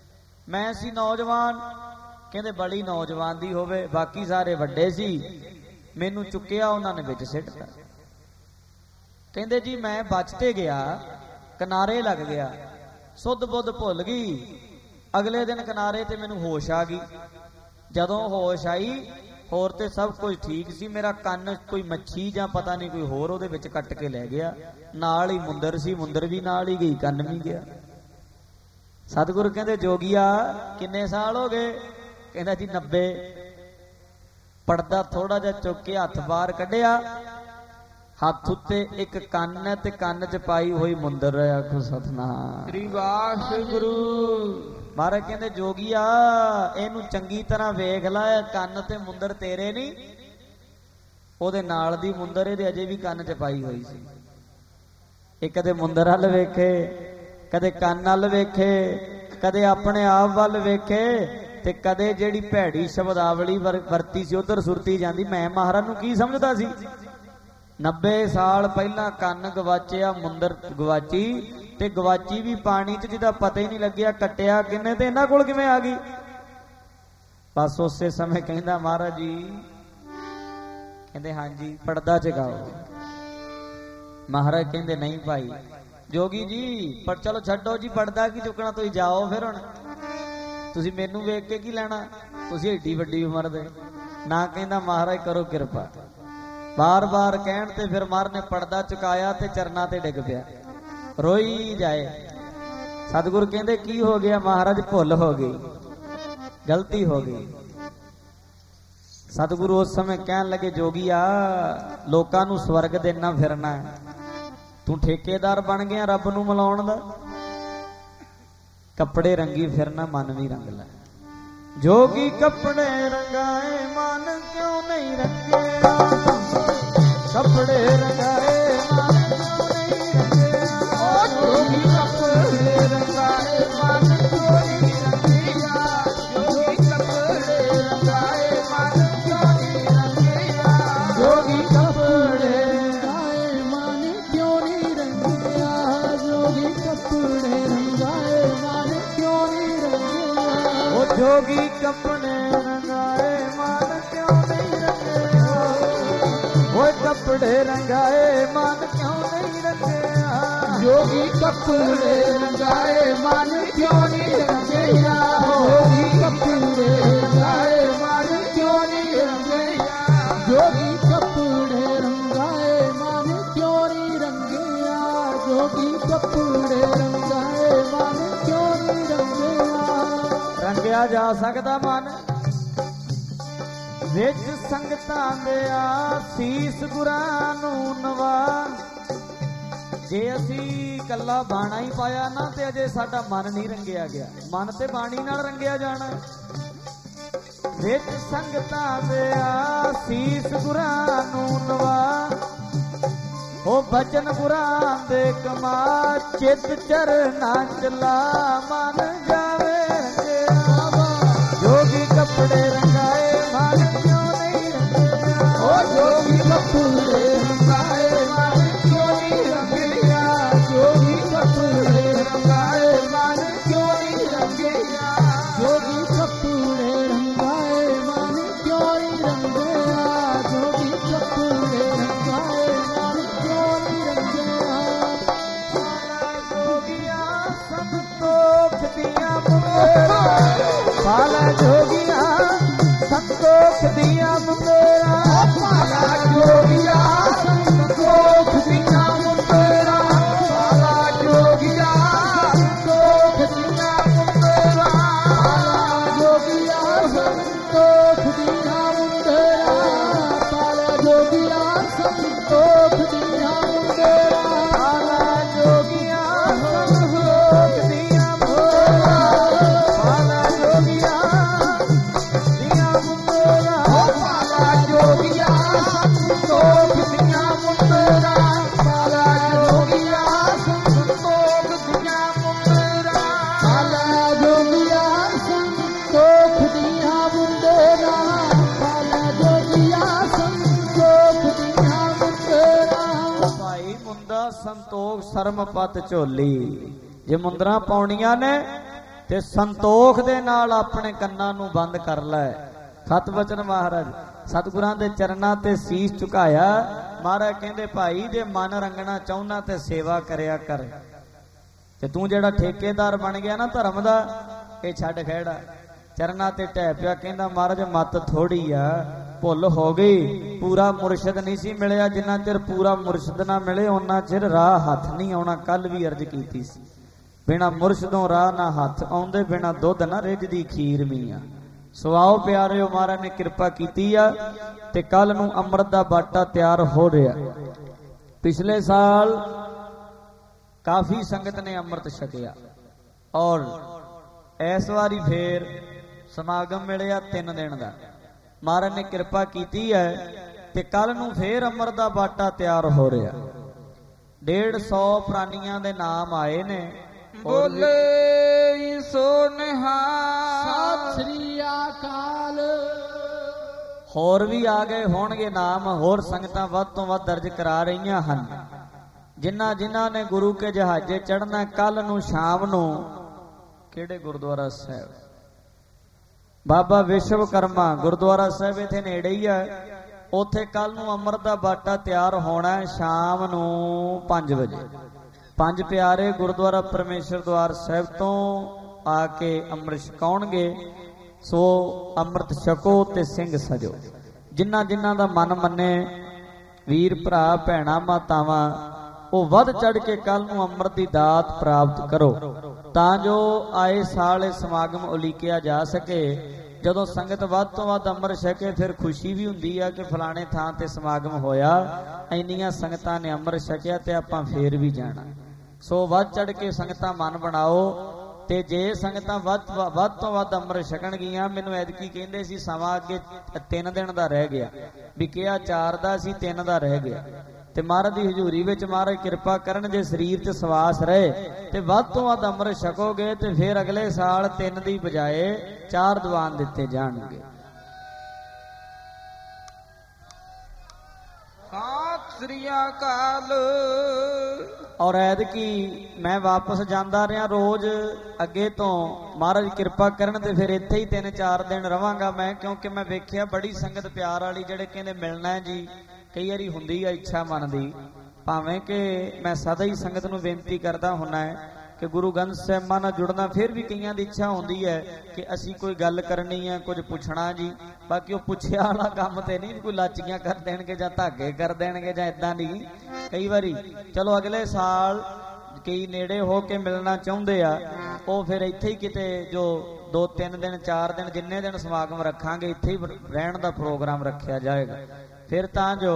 ਮੈਂ ਸੀ ਨੌਜਵਾਨ, ਕਹਿੰਦੇ ਬੜੀ ਨੌਜਵਾਨ ਦੀ ਹੋਵੇ, ਬਾਕੀ ਸਾਰੇ ਵੱਡੇ ਸੀ, ਮੈਨੂੰ ਚੁੱਕਿਆ ਉਹਨਾਂ ਨੇ ਵਿੱਚ ਸਿੱਟਤਾ। ਕਹਿੰਦੇ ਜੀ ਮੈਂ ਬਚ ਤੇ ਗਿਆ, ਕਿਨਾਰੇ ਲੱਗ ਗਿਆ, ਸੁੱਧ ਬੁੱਧ ਭੁੱਲ ਗਈ। ਅਗਲੇ ਦਿਨ ਕਿਨਾਰੇ ਤੇ ਮੈਨੂੰ ਹੋਸ਼ ਆ ਗਈ। ਜਦੋਂ ਹੋਸ਼ ਆਈ ਹੋਰ ਤੇ ਸਭ ਕੁਝ ਠੀਕ ਸੀ, ਮੇਰਾ ਕੰਨ ਕੋਈ ਮੱਛੀ ਜਾਂ ਪਤਾ ਨਹੀਂ ਕੋਈ ਹੋਰ ਉਹਦੇ ਵਿੱਚ ਕੱਟ ਕੇ ਲੈ ਗਿਆ। ਨਾਲ ਹੀ ਮੁੰਦਰ ਸੀ, ਮੁੰਦਰ ਵੀ ਨਾਲ ਹੀ ਗਈ, ਕੰਨ ਵੀ ਗਿਆ। ਸਤਿਗੁਰੂ ਕਹਿੰਦੇ ਜੋਗੀਆ ਕਿੰਨੇ ਸਾਲ ਹੋ ਗਏ? ਕਹਿੰਦਾ ਜੀ 90। ਪਰਦਾ ਥੋੜਾ ਜਿਹਾ ਚੁੱਕ ਕੇ ਹੱਥ ਬਾਹਰ ਕੱਢਿਆ, ਹੱਥ ਉੱਤੇ ਇੱਕ ਕੰਨ ਹੈ ਤੇ ਕੰਨ 'ਚ ਪਾਈ ਹੋਈ ਮੁੰਦਰ। ਆਖੋ ਸਤਿਨਾਮ ਸ੍ਰੀ ਵਾਹਿਗੁਰੂ। ਮਹਾਰਾਜ ਕਹਿੰਦੇ ਜੋਗੀਆ ਇਹਨੂੰ ਚੰਗੀ ਤਰ੍ਹਾਂ ਵੇਖ ਲੈ, ਕੰਨ ਤੇ ਮੁੰਦਰ ਤੇਰੇ ਨਹੀਂ, ਉਹਦੇ ਨਾਲ ਦੀ ਮੁੰਦਰ ਇਹਦੇ ਅਜੇ ਵੀ ਕੰਨ 'ਚ ਪਾਈ ਹੋਈ ਸੀ। ਇਹ ਕਦੇ ਮੁੰਦਰ ਵੱਲ ਵੇਖੇ, ਕਦੇ ਕੰਨ ਵੱਲ ਵੇਖੇ, ਕਦੇ ਆਪਣੇ ਆਪ ਵੱਲ ਵੇਖੇ, ਤੇ ਕਦੇ ਜਿਹੜੀ ਭੈੜੀ ਸ਼ਬਦਾਵਲੀ ਵਰਤੀ ਸੀ ਉਧਰ ਸੁਰਤੀ ਜਾਂਦੀ। ਮੈਂ ਮਹਾਰਾਜ ਨੂੰ ਕੀ ਸਮਝਦਾ ਸੀ? 90 ਸਾਲ ਪਹਿਲਾਂ ਕੰਨ ਗਵਾਚਿਆ, ਮੁੰਦਰ ਗਵਾਚੀ, ਤੇ ਗਵਾਚੀ ਵੀ ਪਾਣੀ 'ਚ, ਜਿਹਦਾ ਪਤਾ ਹੀ ਨਹੀਂ ਲੱਗਿਆ ਕੱਟਿਆ ਕਿੰਨੇ ਤੇ ਇਹਨਾਂ ਕੋਲ ਕਿਵੇਂ ਆ ਗਈ। ਬਸ ਉਸੇ ਸਮੇਂ ਕਹਿੰਦਾ ਮਹਾਰਾਜ ਜੀ, ਕਹਿੰਦੇ ਹਾਂਜੀ ਪਰਦਾ ਚੁਕਾਓ। ਮਹਾਰਾਜ ਕਹਿੰਦੇ ਨਹੀਂ ਭਾਈ ਜੋਗੀ ਜੀ, ਪਰ ਚਲੋ ਛੱਡੋ ਜੀ, ਪਰਦਾ ਕੀ ਚੁੱਕਣਾ, ਤੁਸੀਂ ਜਾਓ ਫਿਰ। ਹੁਣ ਤੁਸੀਂ ਮੈਨੂੰ ਵੇਖ ਕੇ ਕੀ ਲੈਣਾ, ਤੁਸੀਂ ਏਡੀ ਵੱਡੀ ਉਮਰ ਦੇ ਨਾ। ਕਹਿੰਦਾ ਮਹਾਰਾਜ ਕਰੋ ਕਿਰਪਾ। ਬਾਰ-ਬਾਰ ਕਹਿਣ ਤੇ ਫਿਰ ਮਹਾਰਾਜ ਨੇ ਪਰਦਾ ਚੁਕਾਇਆ ਤੇ ਚਰਨਾਂ ਤੇ ਡਿੱਗ ਪਿਆ, ਰੋਈ ਜਾਏ। ਸਤਿਗੁਰੂ ਕਹਿੰਦੇ ਕੀ ਹੋ ਗਿਆ? ਮਹਾਰਾਜ ਭੁੱਲ ਹੋ ਗਈ, ਗਲਤੀ ਹੋ ਗਈ। ਸਤਿਗੁਰੂ ਉਸ ਸਮੇਂ ਕਹਿਣ ਲੱਗੇ ਜੋਗੀਆ ਲੋਕਾਂ ਨੂੰ ਸਵਰਗ ਦੇਣਾ ਫਿਰਨਾ, ਤੂੰ ਠੇਕੇਦਾਰ ਬਣ ਗਿਆ ਰੱਬ ਨੂੰ ਮਿਲਾਉਣ ਦਾ। ਕੱਪੜੇ ਰੰਗੀ ਫਿਰਨਾ, ਮਨ ਵੀ ਰੰਗ ਲੈ। ਜੋਗੀ ਕੱਪੜੇ ਰੰਗਾਏ ਮਨ ਕਿਉਂ ਨਹੀਂ ਰੰਗਿਆ, ਕੱਪੜੇ ਰੰਗਾਏ ਮਨ ਕਿਉਂ ਨਹੀਂ ਰੰਗਿਆ। ਜੋਗੀ ਕੱਪੜੇ ਰੰਗਾਏ ਮਨ ਕਿਉਂ ਨਹੀਂ ਰੰਗਿਆ, ਜੋਗੀ ਕੱਪੜੇ ਰੰਗਾਏ ਮਨ ਕਿਉਂ ਨਹੀਂ ਰੰਗਿਆ। ਜੋਗੀ ਕੱਪੜੇ ਰੰਗਾਏ ਮਨ ਕਿਉਂ ਨਹੀਂ ਰੰਗਿਆ, ਜੋਗੀ ਕੱਪੜੇ ਰੰਗਾਏ ਮਨ ਕਿਉਂ ਨਹੀਂ ਰੰਗਿਆ। ਉਹ ਜੋਗੀ ਕੱਪੜੇ ਰੰਗਾਏ ਮਨ ਕਿਉਂ ਨਹੀਂ ਰੰਗਿਆ, ਓਏ ਕੱਪੜੇ ਰੰਗਾਏ ਮਨ ਕਿਉਂ ਨਹੀਂ ਰੰਗਿਆ। ਜੋਗੀ ਕੱਪੜੇ ਰੰਗਾਏ ਮਨ ਕਿਉਂ ਨਹੀਂ ਰੰਗਿਆ, ਜੋਗੀ ਕੱਪੜੇ ਰੰਗਾਏ ਮਨ ਕਿਉਂ ਨਹੀਂ ਰੰਗਿਆ। ਜੋਗੀ ਕੱਪੜੇ ਰੰਗਾਏ ਮਨ ਕਿਉਂ ਨਹੀਂ ਰੰਗਿਆ, ਜੋਗੀ ਕੱਪੜੇ ਰੰਗਾਏ ਮਨ ਕਿਉਂ ਨਹੀਂ ਰੰਗਿਆ। ਰੰਗਿਆ ਜਾ ਸਕਦਾ ਮਨ ਵਿੱਚ ਸੰਗਤਾਂ ਦੇ ਸੀਸ ਗੁਰਾਂ ਨੂੰ ਨਵਾ। ਜੇ ਅਸੀਂ ਕੱਲਾ ਬਾਣਾ ਹੀ ਪਾਇਆ ਨਾ ਤੇ ਅਜੇ ਸਾਡਾ ਮਨ ਨਹੀਂ ਰੰਗਿਆ ਗਿਆ, ਮਨ ਤੇ ਬਾਣੀ ਨਾਲ ਰੰਗਿਆ ਜਾਣਾ। ਵਿੱਚ ਸੰਗਤਾਂ ਦੇ ਸੀਸ ਗੁਰਾਂ ਨੂੰ ਨਵਾ, ਉਹ ਬਚਨ ਗੁਰਾਂ ਦੇ ਕਮਾ, ਚਿੱਤ ਚਰਨਾਂ ਚਲਾ ਮਨ ਜਾਵੇ ਰੰਗਿਆ। ਜੋਗੀ ਕੱਪੜੇ ਰੰਗਾਏ ਮਨ ਕਿਉਂ ਨਹੀਂ ਰੰਗਿਆ, ਉਹ ਜੋਗੀ ਕੱਪੜੇ ਰੰਗਾਏ ਮਨ ਕਿਉਂ ਨਹੀਂ ਰੰਗਿਆ, ਜੋਗੀ ਕੱਪੜੇ ਰੰਗਾਏ ਮਨ ਕਿਉਂ ਨਹੀਂ ਰੰਗਿਆ। ਜੋਗੀ ਕੱਪੜੇ ਰੰਗਾਏ ਮਨ ਕਿਉਂ ਨਹੀਂ ਰੰਗਿਆ, ਜੋਗੀ ਕੱਪੜੇ ਰੰਗਾਏ ਮਨ ਕਿਉਂ ਨਹੀਂ ਰੰਗਿਆ। ਜੋਗੀਆਂ ਸੰਤੋਖ ਦੀਆਂ ਮੁੰਦਰਾਂ, ਸਾਲਾ ਜੋਗੀਆਂ ਸੰਤੋਖ ਦੀਆਂ ਮੁੰਦਰਾਂ, ਸਾਲਾ ਜੋਗੀਆਂ ਸੰਤੋਖ ਦੀਆਂ ਮੁੰਦਰਾਂ, ਸਾਲਾ ਜੋਗੀਆਂ ਸੰਤੋਖ ਦੀਆਂ ਮੁੰਦਰਾਂ, ਸਾਲਾ ਜੋਗੀਆਂ ਸੰਤੋਖ ਦੀਆਂ ਮੁੰਦਰਾਂ, ਸਾਲਾ ਜੋਗੀਆਂ ਸੰਤੋਖ ਦੀਆਂ ਮੁੰਦਰਾਂ, ਸਾਲਾ ਜੋਗੀਆਂ ਸੰਤੋਖ ਦੀਆਂ ਮੁੰਦਰਾਂ, ਸਾਲਾ ਜੋਗੀਆਂ ਦੀਆਂ ਮੁੰਦਰਾਂ, ਸਾਲਾ ਜੋਗੀਆਂ ਸੰਤੋਖ ਦੀਆਂ ਮੁੰਦਰਾਂ, ਸਾਲਾ ਜੋਗੀਆਂ ਸੰਤੋਖ ਦੀਆਂ ਮੁੰਦਰਾਂ, ਸਾਲਾ ਜੋਗੀਆਂ ਸੰਤੋਖ ਦੀਆਂ ਮੁੰਦਰਾਂ, ਸਾਲਾ ਜੋਗੀਆਂ ਸੰਤੋਖ ਦੀਆਂ ਮੁੰਦਰਾਂ। ਭਾਈ ਮੁੰਦਾ ਸੰਤੋਖ ਸਰਮ ਪਤ ਝੋਲੀ। ਜੇ ਮੁੰਦਰਾਂ ਪਾਉਣੀਆਂ ਨੇ ਤੇ ਸੰਤੋਖ ਦੇ ਨਾਲ ਆਪਣੇ ਕੰਨਾਂ ਨੂੰ ਬੰਦ ਕਰ ਲੈ। ਸਤ ਵਚਨ ਮਹਾਰਾਜ ਸਤਿਗੁਰਾਂ ਦੇ ਚਰਨਾਂ ਤੇ ਸੀਸ ਝੁਕਾਇਆ। ਮਹਾਰਾਜ ਕਹਿੰਦੇ ਭਾਈ ਜੇ ਮਨ ਰੰਗਣਾ ਚਾਹੁੰਦਾ ਤੇ ਸੇਵਾ ਕਰਿਆ ਕਰ, ਤੇ ਤੂੰ ਜਿਹੜਾ ਠੇਕੇਦਾਰ ਬਣ ਗਿਆ ਨਾ ਧਰਮ ਦਾ, ਇਹ ਛੱਡ ਖਹਿੜਾ। ਚਰਨਾਂ ਤੇ ਢਹਿ ਪਿਆ, ਕਹਿੰਦਾ ਮਹਾਰਾਜ ਮੱਤ ਥੋੜੀ ਆ, ਭੁੱਲ ਹੋ ਗਈ। ਪੂਰਾ ਮੁਰਸ਼ਿਦ ਨਹੀਂ ਸੀ ਮਿਲਿਆ, ਜਿੰਨਾ ਚਿਰ ਪੂਰਾ ਮੁਰਸ਼ਿਦ ਨਾ ਮਿਲੇ ਉਹਨਾਂ ਚਿਰ ਰਾਹ ਹੱਥ ਨਹੀਂ ਆਉਣਾ। ਕੱਲ ਵੀ ਅਰਜ਼ ਕੀਤੀ ਸੀ, ਬਿਨਾ ਮੁਰਸ਼ਿਦੋਂ ਰਾਹ ਨਾ ਹੱਥ ਆਉਂਦੇ, ਬਿਨਾ ਦੁੱਧ ਨਾ ਰਿੱਝਦੀ ਖੀਰ ਮੀਆਂ। ਸੋ ਆਓ ਪਿਆਰਿਓ, ਮਹਾਰਾਜ ਨੇ ਕਿਰਪਾ ਕੀਤੀ ਆ ਤੇ ਕੱਲ ਨੂੰ ਅੰਮ੍ਰਿਤ ਦਾ ਬਾਟਾ ਤਿਆਰ ਹੋ ਰਿਹਾ। ਪਿਛਲੇ ਸਾਲ ਕਾਫੀ ਸੰਗਤ ਨੇ ਅੰਮ੍ਰਿਤ ਛਕਿਆ ਔਰ ਇਸ ਵਾਰੀ ਫੇਰ ਸਮਾਗਮ ਮਿਲਿਆ 3 ਦਿਨ ਦਾ। ਮਹਾਰਾਜ ਨੇ ਕਿਰਪਾ ਕੀਤੀ ਹੈ ਤੇ ਕੱਲ ਨੂੰ ਫੇਰ ਅੰਮ੍ਰਿਤ ਦਾ ਬਾਟਾ ਤਿਆਰ ਹੋ ਰਿਹਾ। 150 ਪ੍ਰਾਣੀਆਂ ਦੇ ਨਾਮ ਆਏ ਨੇ। ਬੋਲੇ ਸੋ ਨਿਹਾਲ, ਸਤਿ ਸ੍ਰੀ ਅਕਾਲ। ਹੋਰ ਵੀ ਆ ਗਏ ਹੋਣਗੇ ਨਾਮ, ਹੋਰ ਸੰਗਤਾਂ ਵੱਧ ਤੋਂ ਵੱਧ ਦਰਜ ਕਰਾ ਰਹੀਆਂ ਹਨ। ਜਿਨ੍ਹਾਂ ਜਿਨ੍ਹਾਂ ਨੇ ਗੁਰੂ ਕੇ ਜਹਾਜ਼ੇ ਚੜ੍ਹਨਾ, ਕੱਲ ਨੂੰ ਸ਼ਾਮ ਨੂੰ ਕਿਹੜੇ ਗੁਰਦੁਆਰਾ ਸਾਹਿਬ, ਬਾਬਾ ਵਿਸ਼ਵਕਰਮਾ ਗੁਰਦੁਆਰਾ ਸਾਹਿਬ ਇੱਥੇ ਨੇੜੇ ਹੀ ਹੈ, ਉੱਥੇ ਕੱਲ ਨੂੰ ਅੰਮ੍ਰਿਤ ਦਾ ਬਾਟਾ ਤਿਆਰ ਹੋਣਾ ਹੈ ਸ਼ਾਮ ਨੂੰ 5 ਵਜੇ। 5 ਪਿਆਰੇ ਗੁਰਦੁਆਰਾ ਪਰਮੇਸ਼ਰ ਦੁਆਰ ਸਾਹਿਬ ਤੋਂ ਆ ਕੇ ਅੰਮ੍ਰਿਤ ਛਕਾਉਣਗੇ। ਸੋ ਅੰਮ੍ਰਿਤ ਛਕੋ ਤੇ ਸਿੰਘ ਸਜੋ। ਜਿਨ੍ਹਾਂ ਜਿਨ੍ਹਾਂ ਦਾ ਮਨ ਮੰਨੇ, ਵੀਰ ਭਰਾ ਭੈਣਾਂ ਮਾਤਾਵਾਂ, ਉਹ ਵੱਧ ਚੜ ਕੇ ਕੱਲ ਨੂੰ ਅੰਮ੍ਰਿਤ ਦੀ ਦਾਤ ਪ੍ਰਾਪਤ ਕਰੋ, ਤਾਂ ਜੋ ਆਏ ਸਾਲ ਇਹ ਸਮਾਗਮ ਉਲੀਕਿਆ ਜਾ ਸਕੇ। ਜਦੋਂ ਸੰਗਤ ਵੱਧ ਤੋਂ ਵੱਧ ਅੰਮ੍ਰਿਤ ਛਕੇ ਫਿਰ ਖੁਸ਼ੀ ਵੀ ਹੁੰਦੀ ਆ ਕਿ ਫਲਾਣੇ ਥਾਂ ਤੇ ਸਮਾਗਮ ਹੋਇਆ, ਇੰਨੀਆਂ ਸੰਗਤਾਂ ਨੇ ਅੰਮ੍ਰਿਤ ਛਕਿਆ ਤੇ ਆਪਾਂ ਫੇਰ ਵੀ ਜਾਣਾ। ਸੋ ਵੱਧ ਚੜ ਕੇ ਸੰਗਤਾਂ ਮਨ ਬਣਾਓ, ਤੇ ਜੇ ਸੰਗਤਾਂ ਵੱਧ ਤੋਂ ਵੱਧ ਅੰਮ੍ਰਿਤ ਛਕਣਗੀਆਂ, ਮੈਨੂੰ ਐਤਕੀ ਕਹਿੰਦੇ ਸੀ ਸਮਾਂ ਅੱਗੇ 3 ਦਿਨ ਦਾ ਰਹਿ ਗਿਆ, ਵੀ ਕਿਹਾ 4 ਦਾ ਸੀ 3 ਦਾ ਰਹਿ ਗਿਆ, ਤੇ ਮਹਾਰਾਜ ਦੀ ਹਜ਼ੂਰੀ ਵਿੱਚ ਮਹਾਰਾਜ ਕਿਰਪਾ ਕਰਨ, ਜੇ ਸਰੀਰ 'ਚ ਸਵਾਸ ਰਹੇ ਤੇ ਵੱਧ ਤੋਂ ਵੱਧ ਅੰਮ੍ਰਿਤ ਛਕੋਗੇ ਤੇ ਫਿਰ ਅਗਲੇ ਸਾਲ 3 ਦੀ ਬਜਾਏ 4 ਦੀਵਾਨ ਦਿੱਤੇ ਜਾਣਗੇ। ਸਤਿ ਸ੍ਰੀ ਅਕਾਲ। ਔਰ ਐਤਕੀ ਮੈਂ ਵਾਪਸ ਜਾਂਦਾ ਰਿਹਾ ਰੋਜ਼ ਅੱਗੇ ਤੋਂ, ਮਹਾਰਾਜ ਕਿਰਪਾ ਕਰਨ ਤੇ ਫਿਰ ਇੱਥੇ ਹੀ 3-4 ਦਿਨ ਰਵਾਂਗਾ ਮੈਂ, ਕਿਉਂਕਿ ਮੈਂ ਵੇਖਿਆ ਬੜੀ ਸੰਗਤ ਪਿਆਰ ਵਾਲੀ, ਜਿਹੜੇ ਕਹਿੰਦੇ ਮਿਲਣਾ ਹੈ ਜੀ। ਕਈ ਵਾਰੀ ਹੁੰਦੀ ਆ ਇੱਛਾ ਮਨ ਦੀ, ਭਾਵੇਂ ਕਿ ਮੈਂ ਸਦਾ ਹੀ ਸੰਗਤ ਨੂੰ ਬੇਨਤੀ ਕਰਦਾ ਹੁੰਨਾ ਹੈ ਕਿ ਗੁਰੂ ਗ੍ਰੰਥ ਸਾਹਿਬਾਂ ਨਾਲ ਜੁੜਨਾ, ਫਿਰ ਵੀ ਕਈਆਂ ਦੀ ਇੱਛਾ ਹੁੰਦੀ ਹੈ ਕਿ ਅਸੀਂ ਕੋਈ ਗੱਲ ਕਰਨੀ ਹੈ, ਕੁਝ ਪੁੱਛਣਾ ਜੀ। ਬਾਕੀ ਉਹ ਪੁੱਛਿਆ ਵਾਲਾ ਕੰਮ ਤੇ ਨਹੀਂ, ਕੋਈ ਲਾਚੀਆਂ ਕਰ ਦੇਣਗੇ ਜਾਂ ਧਾਗੇ ਕਰ ਦੇਣਗੇ ਜਾਂ ਇਦਾਂ ਨਹੀਂ। ਕਈ ਵਾਰੀ ਚਲੋ ਅਗਲੇ ਸਾਲ ਕਈ ਨੇੜੇ ਹੋ ਕੇ ਮਿਲਣਾ ਚਾਹੁੰਦੇ ਆ, ਉਹ ਫਿਰ ਇੱਥੇ ਹੀ ਕਿਤੇ ਜੋ 2-3 ਦਿਨ 4 ਦਿਨ ਜਿੰਨੇ ਦਿਨ ਸਮਾਗਮ ਰੱਖਾਂਗੇ ਇੱਥੇ ਹੀ ਰਹਿਣ ਦਾ ਪ੍ਰੋਗਰਾਮ ਰੱਖਿਆ ਜਾਏਗਾ, ਫਿਰ ਤਾਂ ਜੋ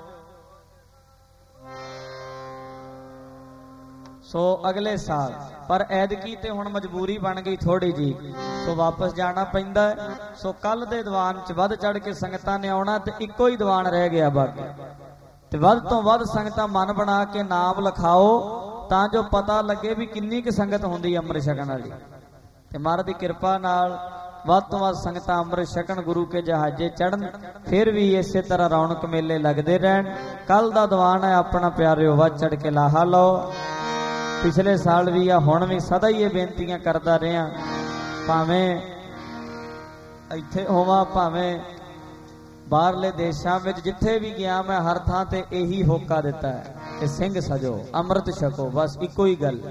ਸੋ ਅਗਲੇ ਸਾਲ। ਪਰ ਐਤਕੀ ਤੇ ਹੁਣ ਮਜਬੂਰੀ ਬਣ ਗਈ ਥੋੜੀ ਜੀ, ਸੋ ਵਾਪਸ ਜਾਣਾ ਪੈਂਦਾ। ਸੋ ਕੱਲ ਦੇ ਦੀਵਾਨ 'ਚ ਵੱਧ ਚੜ ਕੇ ਸੰਗਤਾਂ ਨੇ ਆਉਣਾ, ਤੇ ਇੱਕੋ ਹੀ ਦੀਵਾਨ ਰਹਿ ਗਿਆ ਬਾਕੀ, ਤੇ ਵੱਧ ਤੋਂ ਵੱਧ ਸੰਗਤਾਂ ਮਨ ਬਣਾ ਕੇ ਨਾਮ ਲਿਖਾਓ, ਤਾਂ ਜੋ ਪਤਾ ਲੱਗੇ ਵੀ ਕਿੰਨੀ ਕੁ ਸੰਗਤ ਹੁੰਦੀ ਅੰਮ੍ਰਿਤ ਛਕਣ ਵਾਲੀ। ਤੇ ਮਹਾਰਾਜ ਦੀ ਕਿਰਪਾ ਨਾਲ ਵੱਧ ਤੋਂ ਵੱਧ ਸੰਗਤਾਂ ਅੰਮ੍ਰਿਤ ਛਕਣ, ਗੁਰੂ ਕੇ ਜਹਾਜ਼ੇ ਚੜਨ, ਫਿਰ ਵੀ ਇਸੇ ਤਰ੍ਹਾਂ ਰੌਣਕ ਮੇਲੇ ਲੱਗਦੇ ਰਹਿਣ। ਕੱਲ ਦਾ ਦੀਵਾਨ ਹੈ ਆਪਣਾ ਪਿਆਰਿਓ, ਵੱਧ ਚੜ ਕੇ ਲਾਹਾ ਲਓ। ਪਿਛਲੇ ਸਾਲ ਵੀ ਆ, ਹੁਣ ਵੀ ਸਦਾ ਹੀ ਇਹ ਬੇਨਤੀਆਂ ਕਰਦਾ ਰਿਹਾ, ਭਾਵੇਂ ਇੱਥੇ ਹੋਵਾਂ ਭਾਵੇਂ ਬਾਹਰਲੇ ਦੇਸ਼ਾਂ ਵਿੱਚ, ਜਿੱਥੇ ਵੀ ਗਿਆ ਮੈਂ ਹਰ ਥਾਂ ਤੇ ਇਹੀ ਹੋਕਾ ਦਿੱਤਾ ਹੈ ਕਿ ਸਿੰਘ ਸਜੋ, ਅੰਮ੍ਰਿਤ ਛਕੋ, ਬਸ ਇੱਕੋ ਹੀ ਗੱਲ।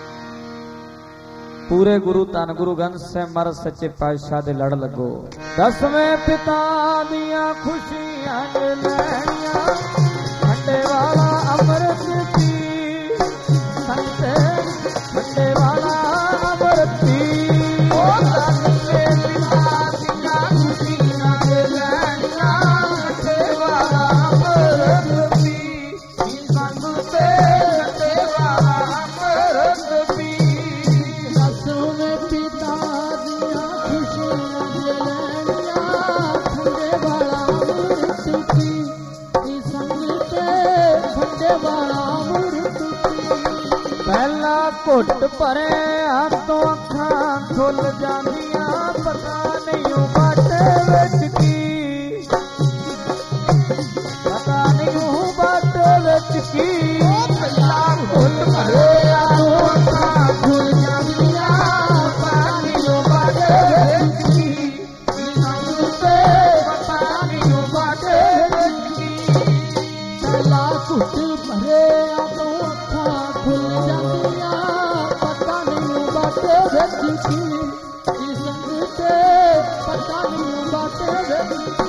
ਪੂਰੇ ਗੁਰੂ ਧੰਨ ਗੁਰੂ ਗ੍ਰੰਥ ਸਾਹਿਬ ਮਹਾਰਾਜ ਸੱਚੇ ਪਾਤਸ਼ਾਹ ਦੇ ਲੜ ਲੱਗੋ। 10ਵੇਂ ਪਿਤਾ ਦੀਆਂ ਖੁਸ਼ੀਆਂ ਲੈਣੀਆਂ, ਖੰਡੇ ਵਾਲਾ ਅੰਮ੍ਰਿਤ ਦੀ ਸੰਤੇ, ਖੰਡੇ ਵਾਲਾ ਅੰਮ੍ਰਿਤ ਦੀ। ਉਹ 10ਵੇਂ ਪਿਤਾ ਦੀਆਂ ਖੁਸ਼ੀਆਂ ਲੈਣੀਆਂ, ਖੰਡੇ ਵਾਲਾ ਅੰਮ੍ਰਿਤ ਦੀ ਸੰਤੇ, ਖੰਡੇ ਵਾਲਾ ਅੰਮ੍ਰਿਤ ਦੀ। ਪਹਿਲਾ ਘੁੱਟ ਭਰੇ ਹੱਥੋਂ ਅੱਖਾਂ ਖੁੱਲ ਜਾਂਦੀਆਂ, ਪਤਾ ਨਹੀਂ ਉਹ ਬਾਟੇ ਵਿੱਚ ਕੀ, ਪਤਾ ਨਹੀਂ ਉਹ ਬਾਟੇ ਵਿੱਚ ਕੀ। ਪਹਿਲਾ ਘੁੱਟ ਭਰੇ ਹੱਥੋਂ ਅੱਖਾਂ ਖੁੱਲ ਜਾਂਦੀਆਂ, ਪਤਾ की संग ते पता नहीं बातें